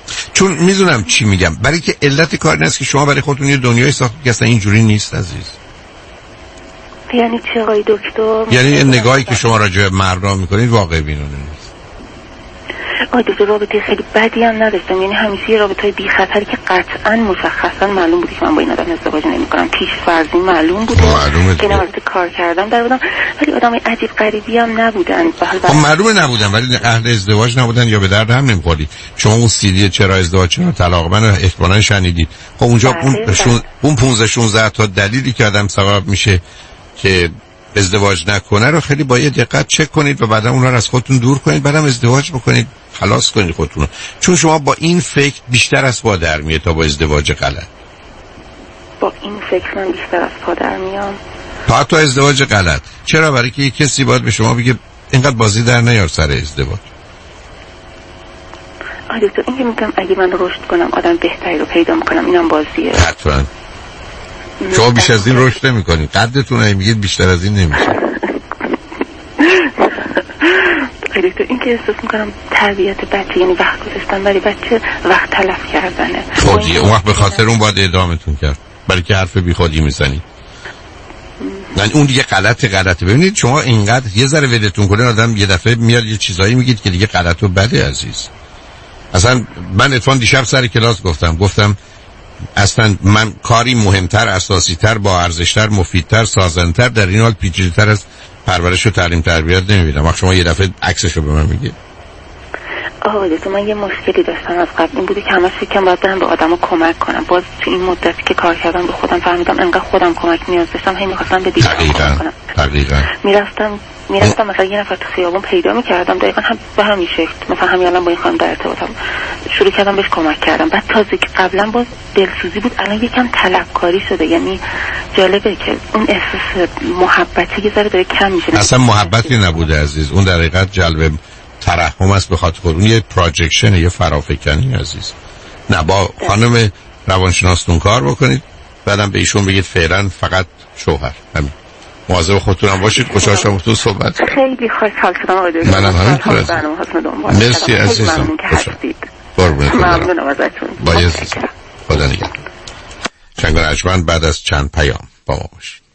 چون میدونم چی میگم، برای که علت کار این است که شما برای خودتون یه دنیای ساختید که اصلا اینجوری نیست عزیز. یعنی چه آقای دکتر؟ یعنی این نگاهی که شما راجع به مردم میکنید واقع بینانه نیست. آقای دکتر رابطه خیلی بدی هم نداشتم، یعنی همیشه یه رابطه های بی خطری که قطعا مشخصا معلوم بود که من با این آدم ازدواج نمیکنم، پیش فرضی معلوم بود که اینا وقتی کار کردم در بودم، ولی آدم عجیب غریبی هم نبودن. خب معلومه نبودن ولی اهل ازدواج نبودن یا به درد هم نمیخوردی. شما اون سیدی چرا ازدواج چرا طلاق من احتمالاً شنیدید. خب اونجا بله اون بله. اون پانزده شانزده تا دلیلی که آدم سبب میشه که ازدواج نکنه رو خیلی با یه دقت چک کنید و بعدا اونها رو از خودتون دور کنید، بعدم ازدواج بکنید، خلاص کنید خودتون. چون شما با این فکر بیشتر از پا در میاد تا با ازدواج غلط. با این فکر من بیشتر از پا در میام تا تا ازدواج غلط. چرا؟ برای که یک کسی باید به شما بگه اینقدر بازی در نیار سر ازدواج. آره تو این که میگم اگه من رشد کنم آدم بهتری رو پیدا میکنم، اینم بازیه. حتما. شما بیش از این رشد نمی‌کنید. قدتون هم میگید بیشتر از این نمیشه. خیلی تو این که احساس میکنم تربیت بچه یعنی وقت گذاشتن برای بچه وقت تلف کردنه. خودی اون وقت به خاطر اون باید اعدامتون کرد برای که حرف بی خودی میزنید. نه اون دیگه غلط غلطه. ببینید شما اینقدر یه ذره ولتون کنه آدم یه دفعه میاد یه چیزایی میگید که دیگه غلط و بده عزیز. اصلا من اتفاقا دیشب سر کلاس گفتم گفتم اصلا من کاری مهمتر، اساسی‌تر، با ارزش‌تر، مفیدتر، سازندتر در این حال پیچیده‌تر از پرورش و تعلیم تربیت نمی‌بینم. وقتی شما یه دفعه عکسشو به من میگید. آها دیگه من یه مشکلی داشتم از قبل، این بودی که همش فکر کنم باید برم به آدمو کمک کنم. باز تو این مدتی که کار کردم به خودم فهمیدم انقدر خودم کمک نیاز داشتم، هی می‌خواستم به دیگران کمک کنم. دقیقاً. میرفتم میرفتم مثلا یه نفر تو خیابون پیدا می‌کردم دقیقاً هم به همین شکل، مثلا همین الان با این خانم در ارتباطم، شروع کردم بهش کمک کردم. بعد تازه که قبلا باز دلسوزی بود، الان یکم طلبکاری شده. یعنی جالبه که اون احساس محبتی که ذره داره کم میشه. اصلا محبتی نبوده عزیز، اون در حقیقت جلب ترحم است به خاطر خود. اون یه پروجکشن، یه فرافکنی عزیز. نه با خانم روانشناستون کار بکنید، بعدم به ایشون بگید فعلا فقط شوهر. همین. مواظب خودتون هم باشید. خوشحال شدم تو صحبت. خیلی خوشحال شدم آقای دکتر. منم همینطور از مرسی عزیزم. ممنونم ازتون. باید خدا نگهدار. شنگان ارجمند بعد از چند پیام با ما باشید.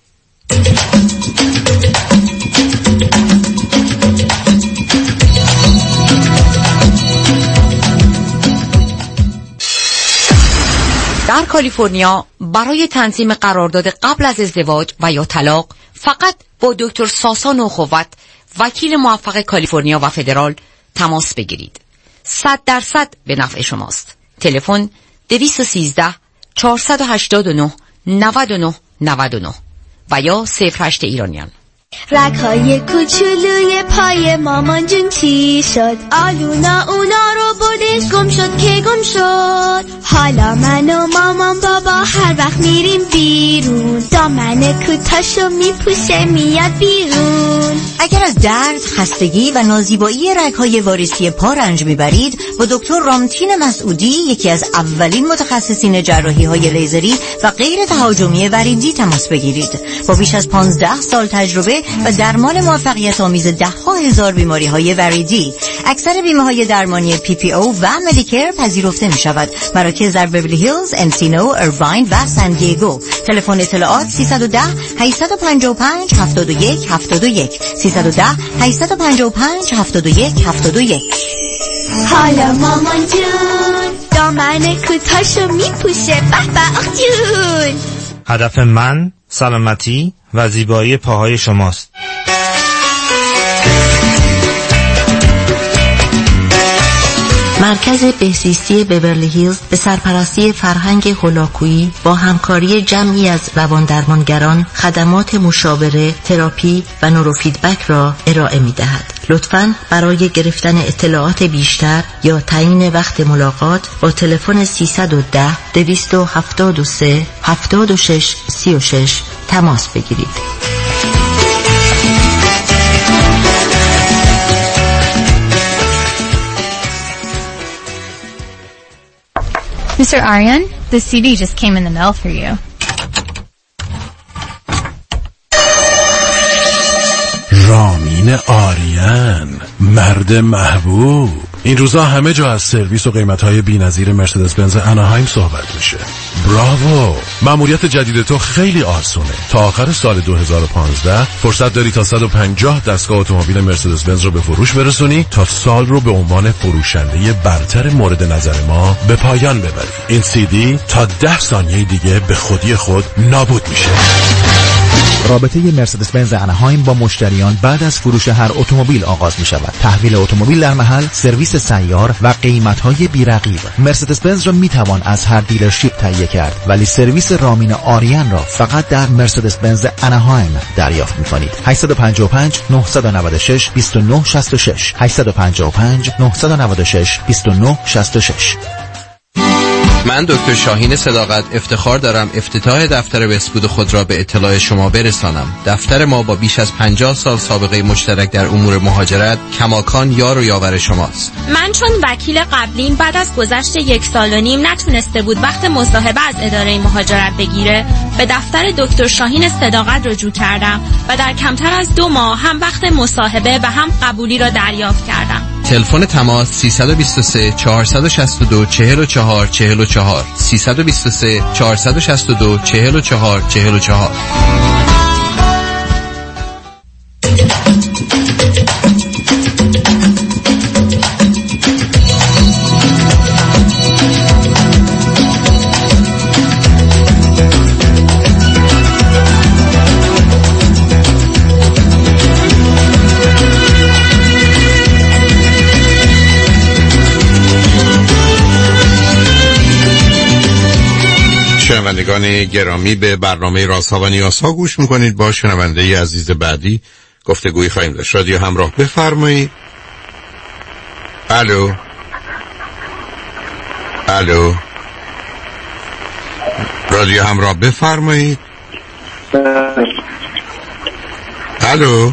در کالیفرنیا برای تنظیم قرارداد قبل از ازدواج و یا طلاق فقط با دکتر ساسان اخوت، وکیل موفق کالیفرنیا و فدرال تماس بگیرید. صد درصد به نفع شماست. تلفن دویست و سیزده چهارصد و هشتاد و نه نود و نه نود و نه و یا صفر هشت ایرانیان. رگ‌های کوچولوی پای مامان جون چی شد؟ آلونا اونا رو بردش گم شد که گم شد. حالا من و مامان بابا هر وقت میریم بیرون دامن کوتاشو میپوشه میاد بیرون. اگر از درد، خستگی و نازیبایی رگ‌های واریسی پا رنج میبرید با دکتر رامتین مسعودی، یکی از اولین متخصصین جراحی‌های لیزری و غیر تهاجمی وریدی تماس بگیرید. با بیش از پانزده سال تجربه و درمان موفقیت آمیز ده ها هزار بیماری های وریدی، اکثر بیمه های درمانی پی پی او و مدیکر پذیرفته می شود. مراکز در بیولی هیلز، انسینو، ایرواین و سان دیگو. تلفن اطلاعات سیصد و ده هشتصد و پنجاه و پنج هفتاد و یک هفتاد و یک سیصد و ده هشتصد و پنجاه و پنج هفتاد و یک هفتاد و یک. حالا مامان جون دامن کوتاشو میپوشه. به به آخ جون. هدف من سلامتی و زیبایی پاهای شماست. مرکز بهزیستی بیورلی هیلز به سرپرستی فرهنگ هولاکویی با همکاری جمعی از رواندرمانگران خدمات مشاوره، تراپی و نوروفیدبک را ارائه می دهد. لطفاً برای گرفتن اطلاعات بیشتر یا تعیین وقت ملاقات با تلفن سیصد و ده دویست و هفتاد و سه هفتاد و شش سی و شش تماس بگیرید. Mister Aryan, the C D just came in the mail for you. رامین آریان، مرد محبوب. این روزا همه جا از سرویس و قیمت‌های بی‌نظیر مرسدس بنز اناهایم صحبت میشه. براوو! مأموریت جدید تو خیلی آسونه. تا آخر سال دو هزار و پانزده فرصت داری تا صد و پنجاه دستگاه اتومبیل مرسدس بنز رو به فروش برسونی تا سال رو به عنوان فروشنده برتر مورد نظر ما به پایان ببری. این سی دی تا ده ثانیه دیگه به خودی خود نابود میشه. رابطه مرسدس بنز اناهایم با مشتریان بعد از فروش هر اتومبیل آغاز می شود. تحویل اتومبیل در محل، سرویس سیار و قیمت‌های بی‌رقیب. مرسدس بنز را می توان از هر دیلرشیپ تهیه کرد، ولی سرویس رامین آریان را فقط در مرسدس بنز اناهایم دریافت می کنید. هشت پنج پنج نه نه شش دو نه شش شش هشت پنج پنج نه نه شش دو نه شش شش. من دکتر شاهین صداقت افتخار دارم افتتاح دفتر بهسود خود را به اطلاع شما برسانم. دفتر ما با بیش از پنجاه سال سابقه مشترک در امور مهاجرت کماکان یار و یاور شماست. من چون وکیل قبلیم بعد از گذشت یک سال و نیم نتونسته بود وقت مصاحبه از اداره مهاجرت بگیره، به دفتر دکتر شاهین صداقت رجوع کردم و در کمتر از دو ماه هم وقت مصاحبه و هم قبولی را دریافت کردم. تلفن تماس سیصد و بیست و سه چهارصد و شصت و دو چهل و چهار چهل و چهار سیصد و بیست و سه چهارصد و شصت و دو چهل و چهار چهل و چهار. شنوندگان گرامی، به برنامه رازها و نیازها گوش میکنید. با شنونده عزیز بعدی گفتگویی خواهیم داشت. رادیو همراه بفرمایید. الو الو رادیو همراه بفرمایید. الو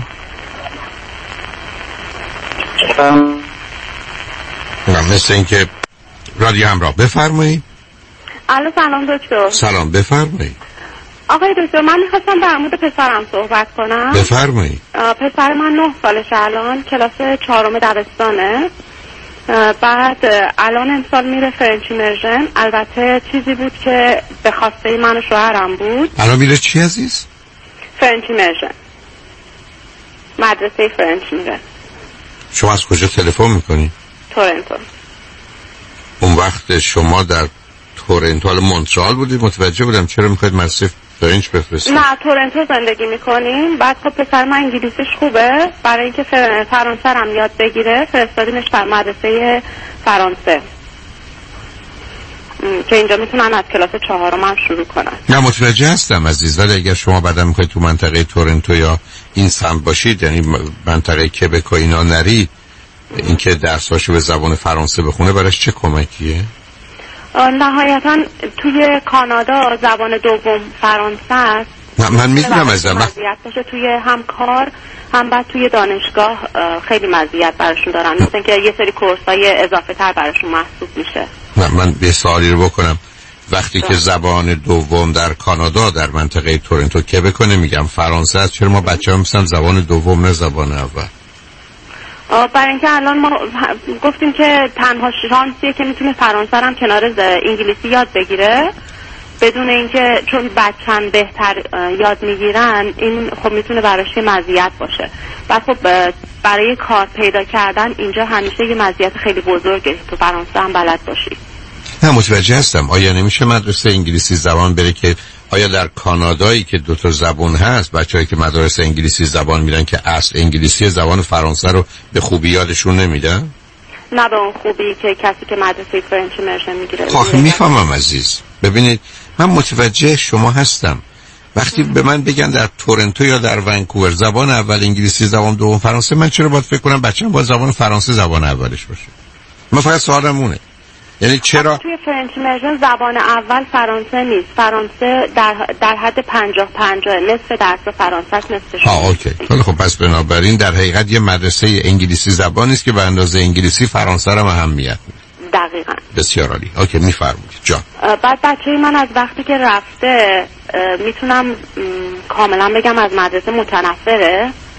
نه، مثل اینکه رادیو همراه بفرمایید. الو سلام دکتر. سلام بفرمایید. آقای دکتر من میخواستم در مورد پسرم صحبت کنم. بفرمایید. پسر من نه سالشه الان، کلاس چهارم دبستانه. بعد الان امسال میره فرنچ ایمرژن. البته چیزی بود که به خواسته من و شوهرم بود. الان میره چی عزیز؟ فرنچ ایمرژن، مدرسه فرنچ میره. شما از کجا تلفن میکنی؟ تورنتو. اون وقت شما در تورنتو مونترال بودید؟ متوجه بودم چرا میخواید مدرسه فرنچ بفرستید. نه تورنتو زندگی میکنیم. بعد خب پسر من انگلیسیش خوبه، برای اینکه فرانسه هم یاد بگیره فرستادیمش بر مدرسه فرانسه که اینجا میتونن از کلاس چهارم هم شروع کنن. نه متوجه هستم عزیز، ولی اگر شما بعدا میخواید تو منطقه تورنتو یا این سمت باشید، یعنی منطقه کبک و اینا نرید، اینکه درساشو به زبان فرانسه بخونه براش چه کمکیه؟ نهایتا توی کانادا زبان دوم فرانسه است. نه من میدونم از زبان باشه توی هم کار هم بعد توی دانشگاه خیلی مزیت براشون دارن، مثل که یه سری کورسای اضافه تر براشون محسوب میشه. نه من به سوالی رو بکنم، وقتی که زبان دوم در کانادا در منطقه تورنتو کبک میگم فرانسه است، چرا ما بچه‌ها مثلا زبان دوم نه زبان اول؟ برای اینکه الان ما گفتیم که تنها شانسیه که میتونه فرانسه هم کنار انگلیسی یاد بگیره بدون اینکه، چون بچه‌ن بهتر یاد میگیرن، این خب میتونه براش یه مزیت باشه. و خب برای کار پیدا کردن اینجا همیشه یه مزیت خیلی بزرگه تو فرانسه هم بلد باشی. نه متوجه هستم. آیا نمیشه مدرسه انگلیسی زبان بره که آیا در کانادایی که دو تا زبان هست بچه‌ای که مدارس انگلیسی زبان میرن که اصل انگلیسی زبان فرانسه رو به خوبی یادشون نمیدن؟ نه به اون خوبی که کسی که مدرسه فرنچ ایمرژن میگیره. آخه میفهمم عزیز. ببینید من متوجه شما هستم. وقتی به من بگن در تورنتو یا در ونکوور زبان اول انگلیسی، زبان دوم فرانسه، من چرا باید فکر کنم بچه‌م باید زبان فرانسه زبان اولش باشه؟ من فقط سوالم اونه. یعنی چرا توی فرنچ ایمرژن زبان اول فرانسه نیست، فرانسه در در حد پنجاه پنجاه، نصف درس فرانسه است نصفش. آه اوکی. خیلی خب پس بنابراین در حقیقت یه مدرسه انگلیسی زبانی است که به اندازه انگلیسی فرانسه رو اهمیت میده. دقیقاً. بسیار عالی. اوکی میفرمایید جان. بعد بچه‌ی من از وقتی که رفته میتونم کاملا بگم از مدرسه متنفره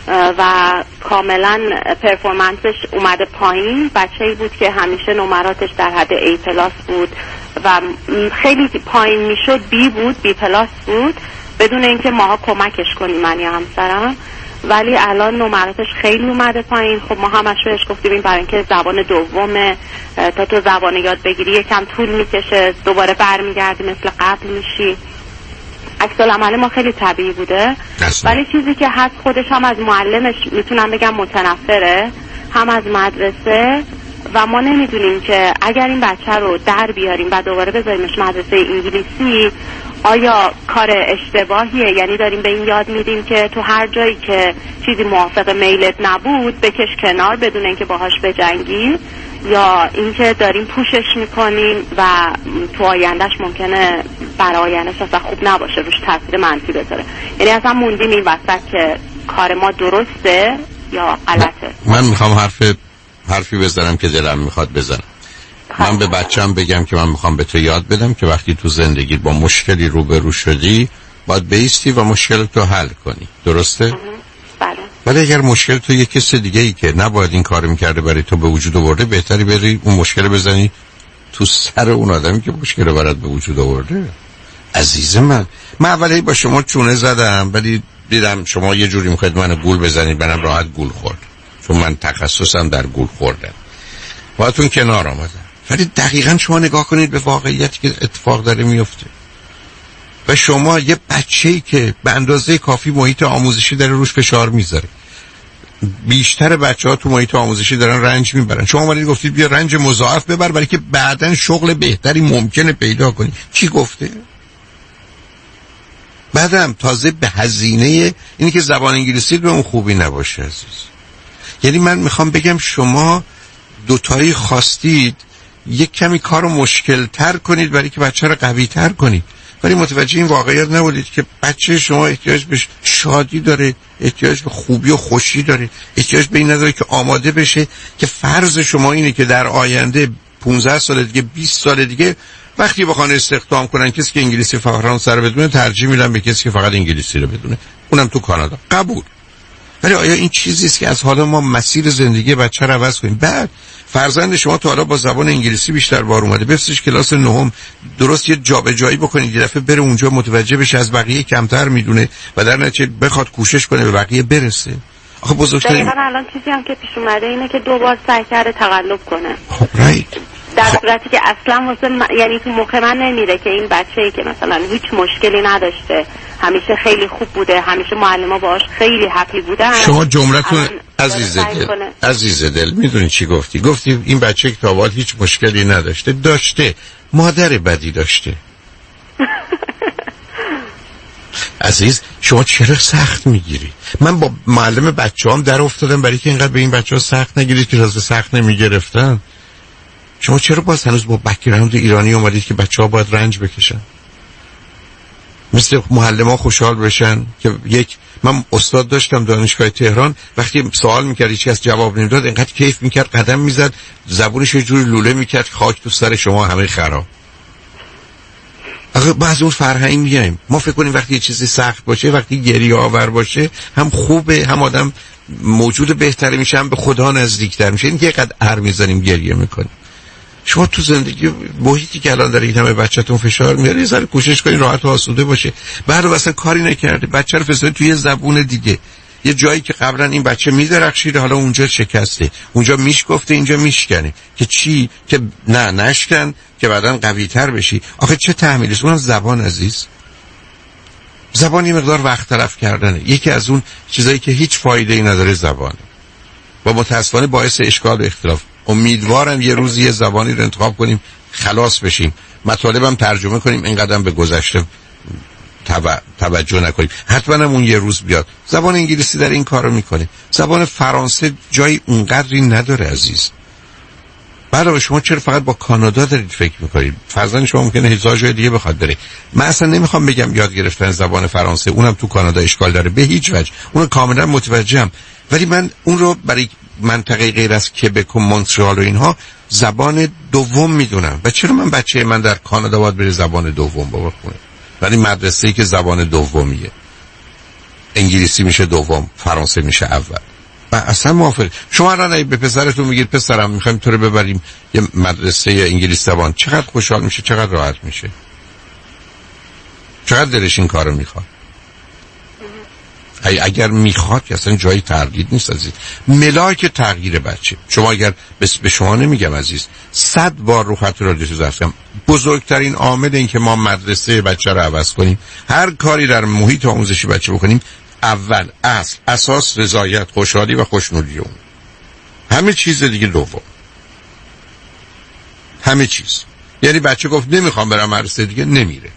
و کاملا پرفورمنسش اومده پایین. بچه‌ای بود که همیشه نمراتش در حد A پلاس بود و خیلی پایین میشد بی بود، بی پلاس بود، بدون اینکه ماها کمکش کنیم من یا همسرم. ولی الان نمراتش خیلی اومده پایین. خب ما همش بهش گفتیم این برای اینکه زبان دومه، تا تو زبان یاد بگیری یکم طول میکشه، دوباره برمیگردی مثل قبل میشی. عکس العمل ما خیلی طبیعی بوده دسته. ولی چیزی که هست خودش هم از معلمش میتونم بگم متنفره، هم از مدرسه، و ما نمیدونیم که اگر این بچه رو در بیاریم و دوباره بذاریمش مدرسه انگلیسی آیا کار اشتباهیه؟ یعنی داریم به این یاد میدیم که تو هر جایی که چیزی موافق میلت نبود بکش کنار بدون اینکه باهاش بجنگی، یا اینکه داریم پوشش میکنیم و تو آیندهش ممکنه برای آیندهش اصلا خوب نباشه، روش تاثیر منفی بذاره. یعنی اصلا موندیم این وسط که کار ما درسته یا غلطه. من میخوام حرف حرفی بزنم که دلم میخواد بزنم. من به بچه‌م بگم که من میخوام به تو یاد بدم که وقتی تو زندگی با مشکلی روبرو شدی باید بیستی و مشکل تو حل کنی. درسته؟ بله. ولی اگر مشکل تو یک کس دیگه ای که نباید این کارو میکرده برای تو به وجود آورده، بهتری بری اون مشکل بزنی تو سر اون آدمی که مشکل برات به وجود آورده. عزیز من، من اولی با شما چونه زدم ولی دیدم شما یه جوری میخواید منو گول بزنید، منم راحت گول خورد، چون من تخصصم در گول خوردن. باهاتون کنار آمدم. ولی دقیقاً شما نگاه کنید به واقعیتی که اتفاق داره میفته و شما یه بچه‌ای که به اندازه کافی محیط آموزشی داره روش فشار میذاره. بیشتر بچه‌ها تو محیط آموزشی دارن رنج میبرن. شما اومدید گفتید بیا رنج مضاعف ببر برای که بعداً شغل بهتری ممکنه پیدا کنی. کی گفته؟ بعدم تازه به هزینه اینی که زبان انگلیسی به اون خوبی نباشه عزیز. یعنی من میخوام بگم شما دوتایی خواستید یک کمی کارو مشکل تر کنید برای که بچه رو قوی تر کنید، ولی متوجه این واقعیت نبودید که بچه شما احتیاج به شادی داره، احتیاج به خوبی و خوشی داره، احتیاج به این نداره که آماده بشه که فرض شما اینه که در آینده پانزده سال دیگه، بیست سال دیگه وقتی بخوان استخدام کنن کسی که انگلیسی فرانسه رو بدونه ترجیح میدن به کسی که فقط انگلیسی رو بدونه، اونم تو کانادا. قبول. ولی آیا این چیزی است که از حالا ما مسیر زندگی بچه رو عوض کنیم؟ بعد فرزند شما تا حالا با زبان انگلیسی بیشتر بار اومده، بفرستش کلاس نهم، درست یه جابجایی بکنید، یه دفعه بره اونجا متوجه بشه از بقیه کمتر میدونه و در نتیجه بخواد کوشش کنه به بقیه برسه. آخه بزرگترین دقیقاً الان چیزی هم که پیش اومده اینه که دو بار سعی کرده تقلب کنه. خب رایت. در صورتی که اصلا واسه م... یعنی تو مخ من نمیره که این بچه‌ای که مثلا هیچ مشکلی نداشته، همیشه خیلی خوب بوده، همیشه معلم‌ها باهاش خیلی هپی بودن. شما جملتون عزیز دل عزیز دل میدونی چی گفتی؟ گفتی این بچه که تا حالا هیچ مشکلی نداشته. داشته، مادر بدی داشته. عزیز شما چرا سخت میگیری؟ من با معلم بچه‌ام در افتادم برای که اینقدر به این بچه‌ها سخت نگیرید که تازه سخت نمیگرفتن. شما چرا باز هنوز با بک‌گراند ایرانی اومدید که بچه‌ها باید رنج بکشن؟ مثل معلم‌ها خوشحال بشن که یک من استاد داشتم دانشگاه تهران، وقتی سوال می‌کرد هیچ کس جواب نمیداد اینقدر کیف می‌کرد، قدم می‌زد، زبونش یه جوری لوله می‌کرد خاک تو سر شما همه خراب. آخه بعضی اون فرهنگ میایم ما فکر کنیم وقتی یه چیزی سخت باشه، وقتی گریه آور باشه هم خوبه، هم آدم موجود بهتری میشه، هم به خدا نزدیکتر میشه. این که قد ار می‌زنیم گریه می‌کنیم. شما تو زندگی محیطی که الان داره این همه بچه‌تون فشار میاره، یه ذره کوشش کنین راحت و آسوده باشه. بعد اصلا کاری نکرده، بچه رو فرستادین توی زبون دیگه، یه جایی که قبلا این بچه میدرخشیده حالا اونجا شکسته، اونجا میشکفته اینجا میشکنه، که چی؟ که نه نشکن که بعداً قوی‌تر بشی. آخه چه تحمیلی است؟ اونم زبان عزیز. زبان یه مقدار وقت تلف کردنه. یکی از اون چیزایی که هیچ فایده‌ای نداره زبانه. و متأسفانه باعث اشکال و اختلاف. امیدوارم یه روز یه زبانی رو انتخاب کنیم خلاص بشیم، مطالبم ترجمه کنیم، اینقدر به گذشته توجه نکنیم. حتما هم اون یه روز بیاد. زبان انگلیسی در این کارو میکنه، زبان فرانسه جای اونقدری نداره عزیز. بعد شما چرا فقط با کانادا دارید فکر میکنید؟ فرزند شما ممکنه هزار جای دیگه بخواد بره. من اصلا نمیخوام بگم یاد گرفتن زبان فرانسه اونم تو کانادا اشکال داره، به هیچ وجه، اون کاملا متوجهم. ولی من اون رو برای منطقه غیر از کبک و مونترال و اینها زبان دوم میدونم. و چرا من بچه من در کانادا باید بره زبان دوم بخونه؟ ولی مدرسه‌ای که زبان دومیه. انگلیسی میشه دوم، فرانسه میشه اول. و اصلا موافق. شما الان به پسرتون میگید پسرم میخوایم تو رو ببریم یه مدرسه انگلیسی زبان، چقدر خوشحال میشه، چقدر راحت میشه، چقدر دلش این کارو میخواد. اگر میخواد که اصلا جایی تردید نیست عزیز. ملاک تغییر بچه. شما اگر بس به شما نمیگم عزیز، صد بار رو خط رادیو زفتم، بزرگترین عامل این که ما مدرسه بچه رو عوض کنیم، هر کاری در محیط آموزشی بچه بکنیم، اول اصل اساس رضایت، خوشحالی و خوشنودی اون. همه چیز دیگه دوم. همه چیز. یعنی بچه گفت نمیخوام برم مدرسه دیگه، نمیره.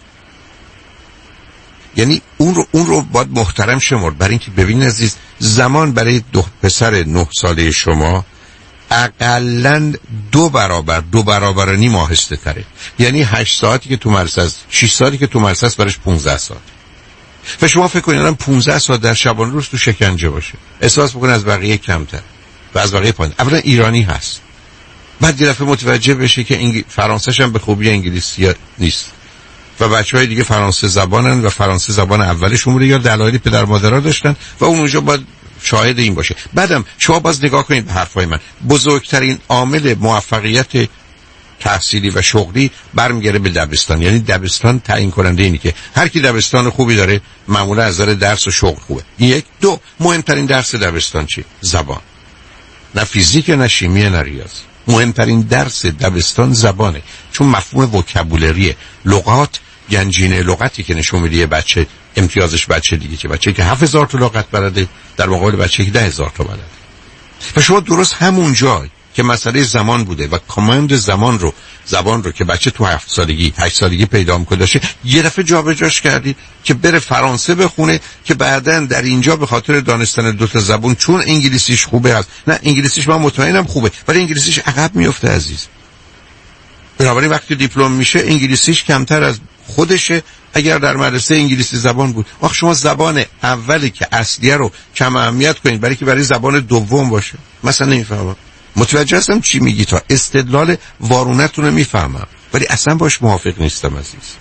یعنی اون رو اون رو باید محترم شمرد. برای اینکه ببین عزیز، زمان برای دو پسر نه ساله شما اقلن دو برابر دو برابر و نیم آهسته تره. یعنی هشت ساعتی که تو مدرسه است، شش ساعتی که تو مدرسه است، برایش پانزده ساعت. و شما فکر کنید الان پانزده ساعت در شبانه روز تو شکنجه باشه، احساس بکنه از بقیه کمتر و از بقیه پایین. اولا ایرانی هست، بعد یه دفعه متوجه بشه که انگ... فرانسه‌ش هم به خوبی انگلیسی نیست و بچه‌های دیگه فرانسه زبانن و فرانسه زبان اولشون بوده یا دلایلی پدر مادرها داشتن و اون اونجا باید شاهد این باشه. بعدم شما باز نگاه کنید به حرفای من. بزرگترین عامل موفقیت تحصیلی و شغلی برمیگره به دبستان. یعنی دبستان تعیین کننده اینه که هر کی دبستان خوبی داره معمولا از نظر درس و شغل خوبه. یک. دو، مهمترین درس دبستان چی؟ زبان. نه فیزیک، نه شیمی، نه ریاضی. مهمترین درس دبستان زبانه، چون مفهوم وکابولریه، لغات، گنجینه لغتی که نشون میده بچه امتیازش بچه دیگه که بچه که هفت هزار تا لغت بلده در مقابل بچه که ده هزار تا بلده. و شما درست همون جای که مسئله زمان بوده و کاماند زمان رو زبان رو که بچه تو هفت سالگی هشت سالگی پیدا میکنه داشته، یه دفعه جابجاش کردید که بره فرانسه بخونه که بعداً در اینجا به خاطر دانستن دو تا زبان، چون انگلیسیش خوبه هست، نه انگلیسیش من مطمئنم خوبه ولی انگلیسیش عقب میفته عزیز. بنابراین وقتی دیپلم میشه انگلیسیش کمتر از خودشه اگر در مدرسه انگلیسی زبان بود. آخه شما زبان اولی که اصلیه رو کم اهمیت کنید برای که برای زبان دوم باشه. مثلا نمیفهمم، متوجه هستم چی میگی، تا استدلال وارونتون رو میفهمم ولی اصلا باش موافق نیستم عزیز.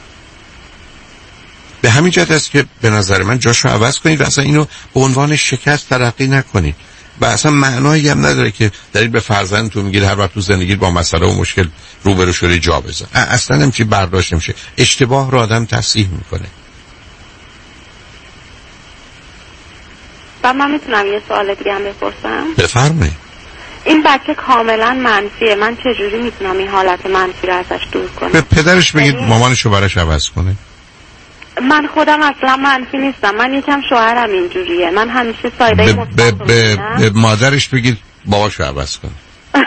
به همین جهت است که به نظر من جاشو عوض کنید و اصلا اینو به عنوان شکست تلقی نکنید و اصلا معنایی هم نداره که دارید به فرزندتون میگید هر وقت تو زندگی با مسئله و مشکل روبرو شدی جا بزن. اصلا هم چی برداشت نمیشه. اشتباه رو آدم تصحیح میکنه. و من میتونم یه سوال دیگه هم بپرسم؟ بفرمایید. این بچه کاملا منفیه، من چجوری میتونم این حالت منفی رو ازش دور کنم؟ به پدرش بگید مامانشو براش عوض کنه. من خودم اصلا منفی نیستم، من یکم شوهرم اینجوریه، من همیشه سایده مثبت به, به, به مادرش بگید باباشو عوض کنه.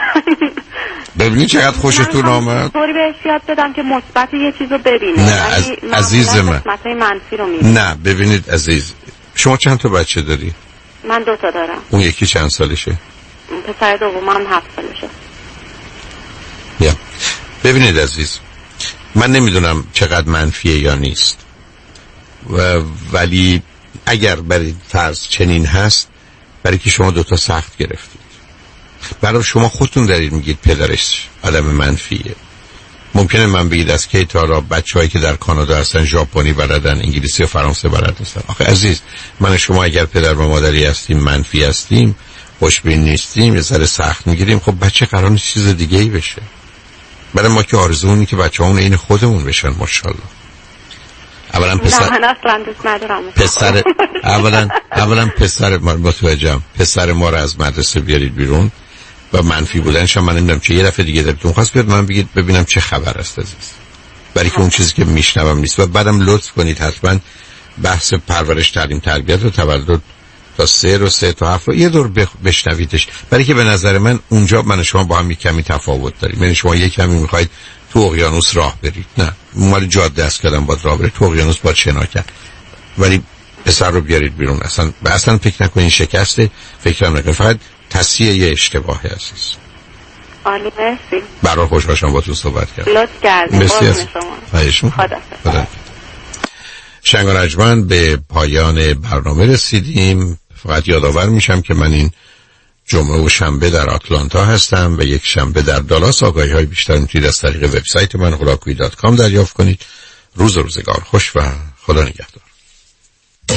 ببینید چقدر خوشتون آمد. طوری بهش یاد بدم که مثبت یه چیزو ببینه. نه از... عزیز من منفی رو میبینه. نه ببینید عزیز، شما چند تا بچه داری؟ من دو تا دارم. اون یکی چند سالشه؟ پسر دومم هفت سالشه. یا ببینید عزیز، من نمیدونم چقدر منفیه یا نیست و ولی اگر برای فرض چنین هست، برای که شما دوتا سخت گرفتید، برای شما خودتون دارید میگید پدرش آدم منفیه. ممکنه من بگید از کی تا را بچه‌هایی که در کانادا هستن ژاپنی بلدن، انگلیسی و فرانسه بلد نیستن. آخه عزیز، من شما اگر پدر و مادری هستیم منفی هستیم، خوشبین نیستیم، یه ذره سخت میگیریم، خب بچه قرار نیست چیز دیگه ای بشه. برای ما که آرزومونه که بچه‌مون عین خودمون بشن ماشاءالله. اولا پسر نه من اصلا دوست ندارم پسر اولا اولا پسر ما متوجهم پسر ما رو از مدرسه بیارید بیرون و منفی بودنش من نمیدونم چه یه دفعه دیگه دلتون خواست بیاد من بگید ببینم چه خبر است عزیز، برای که اون چیزی که میشنوم نیست. و بعدم لطف کنید حتما بحث پرورش تعلیم تربیت و تولد تا سه رو سه تا هفت رو یه دور بشنویدش، برای که به نظر من اونجا من شما با هم یک کمی تفاوت داریم. یعنی شما یک کمی میخواید تو اقیانوس راه برید، نه مال جاده است کردم باید راه برید، تو اقیانوس باید شنا کرد. ولی پسر رو بیارید بیرون، اصلا اصلا فکر نکنین شکسته، فکر نکنین، فقط تصحیح یه اشتباه هست. عالی، مرسی. برای خوش باشم با تو صحبت کردم. لطف کردید. مرسی از شما. خدا. شنگ و رجمن به پایان برنامه رسیدیم. فقط یادآور میشم که من این جمعه و شنبه در آتلانتا هستم و یک شنبه در دالاس. آگاهی های بیشتر میتونید از طریق وبسایت من هولاکویی دات کام دریافت کنید. روز و روزگار خوش و خدا نگهدار.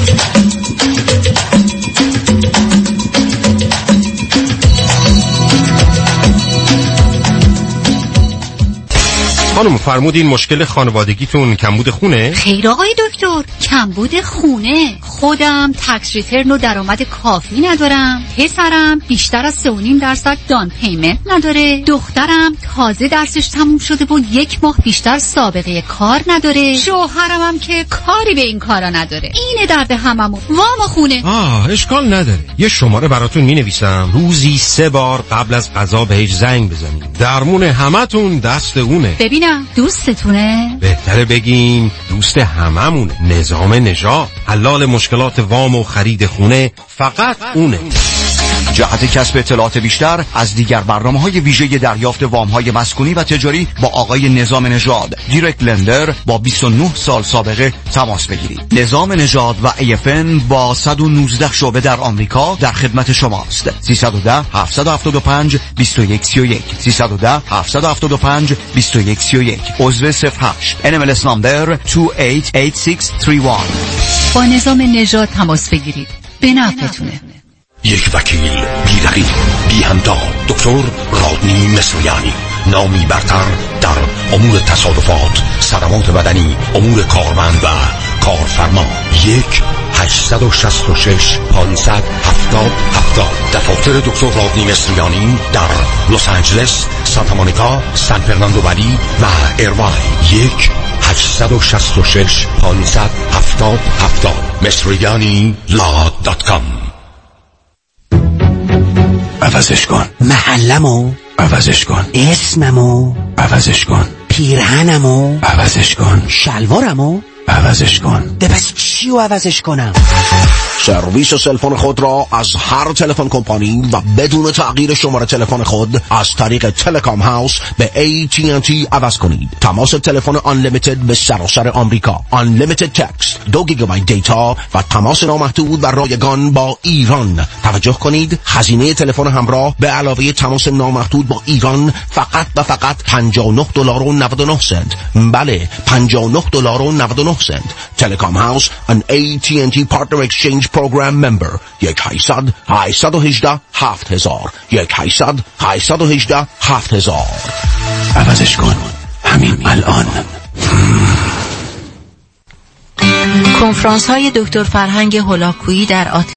خانم فرمودین مشکل خانوادگیتون کمبود خونه؟ خیر آقای دکتر، کمبود خونه. خودم تکس ریترن و درآمد کافی ندارم، پسرم بیشتر از سه و نیم درصد دان پیمنت نداره، دخترم تازه درسش تموم شده و یک ماه بیشتر سابقه کار نداره، شوهرم هم که کاری به این کارا نداره. اینه درد هممون. وام خونه. آه اشکال نداره، یه شماره براتون مینویسم، روزی سه بار قبل از غذا بهش زنگ بزنید. درمون همتون دست اونه. ببینم دوستتونه؟ بهتره بگیم دوست هممونه. نظام نژاد، حلال مشکلات وام و خرید خونه فقط اونه. جهت کسب اطلاعات بیشتر از دیگر برنامه‌های ویژه دریافت وام‌های مسکونی و تجاری با آقای نظام نژاد، دیرکت لندر با بیست و نه سال سابقه تماس بگیرید. نظام نژاد و ای اف ان با صد و نوزده شعبه در آمریکا در خدمت شماست. سیصد و ده هفتصد و هفتاد و پنج بیست و یک سی و یک سیصد و ده هفتصد و هفتاد و پنج بیست و یک سی و یک. عضو صفر هشت ان ام ال اس نمبر دو هشت هشت شش سه یک. با نظام نژاد تماس بگیرید. به نفعتونه. یک وکیل بی رقیب بی همتا، دکتر رادنی مصریانی، نامی برتر در امور تصادفات، صدمات بدنی، امور کارمند و کارفرما. یک هشتصد و شصت و شش پانصد هفتاد هفتاد. دفاتر دکتر رادنی مصریانی در لس آنجلس، سانتا مونیکا، سان فرناندو ولی و ایرواین. یک هشتصد و شصت و شش پانصد هفتاد هفتاد. مصریانی لا دات کام. عوضش کن. محلمو عوضش کن. اسممو عوضش کن. پیرهنمو عوضش کن. شلوارمو عوضش کن. ده پس چیو عوضش کنم؟ سرویس سلفون خود را از هر تلفن کمپانی و بدون تغییر شماره تلفن خود از طریق تلکام هاوس به ای تی ان تی عوض کنید. تماس تلفن آنلیمیتد به سراسر آمریکا، آنلیمیتد تکست، دو گیگابایت دیتا و تماس نامحدود و رایگان با ایران. توجه کنید، هزینه تلفن همراه به علاوه تماس نامحدود با ایران فقط و فقط پنجاه و نه دلار و نود و نه سنت. بله، پنجاه و نه دلار و نود و نه سنت. تلکام هاوس ان ای تی ان تی پارتنر اکسچنج پروگرام ممبر. یک هشتصد هشتصد و هجده هفت هزار. یک هشتصد هشتصد و هجده هفت هزار. عوضش کن همین الان. کنفرانس های دکتر فرهنگ هولاکویی در